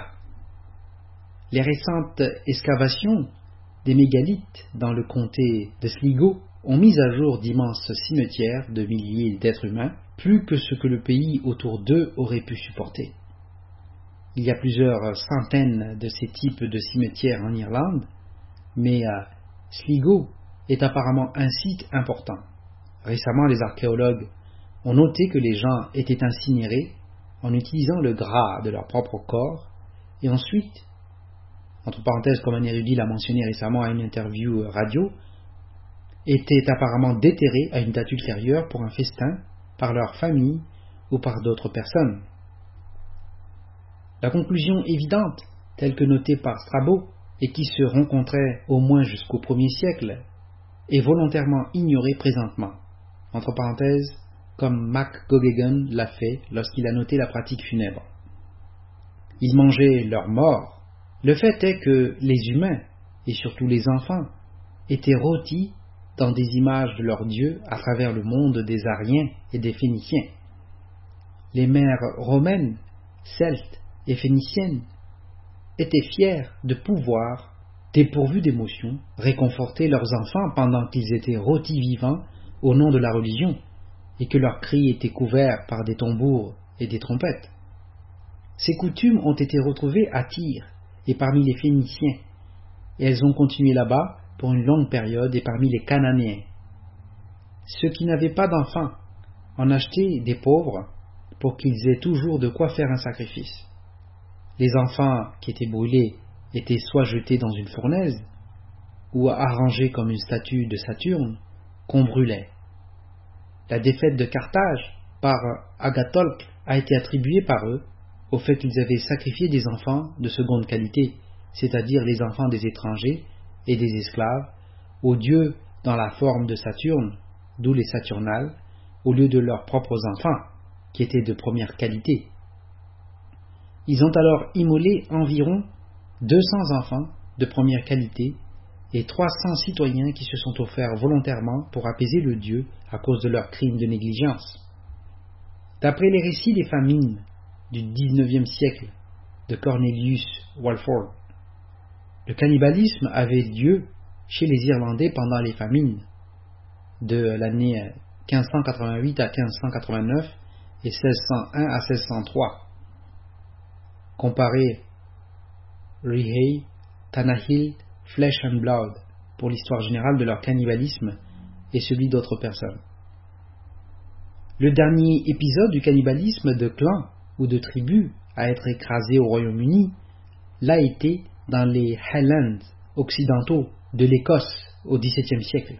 Les récentes excavations des mégalithes dans le comté de Sligo ont mis à jour d'immenses cimetières de milliers d'êtres humains, plus que ce que le pays autour d'eux aurait pu supporter. Il y a plusieurs centaines de ces types de cimetières en Irlande, mais euh, Sligo est apparemment un site important. Récemment, les archéologues ont noté que les gens étaient incinérés en utilisant le gras de leur propre corps et ensuite, entre parenthèses comme un érudit l'a mentionné récemment à une interview radio, étaient apparemment déterrés à une date ultérieure pour un festin par leur famille ou par d'autres personnes. La conclusion évidente, telle que notée par Strabo, et qui se rencontrait au moins jusqu'au premier siècle, est volontairement ignorée présentement, entre parenthèses, comme Mac Gogegan l'a fait lorsqu'il a noté la pratique funèbre. Ils mangeaient leurs morts. Le fait est que les humains, et surtout les enfants, étaient rôtis dans des images de leurs dieux à travers le monde des Ariens et des Phéniciens. Les mères romaines, celtes et phéniciennes étaient fiers de pouvoir, dépourvus d'émotions, réconforter leurs enfants pendant qu'ils étaient rôtis vivants au nom de la religion et que leurs cris étaient couverts par des tambours et des trompettes. Ces coutumes ont été retrouvées à Tyr et parmi les Phéniciens, et elles ont continué là-bas pour une longue période et parmi les Cananéens. Ceux qui n'avaient pas d'enfants en achetaient des pauvres pour qu'ils aient toujours de quoi faire un sacrifice. Les enfants qui étaient brûlés étaient soit jetés dans une fournaise ou arrangés comme une statue de Saturne qu'on brûlait. La défaite de Carthage par Agatholque a été attribuée par eux au fait qu'ils avaient sacrifié des enfants de seconde qualité, c'est-à-dire les enfants des étrangers et des esclaves, aux dieux dans la forme de Saturne, d'où les Saturnales, au lieu de leurs propres enfants, qui étaient de première qualité. Ils ont alors immolé environ deux cents enfants de première qualité et trois cents citoyens qui se sont offerts volontairement pour apaiser le dieu à cause de leurs crimes de négligence. D'après les récits des famines du dix-neuvième siècle de Cornelius Walford, le cannibalisme avait lieu chez les Irlandais pendant les famines de l'année quinze cent quatre-vingt-huit à quinze cent quatre-vingt-neuf et seize cent un à seize cent trois. Comparez Rihey, Tannahill, Flesh and Blood pour l'histoire générale de leur cannibalisme et celui d'autres personnes. Le dernier épisode du cannibalisme de clans ou de tribus à être écrasé au Royaume-Uni l'a été dans les Highlands occidentaux de l'Écosse au dix-septième siècle.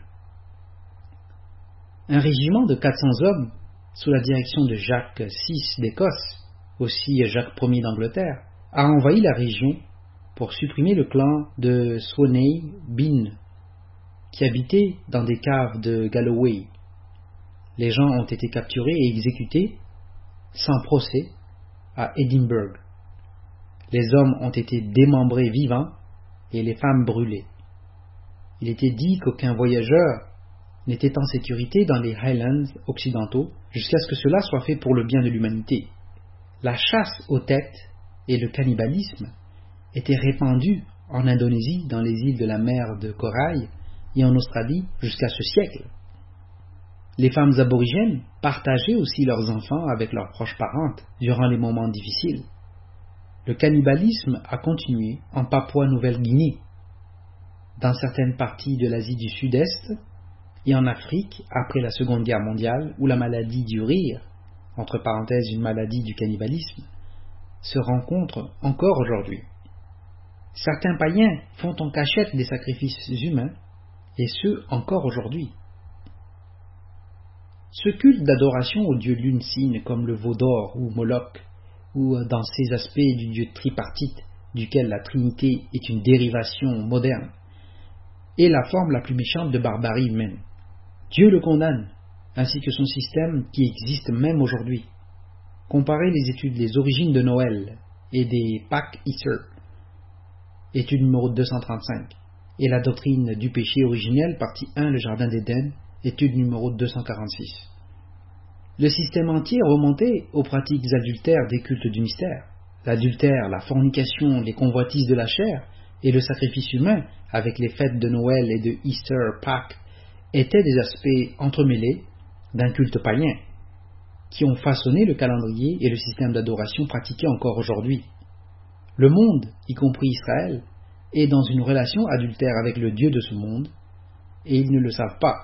Un régiment de quatre cents hommes, sous la direction de Jacques six d'Écosse, aussi Jacques premier d'Angleterre, a envahi la région pour supprimer le clan de Swaney Bin, qui habitait dans des caves de Galloway. Les gens ont été capturés et exécutés, sans procès, à Édimbourg. Les hommes ont été démembrés vivants et les femmes brûlées. Il était dit qu'aucun voyageur n'était en sécurité dans les Highlands occidentaux jusqu'à ce que cela soit fait pour le bien de l'humanité. La chasse aux têtes et le cannibalisme étaient répandus en Indonésie, dans les îles de la mer de Corail et en Australie jusqu'à ce siècle. Les femmes aborigènes partageaient aussi leurs enfants avec leurs proches parentes durant les moments difficiles. Le cannibalisme a continué en Papouasie-Nouvelle-Guinée, dans certaines parties de l'Asie du Sud-Est et en Afrique après la Seconde Guerre mondiale, où la maladie du rire, entre parenthèses une maladie du cannibalisme, se rencontre encore aujourd'hui. Certains païens font en cachette des sacrifices humains, et ce encore aujourd'hui. Ce culte d'adoration au dieu lune-cygne comme le veau d'or ou Moloch, ou dans ses aspects du dieu tripartite, duquel la Trinité est une dérivation moderne, est la forme la plus méchante de barbarie humaine. Dieu le condamne, ainsi que son système qui existe même aujourd'hui. Comparez les études Les origines de Noël et des Pâques Easter, étude numéro deux cent trente-cinq, et la doctrine du péché originel, partie un, le Jardin d'Éden, étude numéro deux cent quarante-six. Le système entier remontait aux pratiques adultères des cultes du mystère. L'adultère, la fornication, les convoitises de la chair et le sacrifice humain avec les fêtes de Noël et de Easter, Pâques, étaient des aspects entremêlés d'un culte païen qui ont façonné le calendrier et le système d'adoration pratiqué encore aujourd'hui. Le monde, y compris Israël, est dans une relation adultère avec le Dieu de ce monde, et ils ne le savent pas.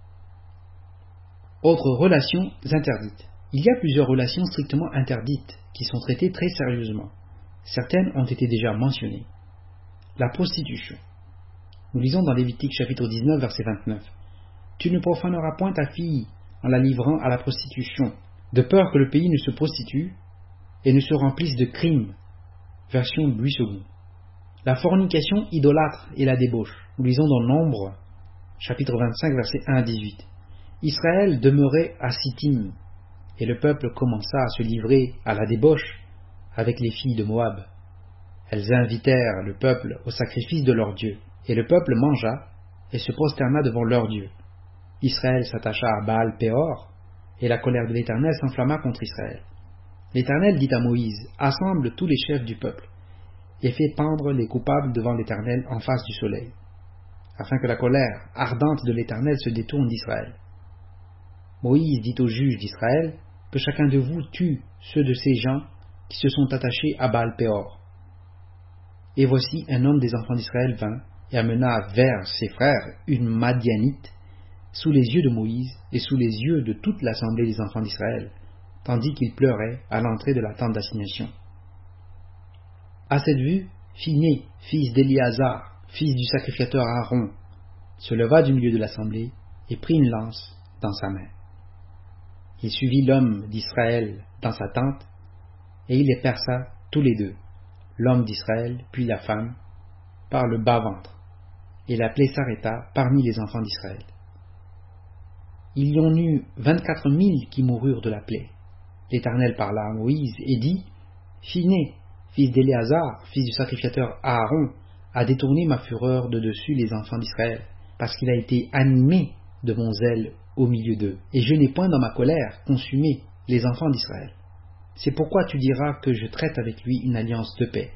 Autres relations interdites. Il y a plusieurs relations strictement interdites qui sont traitées très sérieusement. Certaines ont été déjà mentionnées. La prostitution. Nous lisons dans Lévitique chapitre dix-neuf, verset vingt-neuf. « Tu ne profaneras point ta fille en la livrant à la prostitution, de peur que le pays ne se prostitue et ne se remplisse de crimes. » Version Louis second. La fornication idolâtre et la débauche. Nous lisons dans Nombre, chapitre vingt-cinq, versets un à dix-huit. Israël demeurait à Sittim, et le peuple commença à se livrer à la débauche avec les filles de Moab. Elles invitèrent le peuple au sacrifice de leur Dieu, et le peuple mangea et se prosterna devant leur Dieu. Israël s'attacha à Baal-Péor, et la colère de l'Éternel s'enflamma contre Israël. L'Éternel dit à Moïse, « Assemble tous les chefs du peuple, et fais pendre les coupables devant l'Éternel en face du soleil, afin que la colère ardente de l'Éternel se détourne d'Israël. » Moïse dit aux juges d'Israël, « Que chacun de vous tue ceux de ces gens qui se sont attachés à Baal-Péor. » Et voici un homme des enfants d'Israël vint et amena vers ses frères une Madianite, sous les yeux de Moïse et sous les yeux de toute l'assemblée des enfants d'Israël, tandis qu'il pleurait à l'entrée de la tente d'assignation. À cette vue, Phiné, fils d'Éléazar, fils du sacrificateur Aaron, se leva du milieu de l'assemblée et prit une lance dans sa main. Il suivit l'homme d'Israël dans sa tente, et il les perça tous les deux, l'homme d'Israël puis la femme, par le bas-ventre, et la plaie s'arrêta parmi les enfants d'Israël. Il y en eut vingt-quatre mille qui moururent de la plaie. L'Éternel parla à Moïse et dit, « Phiné, fils d'Éléazar, fils du sacrificateur Aaron, a détourné ma fureur de dessus les enfants d'Israël, parce qu'il a été animé de mon zèle au milieu d'eux, et je n'ai point dans ma colère consumé les enfants d'Israël. C'est pourquoi tu diras que je traite avec lui une alliance de paix.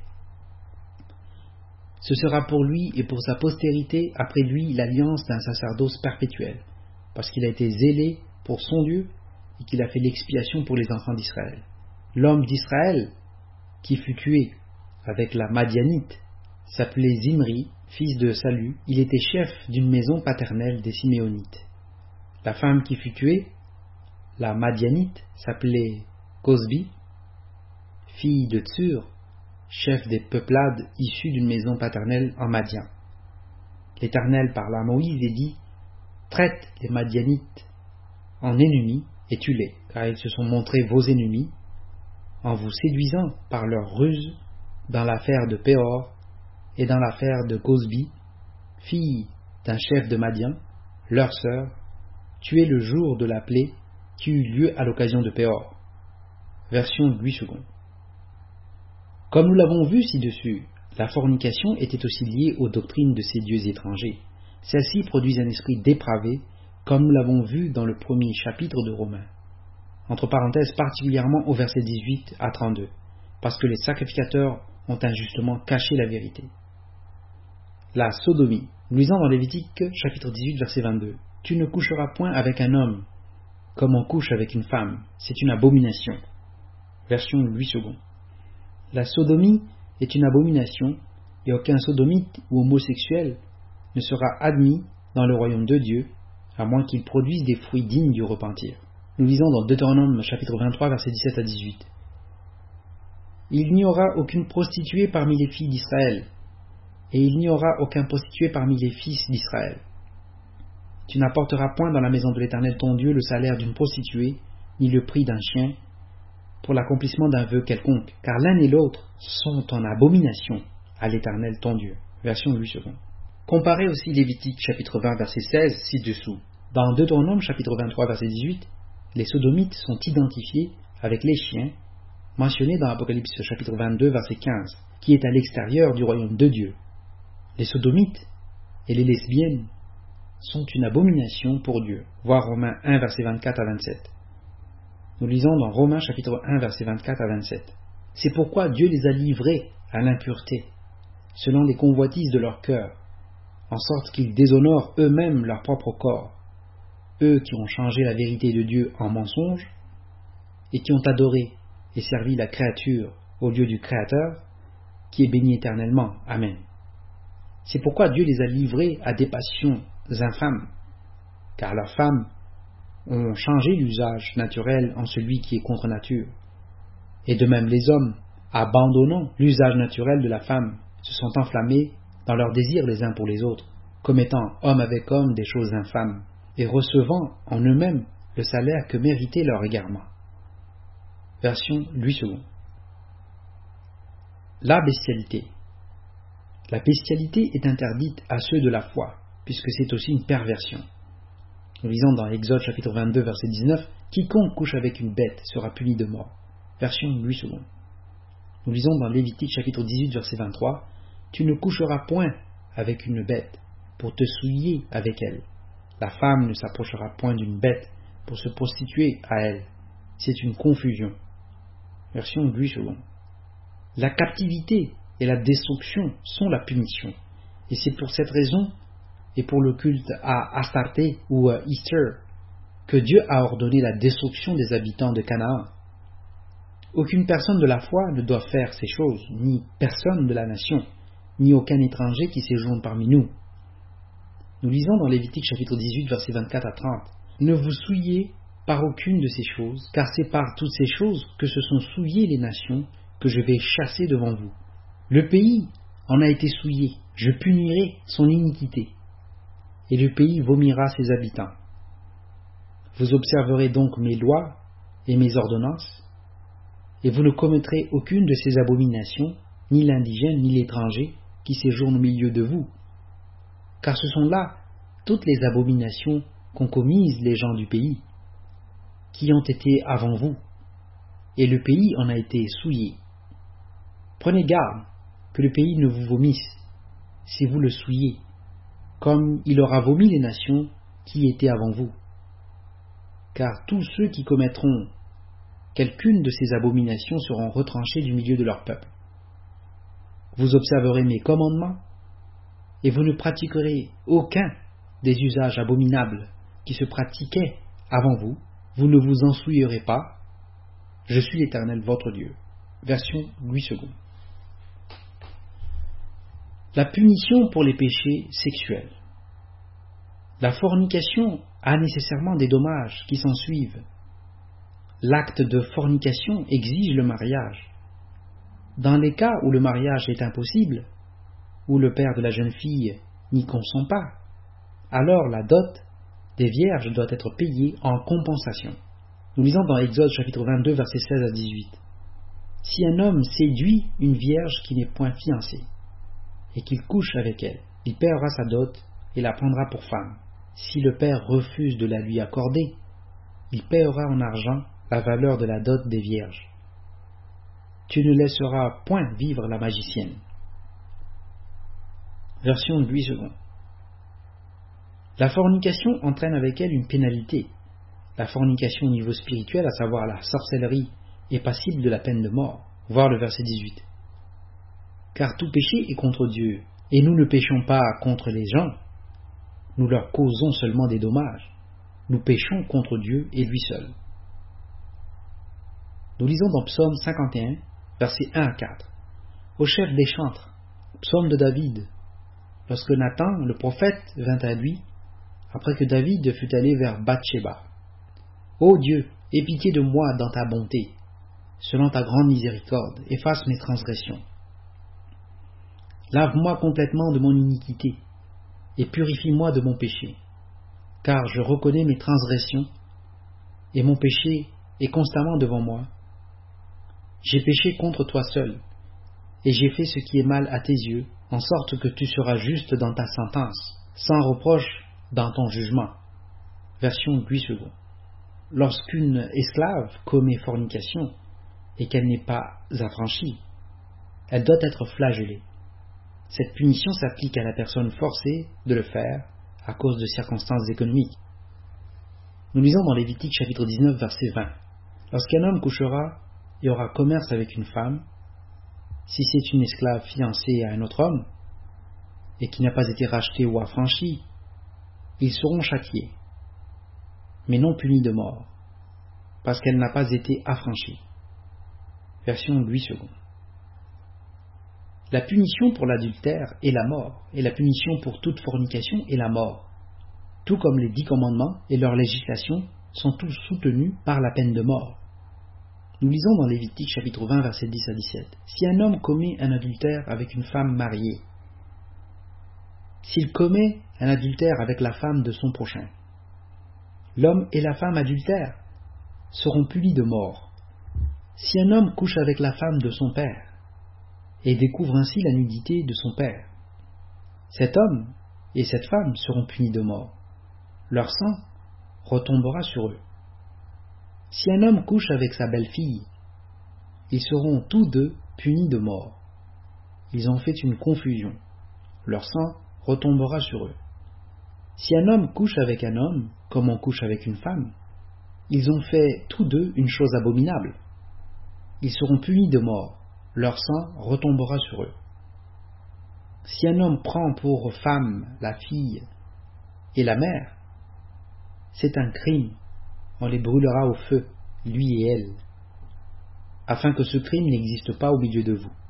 Ce sera pour lui et pour sa postérité après lui l'alliance d'un sacerdoce perpétuel, parce qu'il a été zélé pour son Dieu et qu'il a fait l'expiation pour les enfants d'Israël. L'homme d'Israël qui fut tué avec la Madianite s'appelait Zimri, fils de Salu. Il était chef d'une maison paternelle des Siméonites. La femme qui fut tuée, la Madianite, s'appelait Cosbi, fille de Tsur, chef des peuplades issues d'une maison paternelle en Madian. L'Éternel parla à Moïse et dit, « Traite les Madianites en ennemis et tue-les, car ils se sont montrés vos ennemis, en vous séduisant par leur ruse dans l'affaire de Péor et dans l'affaire de Cosbi, fille d'un chef de Madian, leur sœur, tuée le jour de la plaie qui eut lieu à l'occasion de Péor. » Version Louis second. Comme nous l'avons vu ci-dessus, la fornication était aussi liée aux doctrines de ces dieux étrangers. Celles-ci produisent un esprit dépravé comme nous l'avons vu dans le premier chapitre de Romains, entre parenthèses particulièrement au verset dix-huit à trente-deux, parce que les sacrificateurs ont injustement caché la vérité. La sodomie. Nous lisons dans Lévitique chapitre dix-huit verset vingt-deux. Tu ne coucheras point avec un homme comme on couche avec une femme, c'est une abomination. Version Louis second. La sodomie est une abomination et aucun sodomite ou homosexuel ne sera admis dans le royaume de Dieu à moins qu'il produise des fruits dignes du repentir. Nous lisons dans Deutéronome chapitre vingt-trois versets dix-sept à dix-huit. Il n'y aura aucune prostituée parmi les filles d'Israël, et il n'y aura aucun prostitué parmi les fils d'Israël. Tu n'apporteras point dans la maison de l'Éternel ton Dieu le salaire d'une prostituée, ni le prix d'un chien, pour l'accomplissement d'un vœu quelconque, car l'un et l'autre sont en abomination à l'Éternel ton Dieu. Version Louis second. Comparez aussi Lévitique chapitre vingt verset seize ci-dessous. Dans Deutéronome chapitre vingt-trois verset dix-huit, les sodomites sont identifiés avec les chiens, mentionnés dans Apocalypse chapitre vingt-deux verset quinze, qui est à l'extérieur du royaume de Dieu. Les sodomites et les lesbiennes sont une abomination pour Dieu. Voir Romains un verset vingt-quatre à vingt-sept. Nous lisons dans Romains chapitre un verset vingt-quatre à vingt-sept. C'est pourquoi Dieu les a livrés à l'impureté, selon les convoitises de leur cœur, en sorte qu'ils déshonorent eux-mêmes leur propre corps, eux qui ont changé la vérité de Dieu en mensonge, et qui ont adoré et servi la créature au lieu du Créateur, qui est béni éternellement. Amen. C'est pourquoi Dieu les a livrés à des passions infâmes, car leurs femmes ont changé l'usage naturel en celui qui est contre nature. Et de même les hommes, abandonnant l'usage naturel de la femme, se sont enflammés dans leurs désirs les uns pour les autres, commettant homme avec homme des choses infâmes, et recevant en eux-mêmes le salaire que méritait leur égarement. Version Louis second. La bestialité. La bestialité est interdite à ceux de la foi, puisque c'est aussi une perversion. Nous lisons dans Exode chapitre vingt-deux verset dix-neuf, « Quiconque couche avec une bête sera puni de mort. » Version Louis second. Nous lisons dans Lévitique chapitre dix-huit verset vingt-trois, « Tu ne coucheras point avec une bête pour te souiller avec elle. La femme ne s'approchera point d'une bête pour se prostituer à elle. C'est une confusion. » Version Louis second. La captivité et la destruction sont la punition. Et c'est pour cette raison, et pour le culte à Astarté ou à Easter, que Dieu a ordonné la destruction des habitants de Canaan. Aucune personne de la foi ne doit faire ces choses, ni personne de la nation, ni aucun étranger qui séjourne parmi nous. Nous lisons dans Lévitique chapitre dix-huit, versets vingt-quatre à trente. « Ne vous souillez par aucune de ces choses, car c'est par toutes ces choses que se sont souillées les nations que je vais chasser devant vous. Le pays en a été souillé, je punirai son iniquité, et le pays vomira ses habitants. Vous observerez donc mes lois et mes ordonnances, et vous ne commettrez aucune de ces abominations, ni l'indigène ni l'étranger qui séjourne au milieu de vous, car ce sont là toutes les abominations qu'ont commises les gens du pays, qui ont été avant vous, et le pays en a été souillé. Prenez garde que le pays ne vous vomisse, si vous le souillez, comme il aura vomi les nations qui étaient avant vous. Car tous ceux qui commettront quelqu'une de ces abominations seront retranchés du milieu de leur peuple. Vous observerez mes commandements, et vous ne pratiquerez aucun des usages abominables qui se pratiquaient avant vous. Vous ne vous en souillerez pas. Je suis l'Éternel votre Dieu. Version Louis second. La punition pour les péchés sexuels. La fornication a nécessairement des dommages qui s'en suivent. L'acte de fornication exige le mariage. Dans les cas où le mariage est impossible, où le père de la jeune fille n'y consent pas, alors la dot des vierges doit être payée en compensation. Nous lisons dans Exode chapitre vingt-deux, versets seize à dix-huit. Si un homme séduit une vierge qui n'est point fiancée, et qu'il couche avec elle, il paiera sa dot et la prendra pour femme. Si le père refuse de la lui accorder, il paiera en argent la valeur de la dot des vierges. Tu ne laisseras point vivre la magicienne. Version Louis second. La fornication entraîne avec elle une pénalité. La fornication au niveau spirituel, à savoir la sorcellerie, est passible de la peine de mort. Voir le verset dix-huit. Car tout péché est contre Dieu, et nous ne péchons pas contre les gens, nous leur causons seulement des dommages. Nous péchons contre Dieu et lui seul. Nous lisons dans Psaume cinquante et un, versets un à quatre. Au chef des chantres, psaume de David, lorsque Nathan, le prophète, vint à lui, après que David fut allé vers Bathsheba. Ô Dieu, aie pitié de moi dans ta bonté, selon ta grande miséricorde, efface mes transgressions. Lave-moi complètement de mon iniquité, et purifie-moi de mon péché, car je reconnais mes transgressions, et mon péché est constamment devant moi. J'ai péché contre toi seul, et j'ai fait ce qui est mal à tes yeux, en sorte que tu seras juste dans ta sentence, sans reproche dans ton jugement. Version huit secondes. Lorsqu'une esclave commet fornication, et qu'elle n'est pas affranchie, elle doit être flagellée. Cette punition s'applique à la personne forcée de le faire à cause de circonstances économiques. Nous lisons dans Lévitique chapitre dix-neuf verset vingt. Lorsqu'un homme couchera et aura commerce avec une femme, si c'est une esclave fiancée à un autre homme, et qui n'a pas été rachetée ou affranchie, ils seront châtiés, mais non punis de mort, parce qu'elle n'a pas été affranchie. Version huit secondes. La punition pour l'adultère est la mort, et la punition pour toute fornication est la mort, tout comme les dix commandements et leur législation sont tous soutenus par la peine de mort. Nous lisons dans Lévitique chapitre vingt versets dix à dix-sept. Si un homme commet un adultère avec une femme mariée, s'il commet un adultère avec la femme de son prochain, l'homme et la femme adultères seront punis de mort. Si un homme couche avec la femme de son père, et découvre ainsi la nudité de son père, cet homme et cette femme seront punis de mort. Leur sang retombera sur eux. Si un homme couche avec sa belle-fille, ils seront tous deux punis de mort. Ils ont fait une confusion. Leur sang retombera sur eux. Si un homme couche avec un homme, comme on couche avec une femme, ils ont fait tous deux une chose abominable. Ils seront punis de mort. Leur sang retombera sur eux. Si un homme prend pour femme la fille et la mère, c'est un crime. On les brûlera au feu, lui et elle, afin que ce crime n'existe pas au milieu de vous.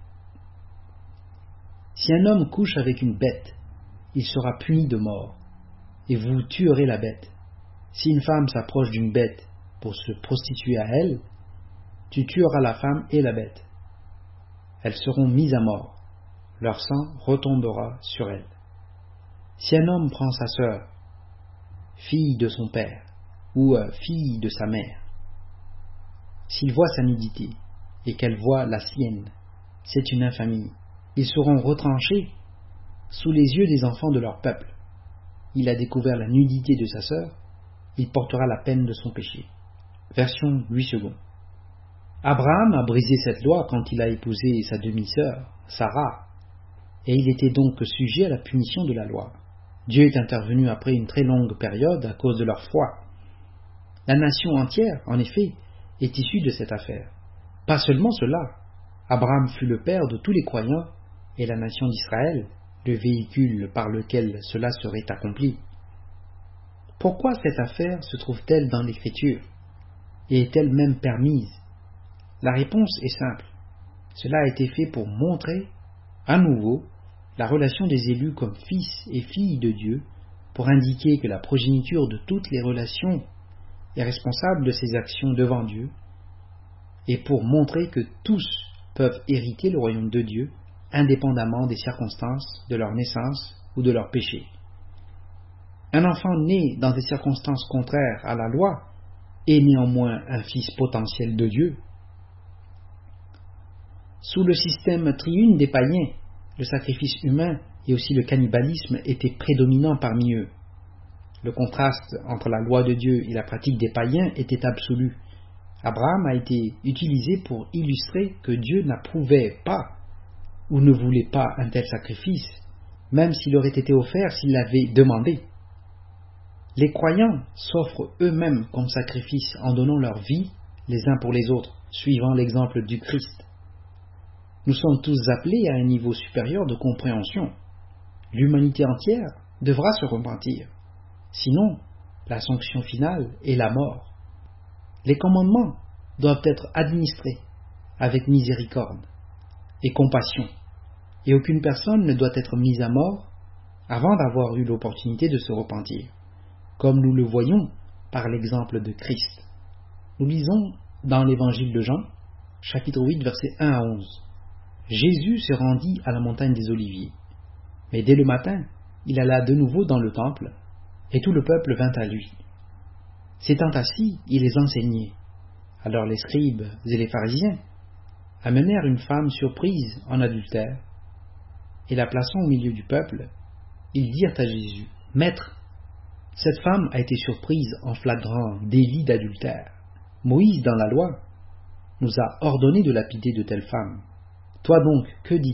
Si un homme couche avec une bête, il sera puni de mort, et vous tuerez la bête. Si une femme s'approche d'une bête pour se prostituer à elle, tu tueras la femme et la bête. Elles seront mises à mort, leur sang retombera sur elles. Si un homme prend sa sœur, fille de son père, ou euh, fille de sa mère, s'il voit sa nudité, et qu'elle voit la sienne, c'est une infamie. Ils seront retranchés sous les yeux des enfants de leur peuple. Il a découvert la nudité de sa sœur, il portera la peine de son péché. Version huit secondes. Abraham a brisé cette loi quand il a épousé sa demi-sœur, Sarah, et il était donc sujet à la punition de la loi. Dieu est intervenu après une très longue période à cause de leur foi. La nation entière, en effet, est issue de cette affaire. Pas seulement cela, Abraham fut le père de tous les croyants et la nation d'Israël, le véhicule par lequel cela serait accompli. Pourquoi cette affaire se trouve-t-elle dans l'Écriture et est-elle même permise? La réponse est simple. Cela a été fait pour montrer, à nouveau, la relation des élus comme fils et filles de Dieu, pour indiquer que la progéniture de toutes les relations est responsable de ses actions devant Dieu, et pour montrer que tous peuvent hériter le royaume de Dieu, indépendamment des circonstances de leur naissance ou de leur péché. Un enfant né dans des circonstances contraires à la loi est néanmoins un fils potentiel de Dieu. Sous le système triune des païens, le sacrifice humain et aussi le cannibalisme étaient prédominants parmi eux. Le contraste entre la loi de Dieu et la pratique des païens était absolu. Abraham a été utilisé pour illustrer que Dieu n'approuvait pas ou ne voulait pas un tel sacrifice, même s'il aurait été offert s'il l'avait demandé. Les croyants s'offrent eux-mêmes comme sacrifice en donnant leur vie les uns pour les autres, suivant l'exemple du Christ. Nous sommes tous appelés à un niveau supérieur de compréhension. L'humanité entière devra se repentir. Sinon, la sanction finale est la mort. Les commandements doivent être administrés avec miséricorde et compassion, et aucune personne ne doit être mise à mort avant d'avoir eu l'opportunité de se repentir, comme nous le voyons par l'exemple de Christ. Nous lisons dans l'évangile de Jean, chapitre huit, versets un à onze. Jésus se rendit à la montagne des Oliviers, mais dès le matin, il alla de nouveau dans le temple, et tout le peuple vint à lui. S'étant assis, il les enseignait. Alors les scribes et les pharisiens amenèrent une femme surprise en adultère, et la plaçant au milieu du peuple, ils dirent à Jésus, « Maître, cette femme a été surprise en flagrant délit d'adultère. Moïse, dans la loi, nous a ordonné de lapider de telles femmes. Toi donc, que dis-tu »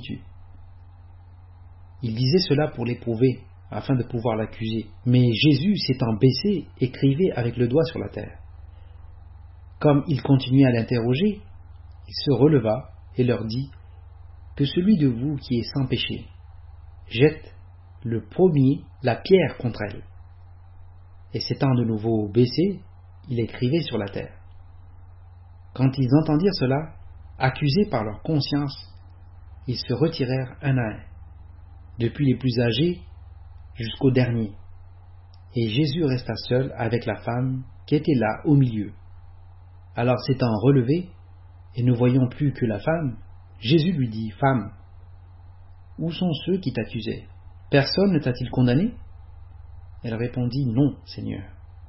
Il disait cela pour l'éprouver, afin de pouvoir l'accuser. Mais Jésus, s'étant baissé, écrivait avec le doigt sur la terre. Comme il continuait à l'interroger, il se releva et leur dit, « Que celui de vous qui est sans péché jette le premier la pierre contre elle. » Et s'étant de nouveau baissé, il écrivait sur la terre. Quand ils entendirent cela, accusés par leur conscience, ils se retirèrent un à un, depuis les plus âgés jusqu'au dernier. Et Jésus resta seul avec la femme qui était là au milieu. Alors s'étant relevé, et ne voyant plus que la femme, Jésus lui dit, « Femme, où sont ceux qui t'accusaient? Personne ne t'a-t-il condamné ?» Elle répondit, « Non, Seigneur. »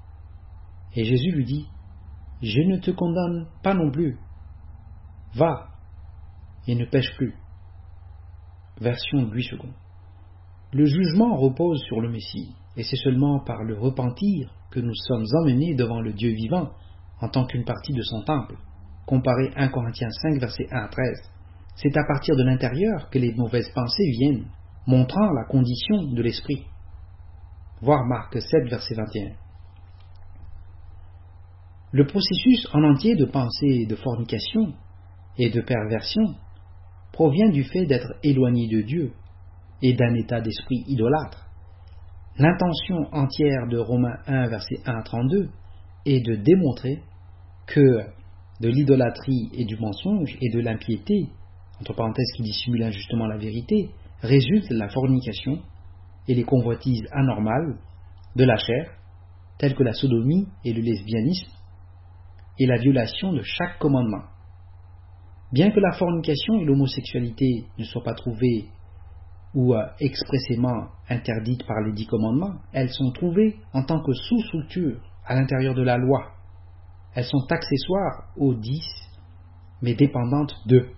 Et Jésus lui dit, « Je ne te condamne pas non plus. Va et ne pêche plus. » Version Louis second. Le jugement repose sur le Messie, et c'est seulement par le repentir que nous sommes emmenés devant le Dieu vivant en tant qu'une partie de son temple. Comparé un Corinthiens cinq, versets un à treize. C'est à partir de l'intérieur que les mauvaises pensées viennent, montrant la condition de l'esprit. Voir Marc sept, verset vingt et un. Le processus en entier de pensée de fornication et de perversion provient du fait d'être éloigné de Dieu et d'un état d'esprit idolâtre. L'intention entière de Romains un, verset un à trente-deux est de démontrer que de l'idolâtrie et du mensonge et de l'impiété, entre parenthèses qui dissimule injustement la vérité, résulte la fornication et les convoitises anormales de la chair, telles que la sodomie et le lesbianisme, et la violation de chaque commandement. Bien que la fornication et l'homosexualité ne soient pas trouvées ou euh, expressément interdites par les dix commandements, elles sont trouvées en tant que sous-structure à l'intérieur de la loi. Elles sont accessoires aux dix, mais dépendantes d'eux.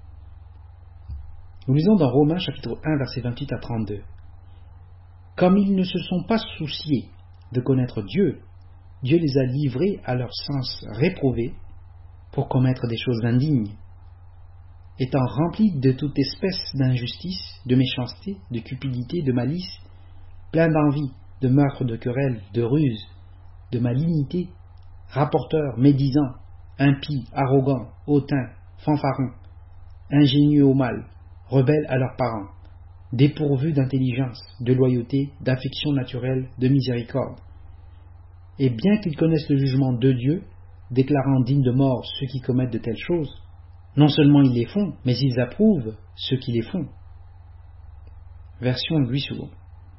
Nous lisons dans Romains chapitre un, versets vingt-huit à trente-deux. Comme ils ne se sont pas souciés de connaître Dieu, Dieu les a livrés à leur sens réprouvé pour commettre des choses indignes. Étant remplis de toute espèce d'injustice, de méchanceté, de cupidité, de malice, pleins d'envie, de meurtre, de querelle, de ruse, de malignité, rapporteurs, médisants, impies, arrogants, hautains, fanfarons, ingénieux au mal, rebelles à leurs parents, dépourvus d'intelligence, de loyauté, d'affection naturelle, de miséricorde. Et bien qu'ils connaissent le jugement de Dieu, déclarant dignes de mort ceux qui commettent de telles choses, non seulement ils les font, mais ils approuvent ceux qui les font. Version Louis second.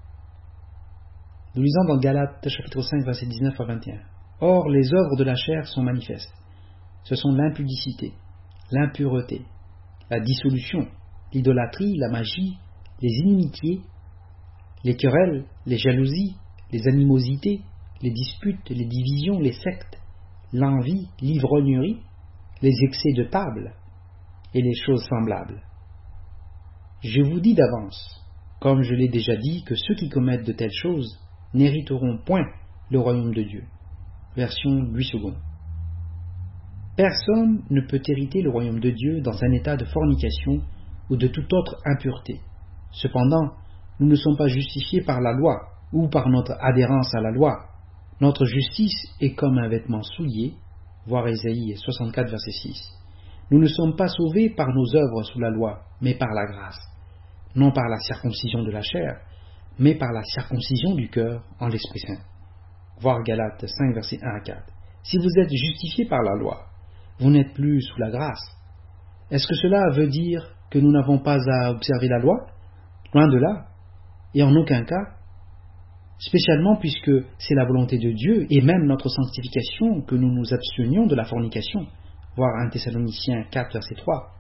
Nous lisons dans Galates chapitre cinq, versets dix-neuf à vingt et un. Or, les œuvres de la chair sont manifestes. Ce sont l'impudicité, l'impureté, la dissolution, l'idolâtrie, la magie, les inimitiés, les querelles, les jalousies, les animosités, les disputes, les divisions, les sectes, l'envie, l'ivrognerie, les excès de table et les choses semblables. Je vous dis d'avance, comme je l'ai déjà dit, que ceux qui commettent de telles choses n'hériteront point le royaume de Dieu. Version Louis second. Personne ne peut hériter le royaume de Dieu dans un état de fornication ou de toute autre impureté. Cependant, nous ne sommes pas justifiés par la loi ou par notre adhérence à la loi, Notre justice est comme un vêtement souillé, voir Ésaïe soixante-quatre, verset six. Nous ne sommes pas sauvés par nos œuvres sous la loi, mais par la grâce, non par la circoncision de la chair, mais par la circoncision du cœur en l'Esprit Saint. Voir Galates cinq, versets un à quatre. Si vous êtes justifiés par la loi, vous n'êtes plus sous la grâce. Est-ce que cela veut dire que nous n'avons pas à observer la loi? Loin de là, et en aucun cas, spécialement puisque c'est la volonté de Dieu et même notre sanctification que nous nous abstenions de la fornication. Voir un Thessaloniciens quatre, verset trois.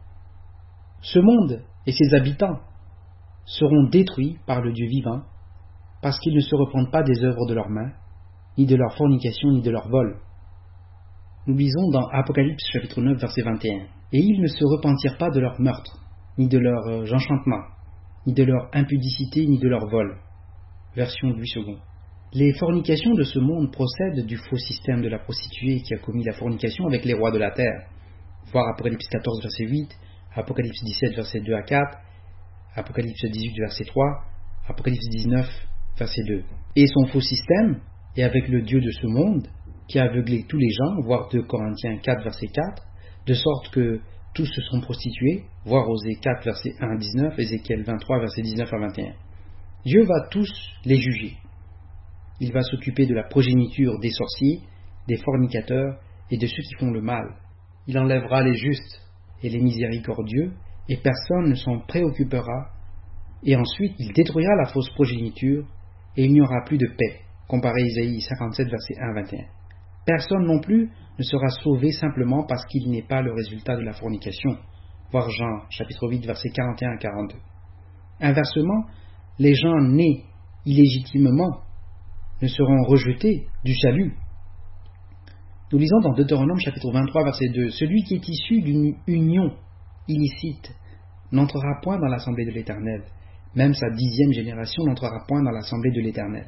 Ce monde et ses habitants seront détruits par le Dieu vivant parce qu'ils ne se repentent pas des œuvres de leurs mains, ni de leur fornication, ni de leur vol. Nous lisons dans Apocalypse chapitre neuf, verset vingt et un. Et ils ne se repentirent pas de leur meurtre, ni de leurs enchantements, ni de leur impudicité, ni de leur vol. Version Louis second. Les fornications de ce monde procèdent du faux système de la prostituée qui a commis la fornication avec les rois de la terre. Voir Apocalypse quatorze, verset huit, Apocalypse dix-sept, verset deux à quatre, Apocalypse dix-huit, verset trois, Apocalypse dix-neuf, verset deux. Et son faux système est avec le Dieu de ce monde qui a aveuglé tous les gens, voir deux Corinthiens quatre, verset quatre, de sorte que tous se sont prostitués, voir Osée quatre, verset un à dix-neuf, Ézéchiel vingt-trois, verset dix-neuf à vingt et un. Dieu va tous les juger. Il va s'occuper de la progéniture des sorciers, des fornicateurs et de ceux qui font le mal. Il enlèvera les justes et les miséricordieux, et personne ne s'en préoccupera, et ensuite il détruira la fausse progéniture, et il n'y aura plus de paix. Comparez Isaïe cinquante-sept, verset un à vingt et un. Personne non plus ne sera sauvé simplement parce qu'il n'est pas le résultat de la fornication. Voir Jean, chapitre huit, verset quarante et un à quarante-deux. Inversement, les gens nés illégitimement ne seront rejetés du salut. Nous lisons dans Deutéronome chapitre vingt-trois, verset deux. Celui qui est issu d'une union illicite n'entrera point dans l'assemblée de l'Éternel. Même sa dixième génération n'entrera point dans l'assemblée de l'Éternel.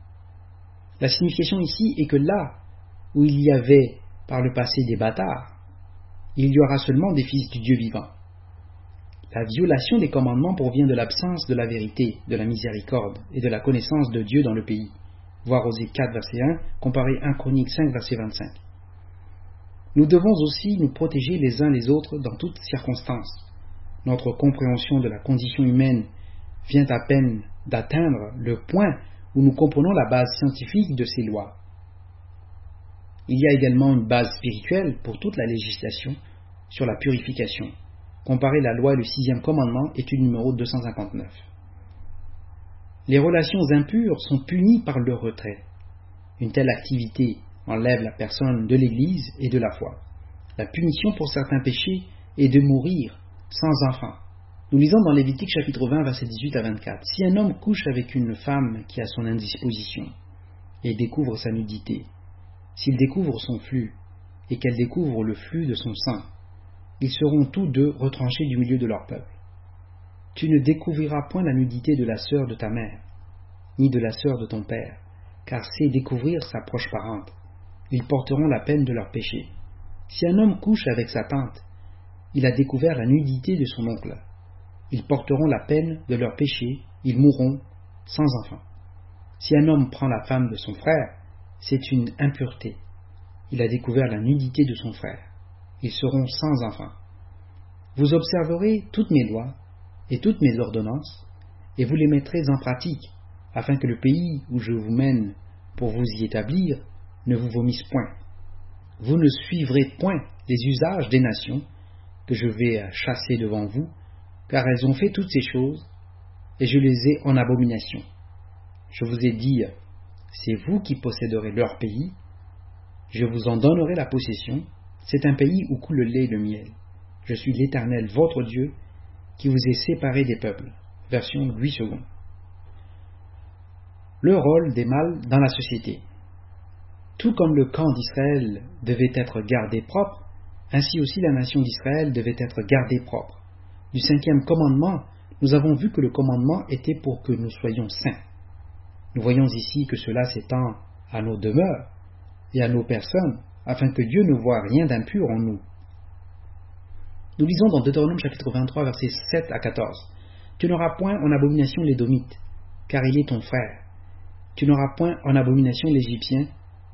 La signification ici est que là où il y avait par le passé des bâtards, il y aura seulement des fils du Dieu vivant. La violation des commandements provient de l'absence de la vérité, de la miséricorde et de la connaissance de Dieu dans le pays. Voir Osée quatre, verset un, comparer un Chronique cinq, verset vingt-cinq. Nous devons aussi nous protéger les uns les autres dans toutes circonstances. Notre compréhension de la condition humaine vient à peine d'atteindre le point où nous comprenons la base scientifique de ces lois. Il y a également une base spirituelle pour toute la législation sur la purification. Comparer la loi et le sixième commandement, étude numéro deux cent cinquante-neuf. Les relations impures sont punies par le retrait. Une telle activité enlève la personne de l'Église et de la foi. La punition pour certains péchés est de mourir sans enfant. Nous lisons dans Lévitique chapitre vingt, versets dix-huit à vingt-quatre. Si un homme couche avec une femme qui a son indisposition et découvre sa nudité, s'il découvre son flux et qu'elle découvre le flux de son sang, ils seront tous deux retranchés du milieu de leur peuple. Tu ne découvriras point la nudité de la sœur de ta mère, ni de la sœur de ton père, car c'est découvrir sa proche parente. Ils porteront la peine de leur péché. Si un homme couche avec sa tante, il a découvert la nudité de son oncle. Ils porteront la peine de leur péché, ils mourront sans enfant. Si un homme prend la femme de son frère, c'est une impureté. Il a découvert la nudité de son frère. Ils seront sans enfant. Vous observerez toutes mes lois et toutes mes ordonnances, et vous les mettrez en pratique, afin que le pays où je vous mène pour vous y établir ne vous vomisse point. Vous ne suivrez point les usages des nations que je vais chasser devant vous, car elles ont fait toutes ces choses, et je les ai en abomination. Je vous ai dit, c'est vous qui posséderez leur pays, je vous en donnerai la possession, c'est un pays où coule le lait et le miel. Je suis l'Éternel, votre Dieu, qui vous ai séparé des peuples. Version Louis second. Le rôle des mâles dans la société. Tout comme le camp d'Israël devait être gardé propre, ainsi aussi la nation d'Israël devait être gardée propre. Du cinquième commandement, nous avons vu que le commandement était pour que nous soyons saints. Nous voyons ici que cela s'étend à nos demeures et à nos personnes, afin que Dieu ne voie rien d'impur en nous. Nous lisons dans Deutéronome chapitre vingt-trois, versets sept à quatorze. Tu n'auras point en abomination l'Édomite, car il est ton frère. Tu n'auras point en abomination l'Égyptien,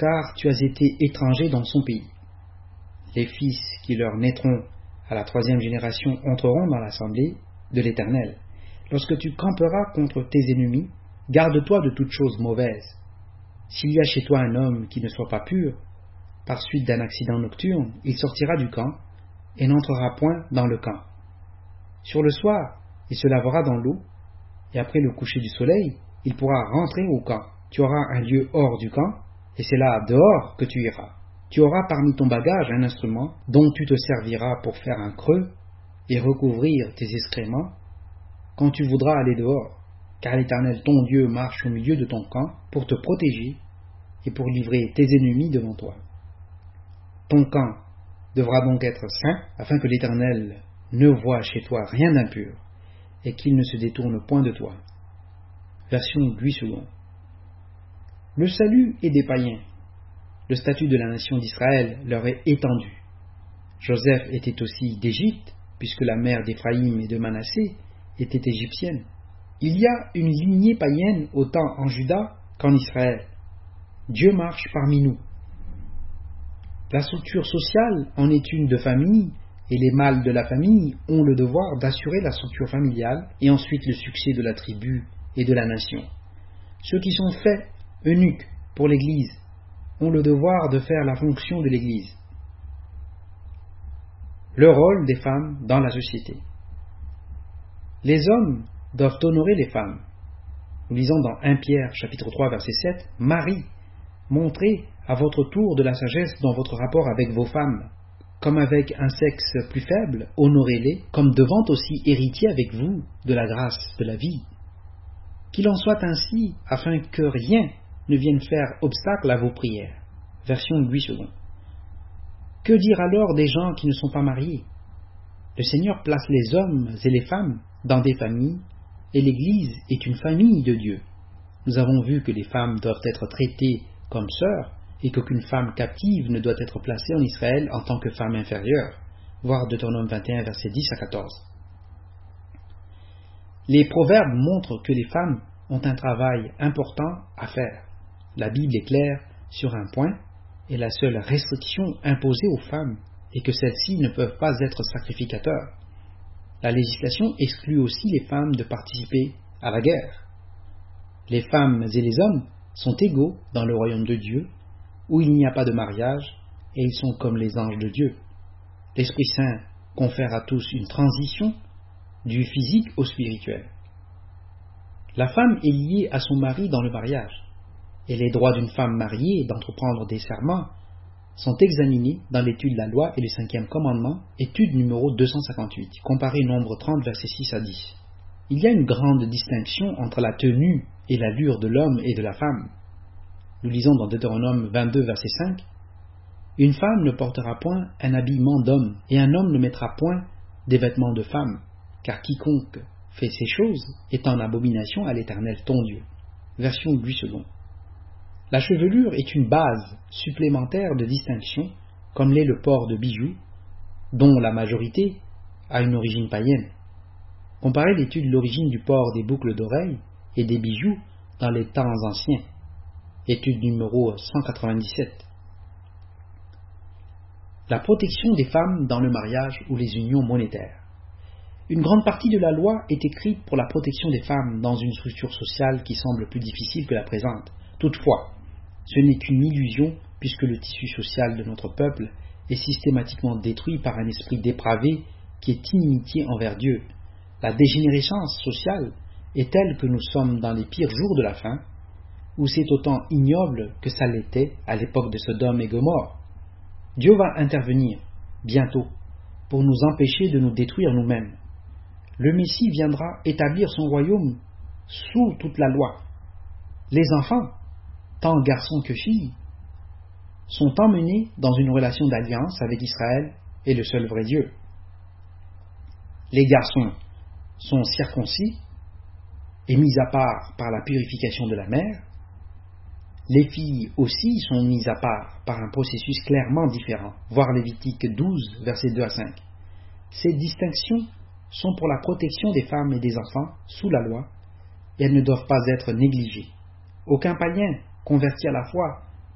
car tu as été étranger dans son pays. Les fils qui leur naîtront à la troisième génération entreront dans l'assemblée de l'Éternel. Lorsque tu camperas contre tes ennemis, garde-toi de toute chose mauvaise. S'il y a chez toi un homme qui ne soit pas pur, par suite d'un accident nocturne, il sortira du camp et n'entrera point dans le camp. Sur le soir, il se lavera dans l'eau, et après le coucher du soleil, il pourra rentrer au camp. Tu auras un lieu hors du camp, et c'est là dehors que tu iras. Tu auras parmi ton bagage un instrument dont tu te serviras pour faire un creux et recouvrir tes excréments quand tu voudras aller dehors, car l'Éternel ton Dieu marche au milieu de ton camp pour te protéger et pour livrer tes ennemis devant toi. Ton camp devra donc être saint, afin que l'Éternel ne voie chez toi rien d'impur, et qu'il ne se détourne point de toi. Version huit secondes. Le salut est des païens. Le statut de la nation d'Israël leur est étendu. Joseph était aussi d'Égypte, puisque la mère d'Éphraïm et de Manassé était égyptienne. Il y a une lignée païenne autant en Juda qu'en Israël. Dieu marche parmi nous. La structure sociale en est une de famille, et les mâles de la famille ont le devoir d'assurer la structure familiale et ensuite le succès de la tribu et de la nation. Ceux qui sont faits eunuques pour l'Église ont le devoir de faire la fonction de l'Église. Le rôle des femmes dans la société. Les hommes doivent honorer les femmes. Nous lisons dans premier Pierre chapitre trois verset sept, « Marie, montrez à votre tour de la sagesse dans votre rapport avec vos femmes. Comme avec un sexe plus faible, honorez-les, comme devant aussi héritiers avec vous de la grâce de la vie. Qu'il en soit ainsi, afin que rien ne vienne faire obstacle à vos prières. » Version huit secondes. Que dire alors des gens qui ne sont pas mariés? Le Seigneur place les hommes et les femmes dans des familles, et l'Église est une famille de Dieu. Nous avons vu que les femmes doivent être traitées comme sœurs, et qu'aucune femme captive ne doit être placée en Israël en tant que femme inférieure, voir Deutéronome vingt et un, versets dix à quatorze. Les proverbes montrent que les femmes ont un travail important à faire. La Bible est claire sur un point, et la seule restriction imposée aux femmes est que celles-ci ne peuvent pas être sacrificateurs. La législation exclut aussi les femmes de participer à la guerre. Les femmes et les hommes sont égaux dans le royaume de Dieu, où il n'y a pas de mariage, et ils sont comme les anges de Dieu. L'Esprit Saint confère à tous une transition du physique au spirituel. La femme est liée à son mari dans le mariage, et les droits d'une femme mariée d'entreprendre des serments sont examinés dans l'étude de la loi et le cinquième commandement, étude numéro deux cent cinquante-huit, comparé Nombre trente, versets six à dix. Il y a une grande distinction entre la tenue et l'allure de l'homme et de la femme. Nous lisons dans Deutéronome vingt-deux, verset cinq, « Une femme ne portera point un habillement d'homme, et un homme ne mettra point des vêtements de femme, car quiconque fait ces choses est en abomination à l'Éternel ton Dieu. » Version huit secondes. La chevelure est une base supplémentaire de distinction, comme l'est le port de bijoux, dont la majorité a une origine païenne. Comparez l'étude de l'origine du port des boucles d'oreilles et des bijoux dans les temps anciens. Étude numéro cent quatre-vingt-dix-sept. La protection des femmes dans le mariage ou les unions monétaires. Une grande partie de la loi est écrite pour la protection des femmes dans une structure sociale qui semble plus difficile que la présente. Toutefois, ce n'est qu'une illusion puisque le tissu social de notre peuple est systématiquement détruit par un esprit dépravé qui est inimitié envers Dieu. La dégénérescence sociale est telle que nous sommes dans les pires jours de la fin, où c'est autant ignoble que ça l'était à l'époque de Sodome et Gomorrhe. Dieu va intervenir, bientôt, pour nous empêcher de nous détruire nous-mêmes. Le Messie viendra établir son royaume sous toute la loi. Les enfants, tant garçons que filles, sont emmenés dans une relation d'alliance avec Israël et le seul vrai Dieu. Les garçons sont circoncis et mis à part par la purification de la mère. Les filles aussi sont mises à part par un processus clairement différent, voir Lévitique douze, versets deux à cinq. Ces distinctions sont pour la protection des femmes et des enfants sous la loi, et elles ne doivent pas être négligées. Aucun païen converti à la foi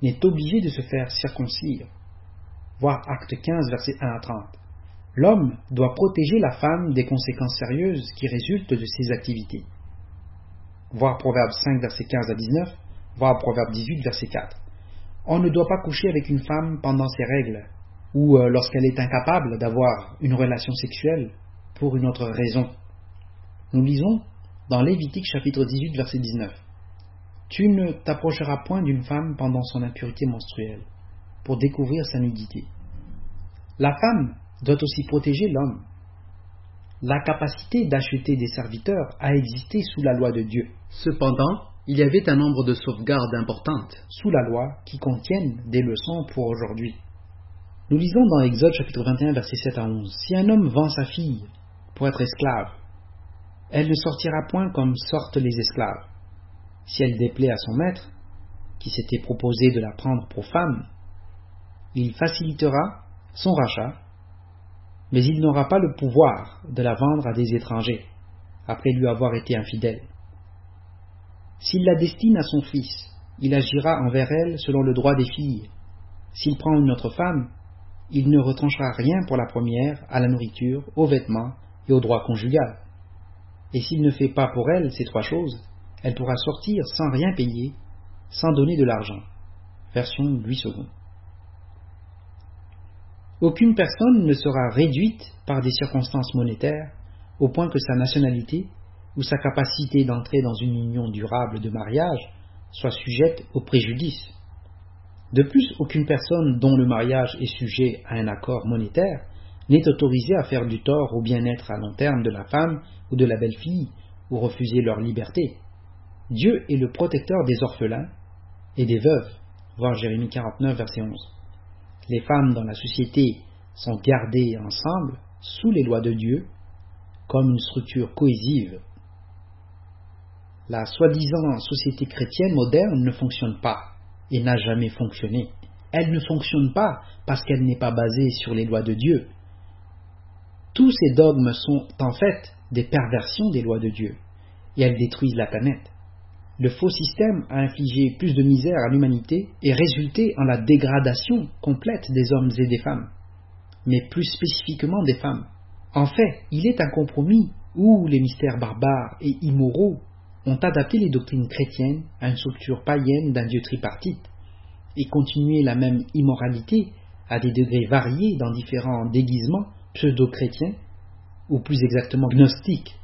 n'est obligé de se faire circoncire. Voir Acte quinze, versets un à trente. L'homme doit protéger la femme des conséquences sérieuses qui résultent de ses activités. Voir Proverbe cinq, versets quinze à dix-neuf, voir Proverbe dix-huit, verset quatre. On ne doit pas coucher avec une femme pendant ses règles, ou euh, lorsqu'elle est incapable d'avoir une relation sexuelle pour une autre raison. Nous lisons dans Lévitique chapitre dix-huit, verset dix-neuf. Tu ne t'approcheras point d'une femme pendant son impureté menstruelle, pour découvrir sa nudité. La femme doit aussi protéger l'homme. La capacité d'acheter des serviteurs a existé sous la loi de Dieu. Cependant, il y avait un nombre de sauvegardes importantes sous la loi qui contiennent des leçons pour aujourd'hui. Nous lisons dans Exode chapitre vingt et un, versets sept à onze. Si un homme vend sa fille pour être esclave, elle ne sortira point comme sortent les esclaves. Si elle déplaît à son maître, qui s'était proposé de la prendre pour femme, il facilitera son rachat, mais il n'aura pas le pouvoir de la vendre à des étrangers, après lui avoir été infidèle. S'il la destine à son fils, il agira envers elle selon le droit des filles. S'il prend une autre femme, il ne retranchera rien pour la première, à la nourriture, aux vêtements et au droit conjugal. Et s'il ne fait pas pour elle ces trois choses, elle pourra sortir sans rien payer, sans donner de l'argent. Version Louis second. Aucune personne ne sera réduite par des circonstances monétaires au point que sa nationalité ou sa capacité d'entrer dans une union durable de mariage soit sujette au préjudice. De plus, aucune personne dont le mariage est sujet à un accord monétaire n'est autorisée à faire du tort au bien-être à long terme de la femme ou de la belle-fille ou refuser leur liberté. Dieu est le protecteur des orphelins et des veuves, voir Jérémie quarante-neuf, verset onze. Les femmes dans la société sont gardées ensemble sous les lois de Dieu comme une structure cohésive. La soi-disant société chrétienne moderne ne fonctionne pas et n'a jamais fonctionné. Elle ne fonctionne pas parce qu'elle n'est pas basée sur les lois de Dieu. Tous ces dogmes sont en fait des perversions des lois de Dieu et elles détruisent la planète. Le faux système a infligé plus de misère à l'humanité et résulté en la dégradation complète des hommes et des femmes, mais plus spécifiquement des femmes. En fait, il est un compromis où les mystères barbares et immoraux ont adapté les doctrines chrétiennes à une structure païenne d'un Dieu tripartite et continué la même immoralité à des degrés variés dans différents déguisements pseudo-chrétiens ou plus exactement gnostiques.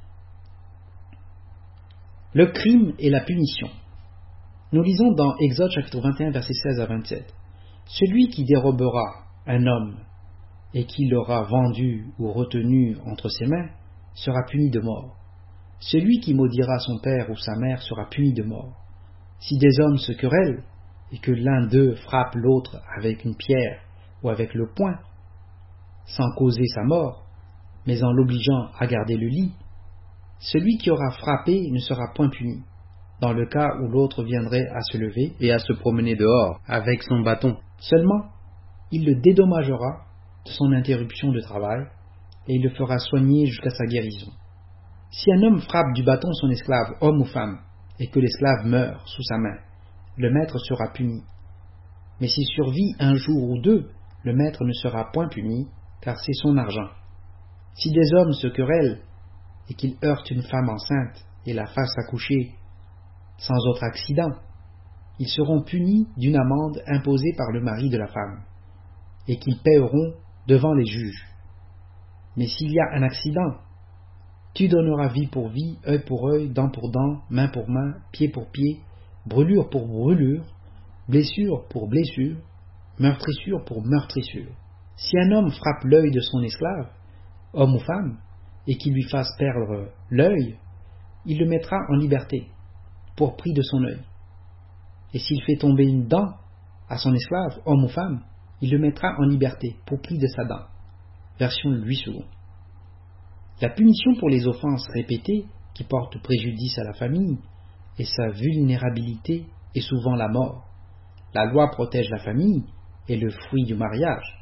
Le crime et la punition. Nous lisons dans Exode chapitre vingt et un, versets seize à vingt-sept. Celui qui dérobera un homme et qui l'aura vendu ou retenu entre ses mains sera puni de mort. Celui qui maudira son père ou sa mère sera puni de mort. Si des hommes se querellent et que l'un d'eux frappe l'autre avec une pierre ou avec le poing, sans causer sa mort, mais en l'obligeant à garder le lit, celui qui aura frappé ne sera point puni, dans le cas où l'autre viendrait à se lever et à se promener dehors avec son bâton. Seulement, il le dédommagera de son interruption de travail et il le fera soigner jusqu'à sa guérison. Si un homme frappe du bâton son esclave, homme ou femme, et que l'esclave meurt sous sa main, le maître sera puni. Mais s'il survit un jour ou deux, le maître ne sera point puni, car c'est son argent. Si des hommes se querellent et qu'ils heurtent une femme enceinte et la fassent accoucher sans autre accident, ils seront punis d'une amende imposée par le mari de la femme, et qu'ils paieront devant les juges. Mais s'il y a un accident, tu donneras vie pour vie, œil pour œil, dent pour dent, main pour main, pied pour pied, brûlure pour brûlure, blessure pour blessure, meurtrissure pour meurtrissure. Si un homme frappe l'œil de son esclave, homme ou femme, et qu'il lui fasse perdre l'œil, il le mettra en liberté, pour prix de son œil. Et s'il fait tomber une dent à son esclave, homme ou femme, il le mettra en liberté, pour prix de sa dent. Version Louis second. La punition pour les offenses répétées, qui portent préjudice à la famille, et sa vulnérabilité est souvent la mort. La loi protège la famille et le fruit du mariage.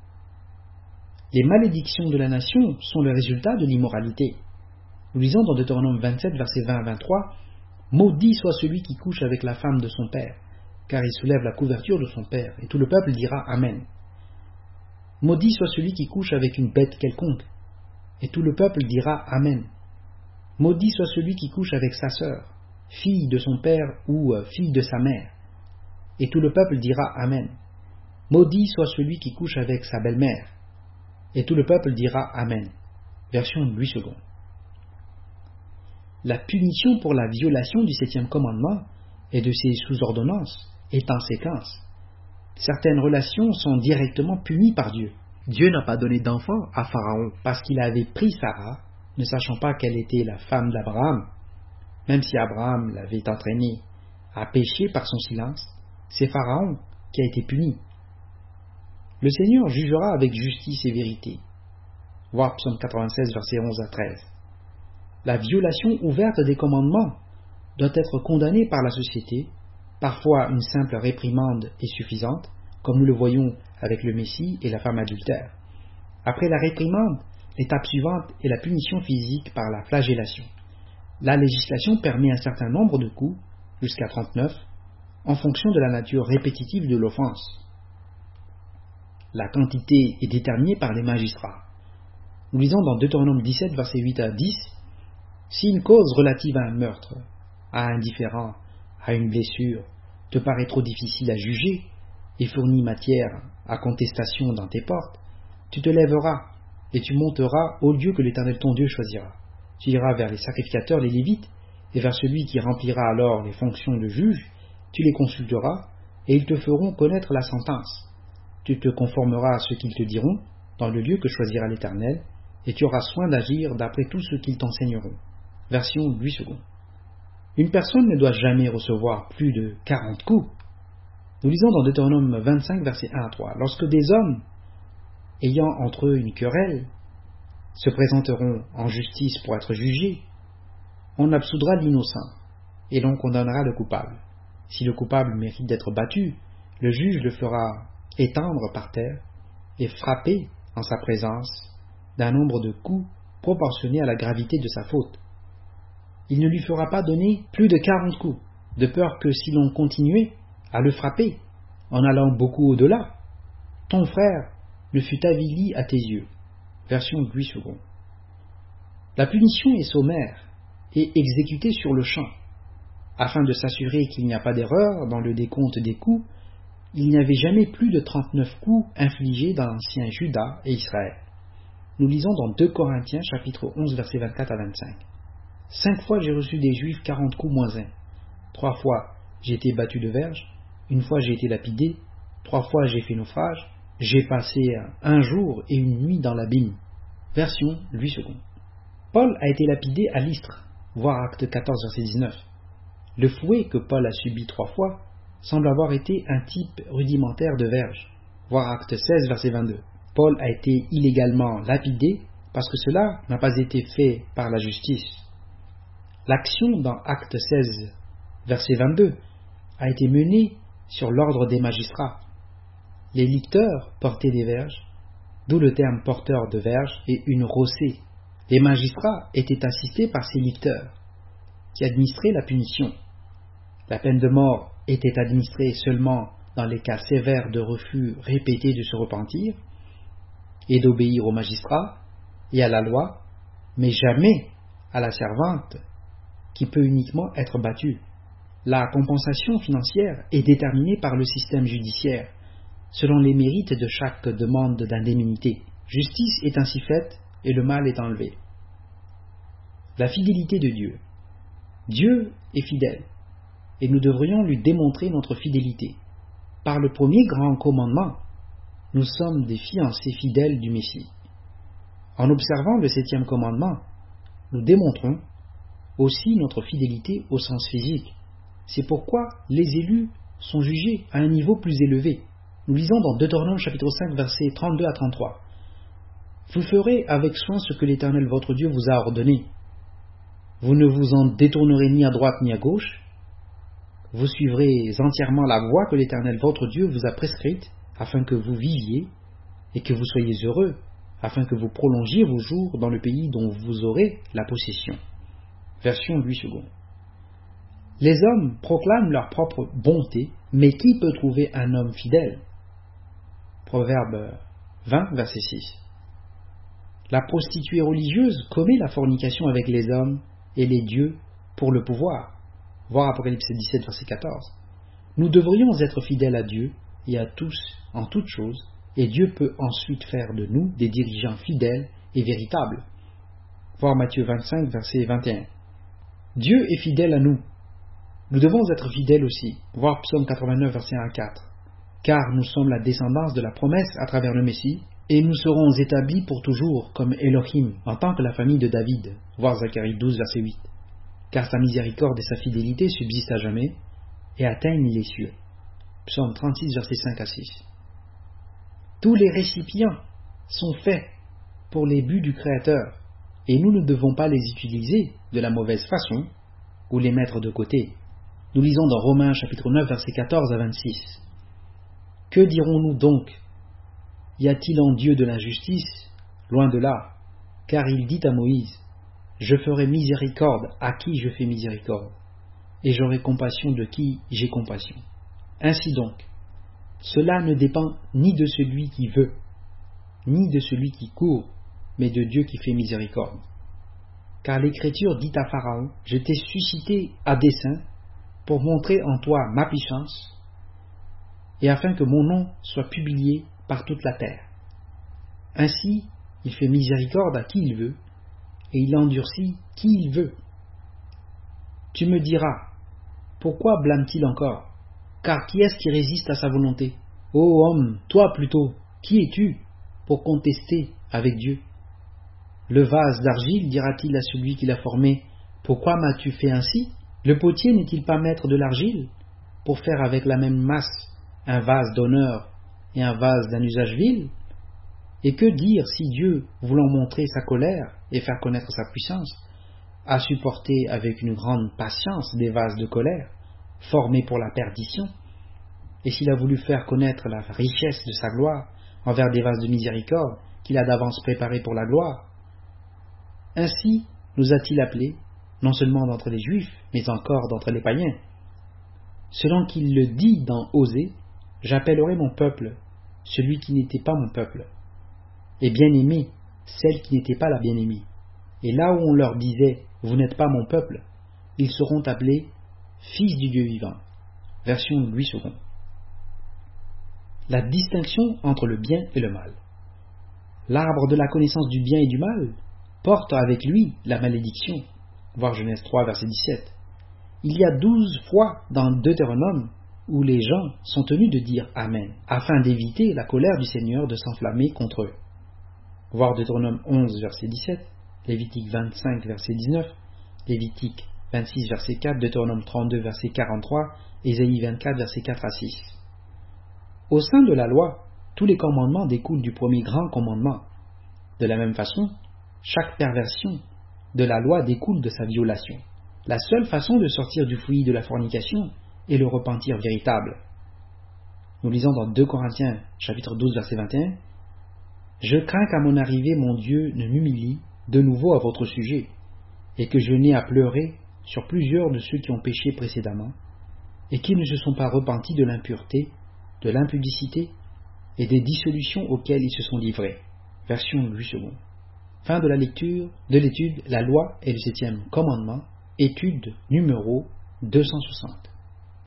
Les malédictions de la nation sont le résultat de l'immoralité. Nous lisons dans Deutéronome vingt-sept, versets vingt à vingt-trois, « Maudit soit celui qui couche avec la femme de son père, car il soulève la couverture de son père, et tout le peuple dira Amen. Maudit soit celui qui couche avec une bête quelconque, et tout le peuple dira Amen. Maudit soit celui qui couche avec sa sœur, fille de son père ou euh, fille de sa mère, et tout le peuple dira Amen. Maudit soit celui qui couche avec sa belle-mère, et tout le peuple dira Amen. Version Louis second. La punition pour la violation du septième commandement et de ses sous-ordonnances est en séquence. Certaines relations sont directement punies par Dieu. Dieu n'a pas donné d'enfant à Pharaon parce qu'il avait pris Sarah, ne sachant pas qu'elle était la femme d'Abraham. Même si Abraham l'avait entraîné à pécher par son silence, c'est Pharaon qui a été puni. Le Seigneur jugera avec justice et vérité. Voir Psaume quatre-vingt-seize, versets onze à treize. La violation ouverte des commandements doit être condamnée par la société. Parfois, une simple réprimande est suffisante, comme nous le voyons avec le Messie et la femme adultère. Après la réprimande, l'étape suivante est la punition physique par la flagellation. La législation permet un certain nombre de coups, jusqu'à trente-neuf, en fonction de la nature répétitive de l'offense. La quantité est déterminée par les magistrats. Nous lisons dans Deutéronome dix-sept, versets huit à dix, « Si une cause relative à un meurtre, à un différend, à une blessure, te paraît trop difficile à juger et fournit matière à contestation dans tes portes, tu te lèveras et tu monteras au lieu que l'Éternel ton Dieu choisira. Tu iras vers les sacrificateurs, les Lévites, et vers celui qui remplira alors les fonctions de juge, tu les consulteras, et ils te feront connaître la sentence. Tu te conformeras à ce qu'ils te diront, dans le lieu que choisira l'Éternel, et tu auras soin d'agir d'après tout ce qu'ils t'enseigneront. » Version Louis second. Une personne ne doit jamais recevoir plus de quarante coups. Nous lisons dans Deutéronome vingt-cinq, versets un à trois. « Lorsque des hommes, ayant entre eux une querelle, se présenteront en justice pour être jugés, on absoudra l'innocent, et l'on condamnera le coupable. Si le coupable mérite d'être battu, le juge le fera étendre par terre et frapper en sa présence d'un nombre de coups proportionné à la gravité de sa faute. Il ne lui fera pas donner plus de quarante coups, de peur que si l'on continuait à le frapper en allant beaucoup au-delà, ton frère ne fût avili à tes yeux. » Version Louis second. La punition est sommaire et exécutée sur le champ. Afin de s'assurer qu'il n'y a pas d'erreur dans le décompte des coups, il n'y avait jamais plus de trente-neuf coups infligés dans l'ancien Juda et Israël. Nous lisons dans deux Corinthiens, chapitre onze, versets vingt-quatre à vingt-cinq. Cinq fois j'ai reçu des Juifs quarante coups moins un. Trois fois j'ai été battu de verge, une fois j'ai été lapidé, trois fois j'ai fait naufrage, j'ai passé un jour et une nuit dans l'abîme. Version Louis second. Paul a été lapidé à Lystre, voir Acte quatorze, verset dix-neuf. Le fouet que Paul a subi trois fois semble avoir été un type rudimentaire de verge, voir Acte seize, verset vingt-deux. Paul a été illégalement lapidé parce que cela n'a pas été fait par la justice. L'action dans Acte seize, verset vingt-deux, a été menée sur l'ordre des magistrats. Les licteurs portaient des verges, d'où le terme porteur de verge et une rossée. Les magistrats étaient assistés par ces licteurs, qui administraient la punition. La peine de mort était administrée seulement dans les cas sévères de refus répété de se repentir et d'obéir aux magistrats et à la loi, mais jamais à la servante, qui peut uniquement être battue. La compensation financière est déterminée par le système judiciaire, selon les mérites de chaque demande d'indemnité. Justice est ainsi faite et le mal est enlevé. La fidélité de Dieu. Dieu est fidèle, et nous devrions lui démontrer notre fidélité. Par le premier grand commandement, nous sommes des fiancés fidèles du Messie. En observant le septième commandement, nous démontrons aussi notre fidélité au sens physique. C'est pourquoi les élus sont jugés à un niveau plus élevé. Nous lisons dans Deutéronome chapitre cinq, versets trente-deux à trente-trois. « Vous ferez avec soin ce que l'Éternel votre Dieu vous a ordonné. Vous ne vous en détournerez ni à droite ni à gauche. Vous suivrez entièrement la voie que l'Éternel votre Dieu vous a prescrite, afin que vous viviez et que vous soyez heureux, afin que vous prolongiez vos jours dans le pays dont vous aurez la possession. » Version Louis second. Les hommes proclament leur propre bonté, mais qui peut trouver un homme fidèle? Proverbe vingt, verset six. La prostituée religieuse commet la fornication avec les hommes et les dieux pour le pouvoir. Voir Apocalypse dix-sept, verset quatorze. Nous devrions être fidèles à Dieu et à tous en toutes choses, et Dieu peut ensuite faire de nous des dirigeants fidèles et véritables. Voir Matthieu vingt-cinq, verset vingt et un. Dieu est fidèle à nous. Nous devons être fidèles aussi. Voir Psaume quatre-vingt-neuf, verset un à quatre. Car nous sommes la descendance de la promesse à travers le Messie, et nous serons établis pour toujours comme Elohim, en tant que la famille de David. Voir Zacharie douze, verset huit. Car sa miséricorde et sa fidélité subsistent à jamais, et atteignent les cieux. Psaume trente-six, verset cinq à six. Tous les récipients sont faits pour les buts du Créateur, et nous ne devons pas les utiliser de la mauvaise façon ou les mettre de côté. Nous lisons dans Romains chapitre neuf, versets quatorze à vingt-six. Que dirons-nous donc? Y a-t-il en Dieu de l'injustice? Loin de là, car il dit à Moïse, je ferai miséricorde à qui je fais miséricorde, et j'aurai compassion de qui j'ai compassion. Ainsi donc, cela ne dépend ni de celui qui veut, ni de celui qui court, mais de Dieu qui fait miséricorde. Car l'Écriture dit à Pharaon, je t'ai suscité à dessein pour montrer en toi ma puissance, et afin que mon nom soit publié par toute la terre. Ainsi, il fait miséricorde à qui il veut, et il endurcit qui il veut. Tu me diras, pourquoi blâme-t-il encore? Car qui est-ce qui résiste à sa volonté? Ô homme, toi plutôt, qui es-tu pour contester avec Dieu? Le vase d'argile dira-t-il à celui qui l'a formé, pourquoi m'as-tu fait ainsi? Le potier n'est-il pas maître de l'argile pour faire avec la même masse un vase d'honneur et un vase d'un usage vil? Et que dire si Dieu, voulant montrer sa colère et faire connaître sa puissance, a supporté avec une grande patience des vases de colère, formés pour la perdition, et s'il a voulu faire connaître la richesse de sa gloire envers des vases de miséricorde qu'il a d'avance préparés pour la gloire? Ainsi nous a-t-il appelés, non seulement d'entre les Juifs, mais encore d'entre les païens. Selon qu'il le dit dans Osée, j'appellerai mon peuple, celui qui n'était pas mon peuple, et bien-aimé, celle qui n'était pas la bien-aimée. Et là où on leur disait, vous n'êtes pas mon peuple, ils seront appelés fils du Dieu vivant. Version Louis second. La distinction entre le bien et le mal. L'arbre de la connaissance du bien et du mal porte avec lui la malédiction. Voir Genèse trois, verset dix-sept. Il y a douze fois dans Deutéronome où les gens sont tenus de dire Amen, afin d'éviter la colère du Seigneur de s'enflammer contre eux. Voir Deutéronome onze, verset dix-sept, Lévitique vingt-cinq, verset dix-neuf, Lévitique vingt-six, verset quatre, Deutéronome trente-deux, verset quarante-trois, Ésaïe vingt-quatre, verset quatre à six. Au sein de la loi, tous les commandements découlent du premier grand commandement. De la même façon, chaque perversion de la loi découle de sa violation. La seule façon de sortir du fouillis de la fornication est le repentir véritable. Nous lisons dans deux Corinthiens, chapitre douze, verset vingt et un, « Je crains qu'à mon arrivée, mon Dieu ne m'humilie de nouveau à votre sujet, et que je n'ai à pleurer sur plusieurs de ceux qui ont péché précédemment, et qui ne se sont pas repentis de l'impureté, de l'impudicité et des dissolutions auxquelles ils se sont livrés. » Version Louis second. Fin de la lecture de l'étude La loi et le septième commandement, étude numéro deux cent soixante.